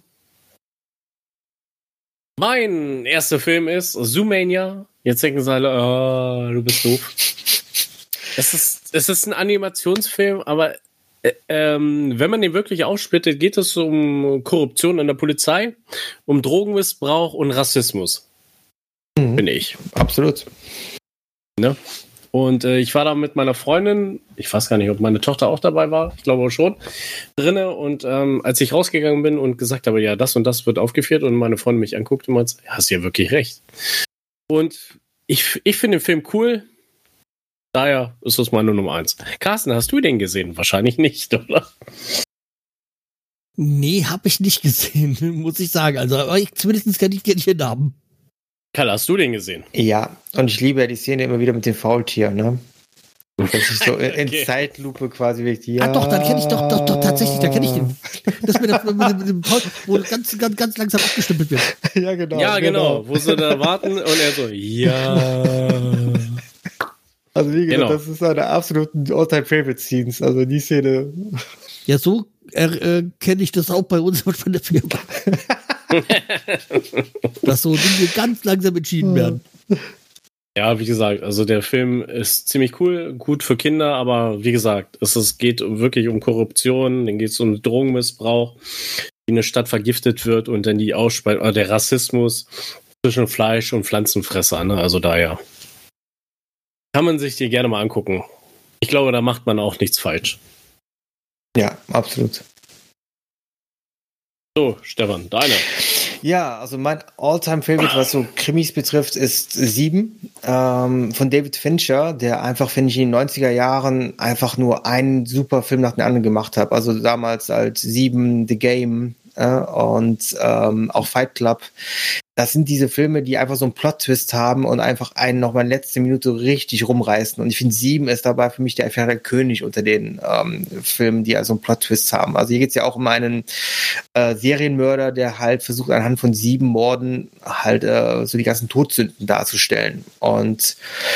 S3: mein erster Film ist Zoomania. Jetzt denken sie alle, oh, du bist doof. es, ist, es ist ein Animationsfilm, aber äh, ähm, wenn man den wirklich aussplittet, geht es um Korruption in der Polizei, um Drogenmissbrauch und Rassismus.
S4: Mhm.
S3: Finde ich.
S4: Absolut.
S3: Ne? Und äh, ich war da mit meiner Freundin, ich weiß gar nicht, ob meine Tochter auch dabei war, ich glaube schon, drinne. Und ähm, als ich rausgegangen bin und gesagt habe, ja, das und das wird aufgeführt und meine Freundin mich anguckt und meint, ja, hast ja wirklich recht. Und ich, ich finde den Film cool, daher ist das meine Nummer eins. Carsten, hast du den gesehen? Wahrscheinlich nicht, oder?
S2: Nee, hab ich nicht gesehen, muss ich sagen. Also, aber ich, zumindest kenne ich, kenn ich den Namen.
S3: Karl, hast du den gesehen?
S4: Ja, und ich liebe ja die Szene immer wieder mit dem Faultier, ne? Das ist so in okay. Zeitlupe quasi wirklich. Ja.
S2: Ah, doch, dann kenne ich doch, doch, doch, tatsächlich, da kenne ich den. Das mit, der, mit, mit dem Faul, wo ganz, ganz, ganz langsam abgestempelt wird.
S4: Ja, genau.
S3: Ja, genau. genau. Wo sie da warten und er so, ja.
S4: Also, wie gesagt, genau. Das ist eine absoluten All-Time-Favorite-Scenes. Also, die Szene.
S2: Ja, so äh, kenne ich das auch bei uns von der Firma. Dass so Dinge ganz langsam entschieden werden.
S3: Ja, wie gesagt, also der Film ist ziemlich cool, gut für Kinder, aber wie gesagt, es, es geht wirklich um Korruption, dann geht es um Drogenmissbrauch. wie eine Stadt vergiftet wird und dann die Ausspeisung, oder der Rassismus zwischen Fleisch- und Pflanzenfresser, ne? Also daher. Kann man sich die gerne mal angucken. Ich glaube, da macht man auch nichts falsch.
S4: Ja, absolut.
S3: So, Stefan, deine.
S4: Ja, also mein All-Time-Favorite, was so Krimis betrifft, ist Sieben ähm, von David Fincher, der einfach, finde ich, in den neunziger Jahren einfach nur einen super Film nach dem anderen gemacht hat. Also damals als Sieben, The Game äh, und ähm, auch Fight Club. Das sind diese Filme, die einfach so einen Plot-Twist haben und einfach einen nochmal in letzter Minute richtig rumreißen. Und ich finde, Sieben ist dabei für mich der, einfach der König unter den ähm, Filmen, die also einen Plot-Twist haben. Also hier geht es ja auch um einen äh, Serienmörder, der halt versucht, anhand von sieben Morden halt äh, so die ganzen Todsünden darzustellen. Und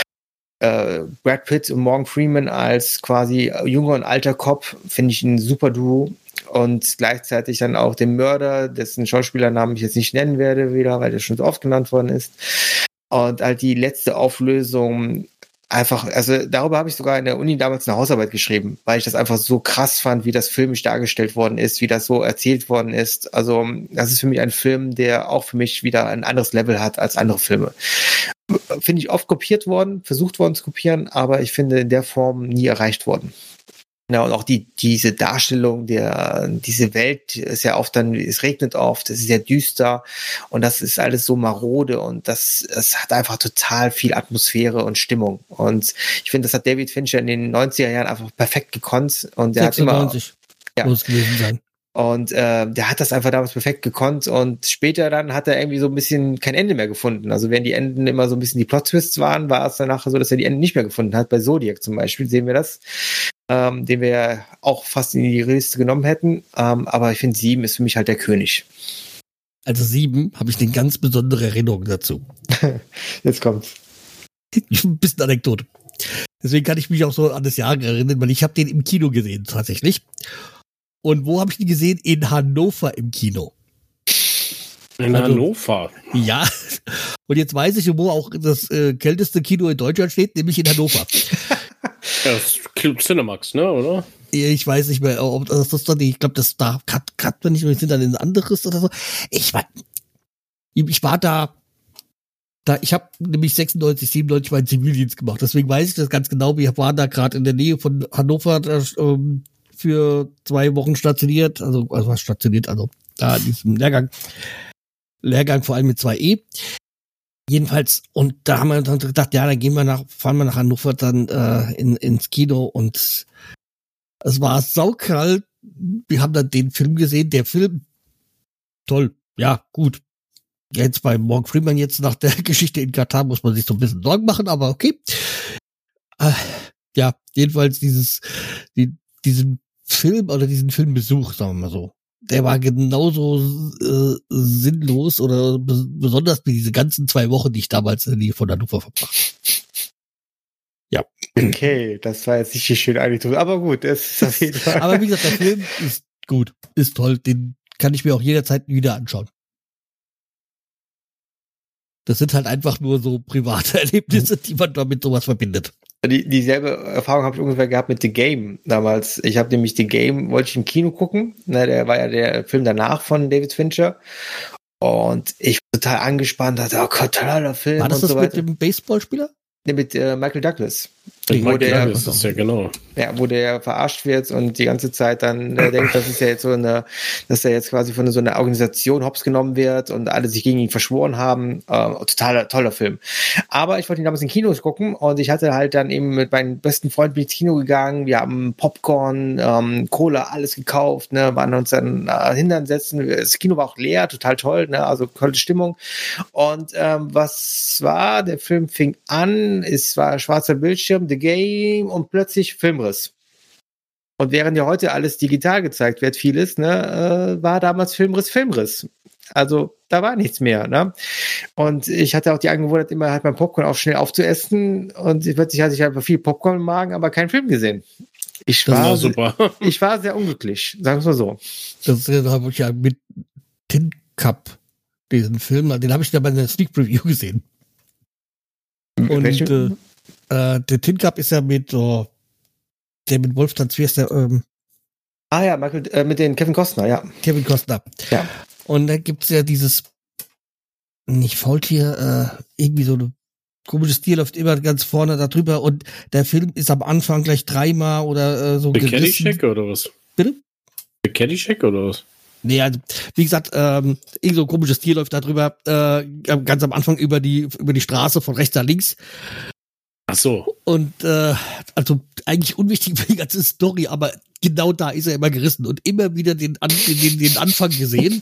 S4: äh, Brad Pitt und Morgan Freeman als quasi junger und alter Cop finde ich ein super Duo. Und gleichzeitig dann auch den Mörder, dessen Schauspielernamen ich jetzt nicht nennen werde wieder, weil der schon so oft genannt worden ist. Und halt die letzte Auflösung einfach, also darüber habe ich sogar in der Uni damals eine Hausarbeit geschrieben, weil ich das einfach so krass fand, wie das filmisch dargestellt worden ist, wie das so erzählt worden ist. Also das ist für mich ein Film, der auch für mich wieder ein anderes Level hat als andere Filme. Finde ich oft kopiert worden, versucht worden zu kopieren, aber ich finde in der Form nie erreicht worden. Ja, und auch die, diese Darstellung der, diese Welt ist ja oft dann, es regnet oft, es ist sehr düster und das ist alles so marode und das, es hat einfach total viel Atmosphäre und Stimmung. Und ich finde, das hat David Fincher in den neunziger Jahren einfach perfekt gekonnt und der
S2: sechsundneunzig
S4: hat immer,
S2: muss es gewesen sein.
S4: Und äh, der hat das einfach damals perfekt gekonnt und später dann hat er irgendwie so ein bisschen kein Ende mehr gefunden. Also wenn die Enden immer so ein bisschen die Plot-Twists waren, war es danach so, dass er die Enden nicht mehr gefunden hat. Bei Zodiac zum Beispiel sehen wir das, ähm, den wir ja auch fast in die Liste genommen hätten. Ähm, aber ich finde, Sieben ist für mich halt der König.
S2: Also Sieben habe ich eine ganz besondere Erinnerung dazu.
S4: Jetzt kommt's.
S2: Ein bisschen Anekdote. Deswegen kann ich mich auch so an das Jahr erinnern, weil ich habe den im Kino gesehen tatsächlich. Und wo habe ich den gesehen? In Hannover im Kino.
S3: In also, Hannover?
S2: Ja. Und jetzt weiß ich, wo auch das äh, kälteste Kino in Deutschland steht, nämlich in Hannover.
S3: Ja, das ist Cinemax, ne, oder?
S2: Ich weiß nicht mehr, ob das das dann, ich glaube, das da hat man nicht mehr, sind dann ein anderes oder so. Ich war, ich war da, da, ich habe nämlich sechsundneunzig, siebenundneunzig meinen Zivildienst gemacht. Deswegen weiß ich das ganz genau. Wir waren da gerade in der Nähe von Hannover, da, ähm, für zwei Wochen stationiert, also, also was stationiert, also da in diesem Lehrgang, Lehrgang vor allem mit zwei E. Jedenfalls, und da haben wir dann gedacht, ja, dann gehen wir nach, fahren wir nach Hannover dann äh, in, ins Kino und es war saukalt. Wir haben dann den Film gesehen, der Film, toll, ja, gut. Jetzt bei Morgan Freeman jetzt nach der Geschichte in Katar muss man sich so ein bisschen Sorgen machen, aber okay. Äh, ja, jedenfalls dieses, die, diesen Film oder diesen Filmbesuch, sagen wir mal so, der war genauso äh, sinnlos oder be- besonders wie diese ganzen zwei Wochen, die ich damals in der Nähe von Hannover verbracht. Ja.
S4: Okay, das war jetzt nicht die schöne Anekdote, aber gut, das ist auf jeden Fall.
S2: Aber wie gesagt, der Film ist gut, ist toll, den kann ich mir auch jederzeit wieder anschauen. Das sind halt einfach nur so private Erlebnisse, die man damit sowas verbindet.
S4: Die, dieselbe Erfahrung habe ich ungefähr gehabt mit The Game damals. Ich habe nämlich The Game, wollte ich im Kino gucken. Ne, der war ja der Film danach von David Fincher. Und ich war total angespannt, dachte, oh Gott, toller Film.
S2: War das
S4: und
S2: das
S4: so
S2: mit
S4: weiter.
S2: dem Baseballspieler?
S4: Ne, mit äh, Michael Douglas.
S3: Mit
S4: wo
S3: Michael
S4: der,
S3: Douglas ist ja genau.
S4: Ja, wo der verarscht wird und die ganze Zeit dann äh, denkt, das ist ja jetzt so eine, dass er jetzt quasi von so einer Organisation hops genommen wird und alle sich gegen ihn verschworen haben. Äh, totaler, toller Film. Aber ich wollte ihn damals in Kinos gucken und ich hatte halt dann eben mit meinen besten Freunden ins Kino gegangen. Wir haben Popcorn, ähm, Cola, alles gekauft, ne, waren uns dann äh, hinsetzen. Das Kino war auch leer, total toll, ne, also tolle Stimmung. Und ähm, was war? Der Film fing an, es war schwarzer Bildschirm, The Game und plötzlich Filmriss. Und während ja heute alles digital gezeigt wird, vieles, ne, äh, war damals Filmriss, Filmriss. Also da war nichts mehr, ne? Und ich hatte auch die Angewohnheit, immer halt mein Popcorn auch schnell aufzuessen und plötzlich hatte ich einfach viel Popcorn im Magen, aber keinen Film gesehen. Ich war,
S3: war super.
S4: Ich war sehr unglücklich, sagen wir es mal so.
S2: Das habe ich ja mit Tin Cup, diesen Film, den habe ich da bei einer Sneak Preview gesehen. Und äh, äh, der Tin Cup ist ja mit oh, der mit Wolfgang Zwiers, der ähm,
S4: Ah ja, Michael, äh, mit den Kevin Costner, ja.
S2: Kevin Costner.
S4: Ja.
S2: Und da gibt's ja dieses, nicht Faultier, äh, irgendwie so eine komisches Tier läuft immer ganz vorne da drüber und der Film ist am Anfang gleich dreimal oder äh, so
S3: The
S2: gerissen.
S3: Caddyshack oder was?
S2: Bitte?
S3: The Caddyshack oder was?
S2: Nee, also, wie gesagt, ähm, irgend so ein komisches Tier läuft da drüber, äh, ganz am Anfang über die, über die Straße von rechts nach links.
S3: Ach so.
S2: Und, äh, also, eigentlich unwichtig für die ganze Story, aber genau da ist er immer gerissen und immer wieder den, An den, den Anfang gesehen.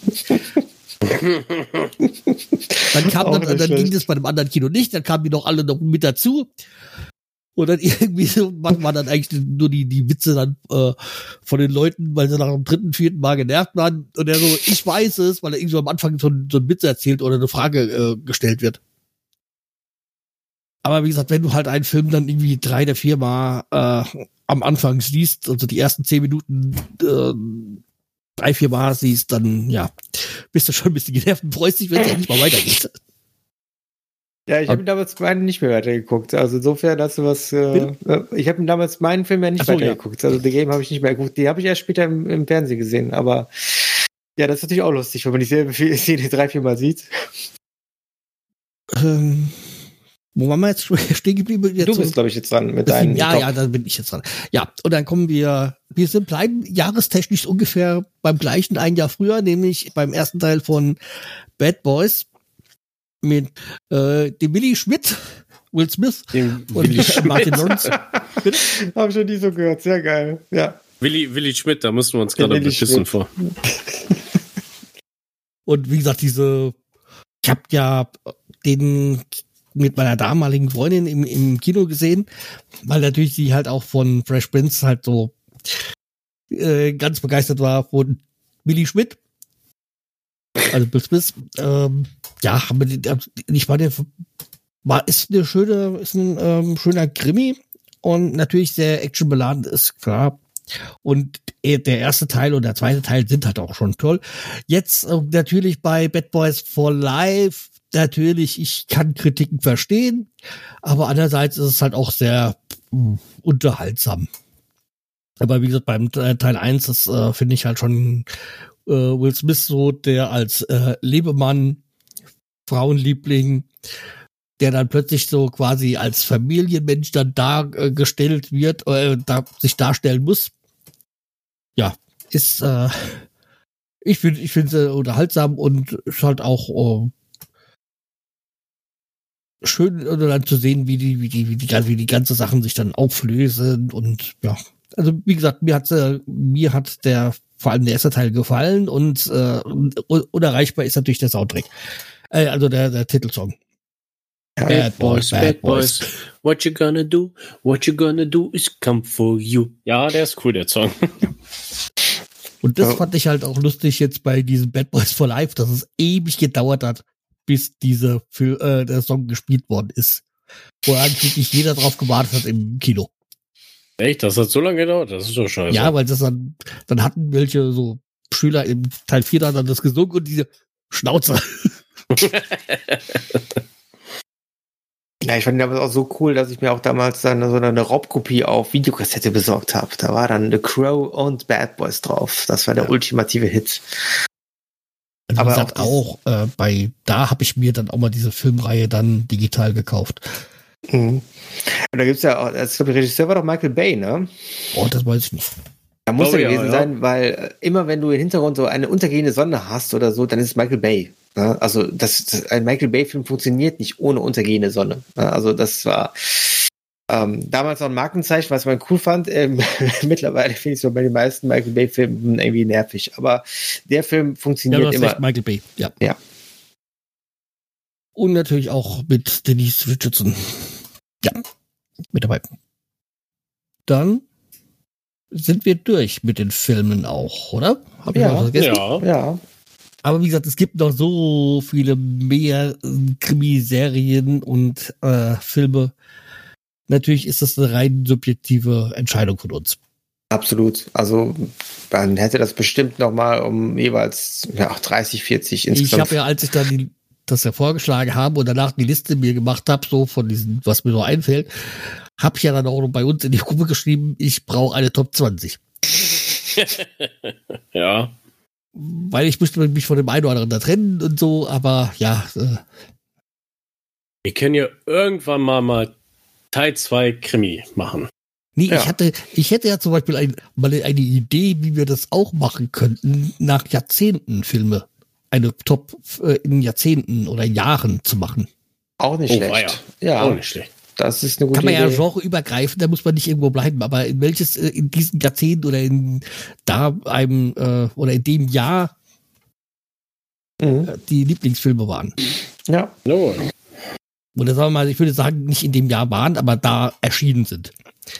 S2: Dann kam dann, dann ging das bei einem anderen Kino nicht, dann kamen die noch alle noch mit dazu. Und dann irgendwie so war dann eigentlich nur die, die Witze dann äh, von den Leuten, weil sie nach dem dritten, vierten Mal genervt waren. Und er so, ich weiß es, weil er irgendwie so am Anfang so, so einen Witz erzählt oder eine Frage äh, gestellt wird. Aber wie gesagt, wenn du halt einen Film dann irgendwie drei oder vier Mal äh, am Anfang siehst, also die ersten zehn Minuten äh, drei, vier Mal siehst, dann ja, bist du schon ein bisschen genervt und freust dich, wenn es endlich mal weitergeht.
S4: Ja, ich habe ihn damals meinen nicht mehr weitergeguckt. Also insofern hast du was. Äh, ich habe ihn damals meinen Film ja nicht so, weitergeguckt. Ja. Also The Game habe ich nicht mehr geguckt. Die habe ich erst später im, im Fernsehen gesehen. Aber ja, das ist natürlich auch lustig, wenn man dieselbe Szene drei, vier Mal sieht.
S2: Ähm, wo waren wir jetzt stehen geblieben? Jetzt
S4: du bist, glaube ich, jetzt dran mit deinen.
S2: Ja, Top. ja, dann bin ich jetzt dran. Ja, und dann kommen wir. Wir sind bleiben jahrestechnisch ungefähr beim gleichen ein Jahr früher, nämlich beim ersten Teil von Bad Boys. Mit äh, dem Willi Schmidt, Will Smith
S3: dem
S2: und
S3: Willi
S2: Martin Lawrence.
S4: Habe ich schon nie so gehört, sehr geil. Ja.
S3: Willi, Willi Schmidt, da müssen wir uns gerade beschissen vor.
S2: Und wie gesagt, diese, ich habe ja den mit meiner damaligen Freundin im, im Kino gesehen, weil natürlich sie halt auch von Fresh Prince halt so äh, ganz begeistert war von Willi Schmidt. Also Will Smith, ähm, ja, haben wir den, ich meine, war, ist eine schöne, ist ein ähm, schöner Krimi und natürlich sehr actionbeladen, ist klar. Und der erste Teil und der zweite Teil sind halt auch schon toll. Jetzt äh, natürlich bei Bad Boys for Life, natürlich, ich kann Kritiken verstehen, aber andererseits ist es halt auch sehr mh, unterhaltsam. Aber wie gesagt, beim Teil eins, das äh, finde ich halt schon äh, Will Smith so, der als äh, Lebemann, Frauenliebling, der dann plötzlich so quasi als Familienmensch dann dargestellt äh, wird, äh, da, sich darstellen muss. Ja, ist, äh, ich finde, ich finde es unterhaltsam und ist halt auch äh, schön, oder dann zu sehen, wie die, wie die, wie die, wie die ganze Sachen sich dann auflösen und ja. Also wie gesagt, mir hat äh, mir hat der vor allem der erste Teil gefallen und äh, unerreichbar ist natürlich der Soundtrack. Äh, also der, der Titelsong.
S3: Bad Boys, Bad Boys, what you gonna do? What you gonna do is come for you. Ja, der ist cool, der Song.
S2: Und das fand ich halt auch lustig jetzt bei diesem Bad Boys for Life, dass es ewig gedauert hat, bis diese für, äh, der Song gespielt worden ist. Wo eigentlich jeder drauf gewartet hat im Kino.
S3: Echt? Das hat so lange gedauert? Das ist doch scheiße.
S2: Ja, weil das dann, dann hatten welche so Schüler im Teil vier dann das gesungen und diese Schnauze.
S4: Ja, ich fand damals auch so cool, dass ich mir auch damals dann so eine Raubkopie auf Videokassette besorgt habe. Da war dann The Crow und Bad Boys drauf. Das war der ja. ultimative Hit.
S2: Also aber gesagt, auch, auch äh, bei da habe ich mir dann auch mal diese Filmreihe dann digital gekauft.
S4: Mhm. Und da gibt's ja auch, ich glaube, der Regisseur war doch Michael Bay, ne?
S2: Oh, das weiß ich nicht.
S4: Da muss
S3: oh,
S4: er gewesen
S3: ja,
S4: sein,
S3: ja.
S4: weil immer wenn du im Hintergrund so eine untergehende Sonne hast oder so, dann ist es Michael Bay. Ne? Also das, das, ein Michael Bay-Film funktioniert nicht ohne untergehende Sonne. Ne? Also das war ähm, damals noch ein Markenzeichen, was man cool fand. Ähm, mittlerweile finde ich es so bei den meisten Michael Bay-Filmen irgendwie nervig. Aber der Film funktioniert
S2: ja, du hast
S4: immer.
S2: Recht, Michael Bay, ja.
S4: ja.
S2: Und natürlich auch mit Denise Richardson. Ja, mit dabei. Dann sind wir durch mit den Filmen auch, oder? Hab ich
S4: ja,
S2: was vergessen?
S3: Ja.
S4: ja.
S2: Aber wie gesagt, es gibt noch so viele mehr Krimiserien und äh, Filme. Natürlich ist das eine rein subjektive Entscheidung von uns.
S4: Absolut. Also man hätte das bestimmt noch mal um jeweils ja, dreißig, vierzig insgesamt.
S2: Ich habe ja, als ich dann die, das ja vorgeschlagen habe und danach die Liste mir gemacht habe, so von diesen, was mir so einfällt, habe ich ja dann auch noch bei uns in die Gruppe geschrieben, ich brauche eine Top zwanzig.
S3: Ja.
S2: Weil ich musste mich von dem einen oder anderen da trennen und so, aber ja. Äh.
S3: Wir können ja irgendwann mal, mal Teil zwei Krimi machen.
S2: Nee,
S4: Ja.
S2: ich hatte, ich hätte ja zum Beispiel ein, mal eine Idee, wie wir das auch machen könnten, nach Jahrzehnten Filme, eine Top äh, in Jahrzehnten oder Jahren zu machen.
S4: Auch nicht
S3: Oh,
S4: schlecht.
S3: weia.
S4: Ja,
S3: Auch nicht schlecht.
S4: das ist eine gute
S2: Kann man ja
S4: Idee.
S2: Genre übergreifen, da muss man nicht irgendwo bleiben, aber in welches, äh, in diesem Jahrzehnt oder in da einem, äh, oder in dem Jahr
S4: Mhm.
S2: äh, die Lieblingsfilme waren.
S4: Ja,
S3: No.
S2: Oder sagen wir mal, ich würde sagen, nicht in dem Jahr waren, aber da erschienen sind.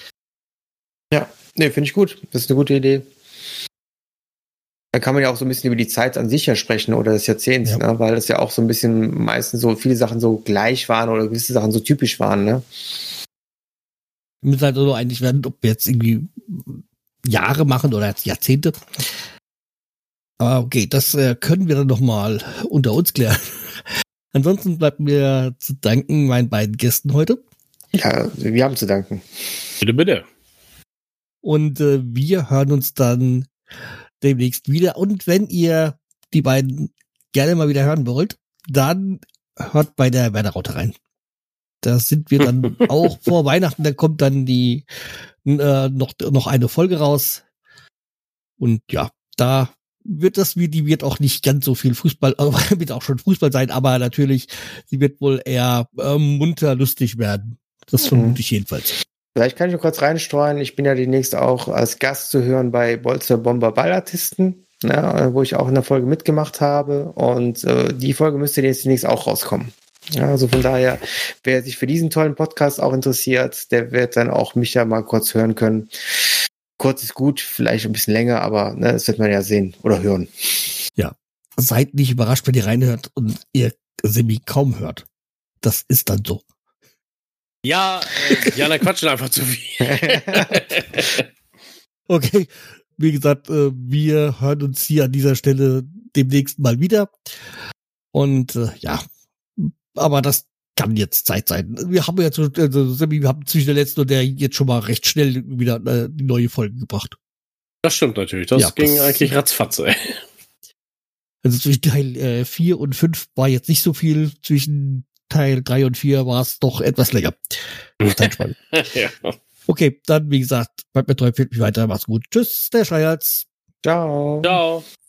S4: nee, finde ich gut. Das ist eine gute Idee. Da kann man ja auch so ein bisschen über die Zeit an sich ja sprechen oder das Jahrzehnt,
S2: Ja.
S4: ne? Weil das ja auch so ein bisschen meistens so viele Sachen so gleich waren oder gewisse Sachen so typisch waren. Ne?
S2: Wir müssen halt nur einig werden, ob wir jetzt irgendwie Jahre machen oder jetzt Jahrzehnte. Aber okay, das äh, können wir dann noch mal unter uns klären. Ansonsten bleibt mir zu danken meinen beiden Gästen heute.
S4: Ja, wir haben zu danken.
S3: Bitte, bitte.
S2: Und äh, wir hören uns dann demnächst wieder. Und wenn ihr die beiden gerne mal wieder hören wollt, dann hört bei der Werderaute rein. Da sind wir dann auch vor Weihnachten. Da kommt dann die äh, noch noch eine Folge raus. Und ja, da wird das wie die wird auch nicht ganz so viel Fußball, aber wird auch schon Fußball sein, aber natürlich, sie wird wohl eher ähm, munter lustig werden. Das vermute ich jedenfalls.
S4: Vielleicht kann ich noch kurz reinstreuen. Ich bin ja demnächst auch als Gast zu hören bei Bolzer Bomber Ballartisten, ne, wo ich auch in der Folge mitgemacht habe. Und äh, die Folge müsste jetzt demnächst auch rauskommen. Ja, also von daher, wer sich für diesen tollen Podcast auch interessiert, der wird dann auch mich ja mal kurz hören können. Kurz ist gut, vielleicht ein bisschen länger, aber ne, das wird man ja sehen oder hören.
S2: Ja, seid nicht überrascht, wenn ihr reinhört und ihr Semi kaum hört. Das ist dann so.
S3: Ja, äh, Jana quatschen einfach zu viel.
S2: Okay, wie gesagt, äh, wir hören uns hier an dieser Stelle demnächst mal wieder. Und äh, ja, aber das kann jetzt Zeit sein. Wir haben jetzt, also Semi, wir haben zwischen der letzten und der jetzt schon mal recht schnell wieder äh, die neue Folge gebracht.
S3: Das stimmt natürlich. Das
S2: Ja,
S3: ging
S2: das-
S3: eigentlich ratzfatz, ey.
S2: Also zwischen Teil äh, vier und fünf war jetzt nicht so viel. Zwischen Teil drei und vier war es doch etwas länger. Zeitspanne.
S3: Ja.
S2: Okay, dann wie gesagt, bleibt mir treu, fehlt mich weiter. Macht's gut. Tschüss, der Schreihals.
S4: Ciao.
S3: Ciao.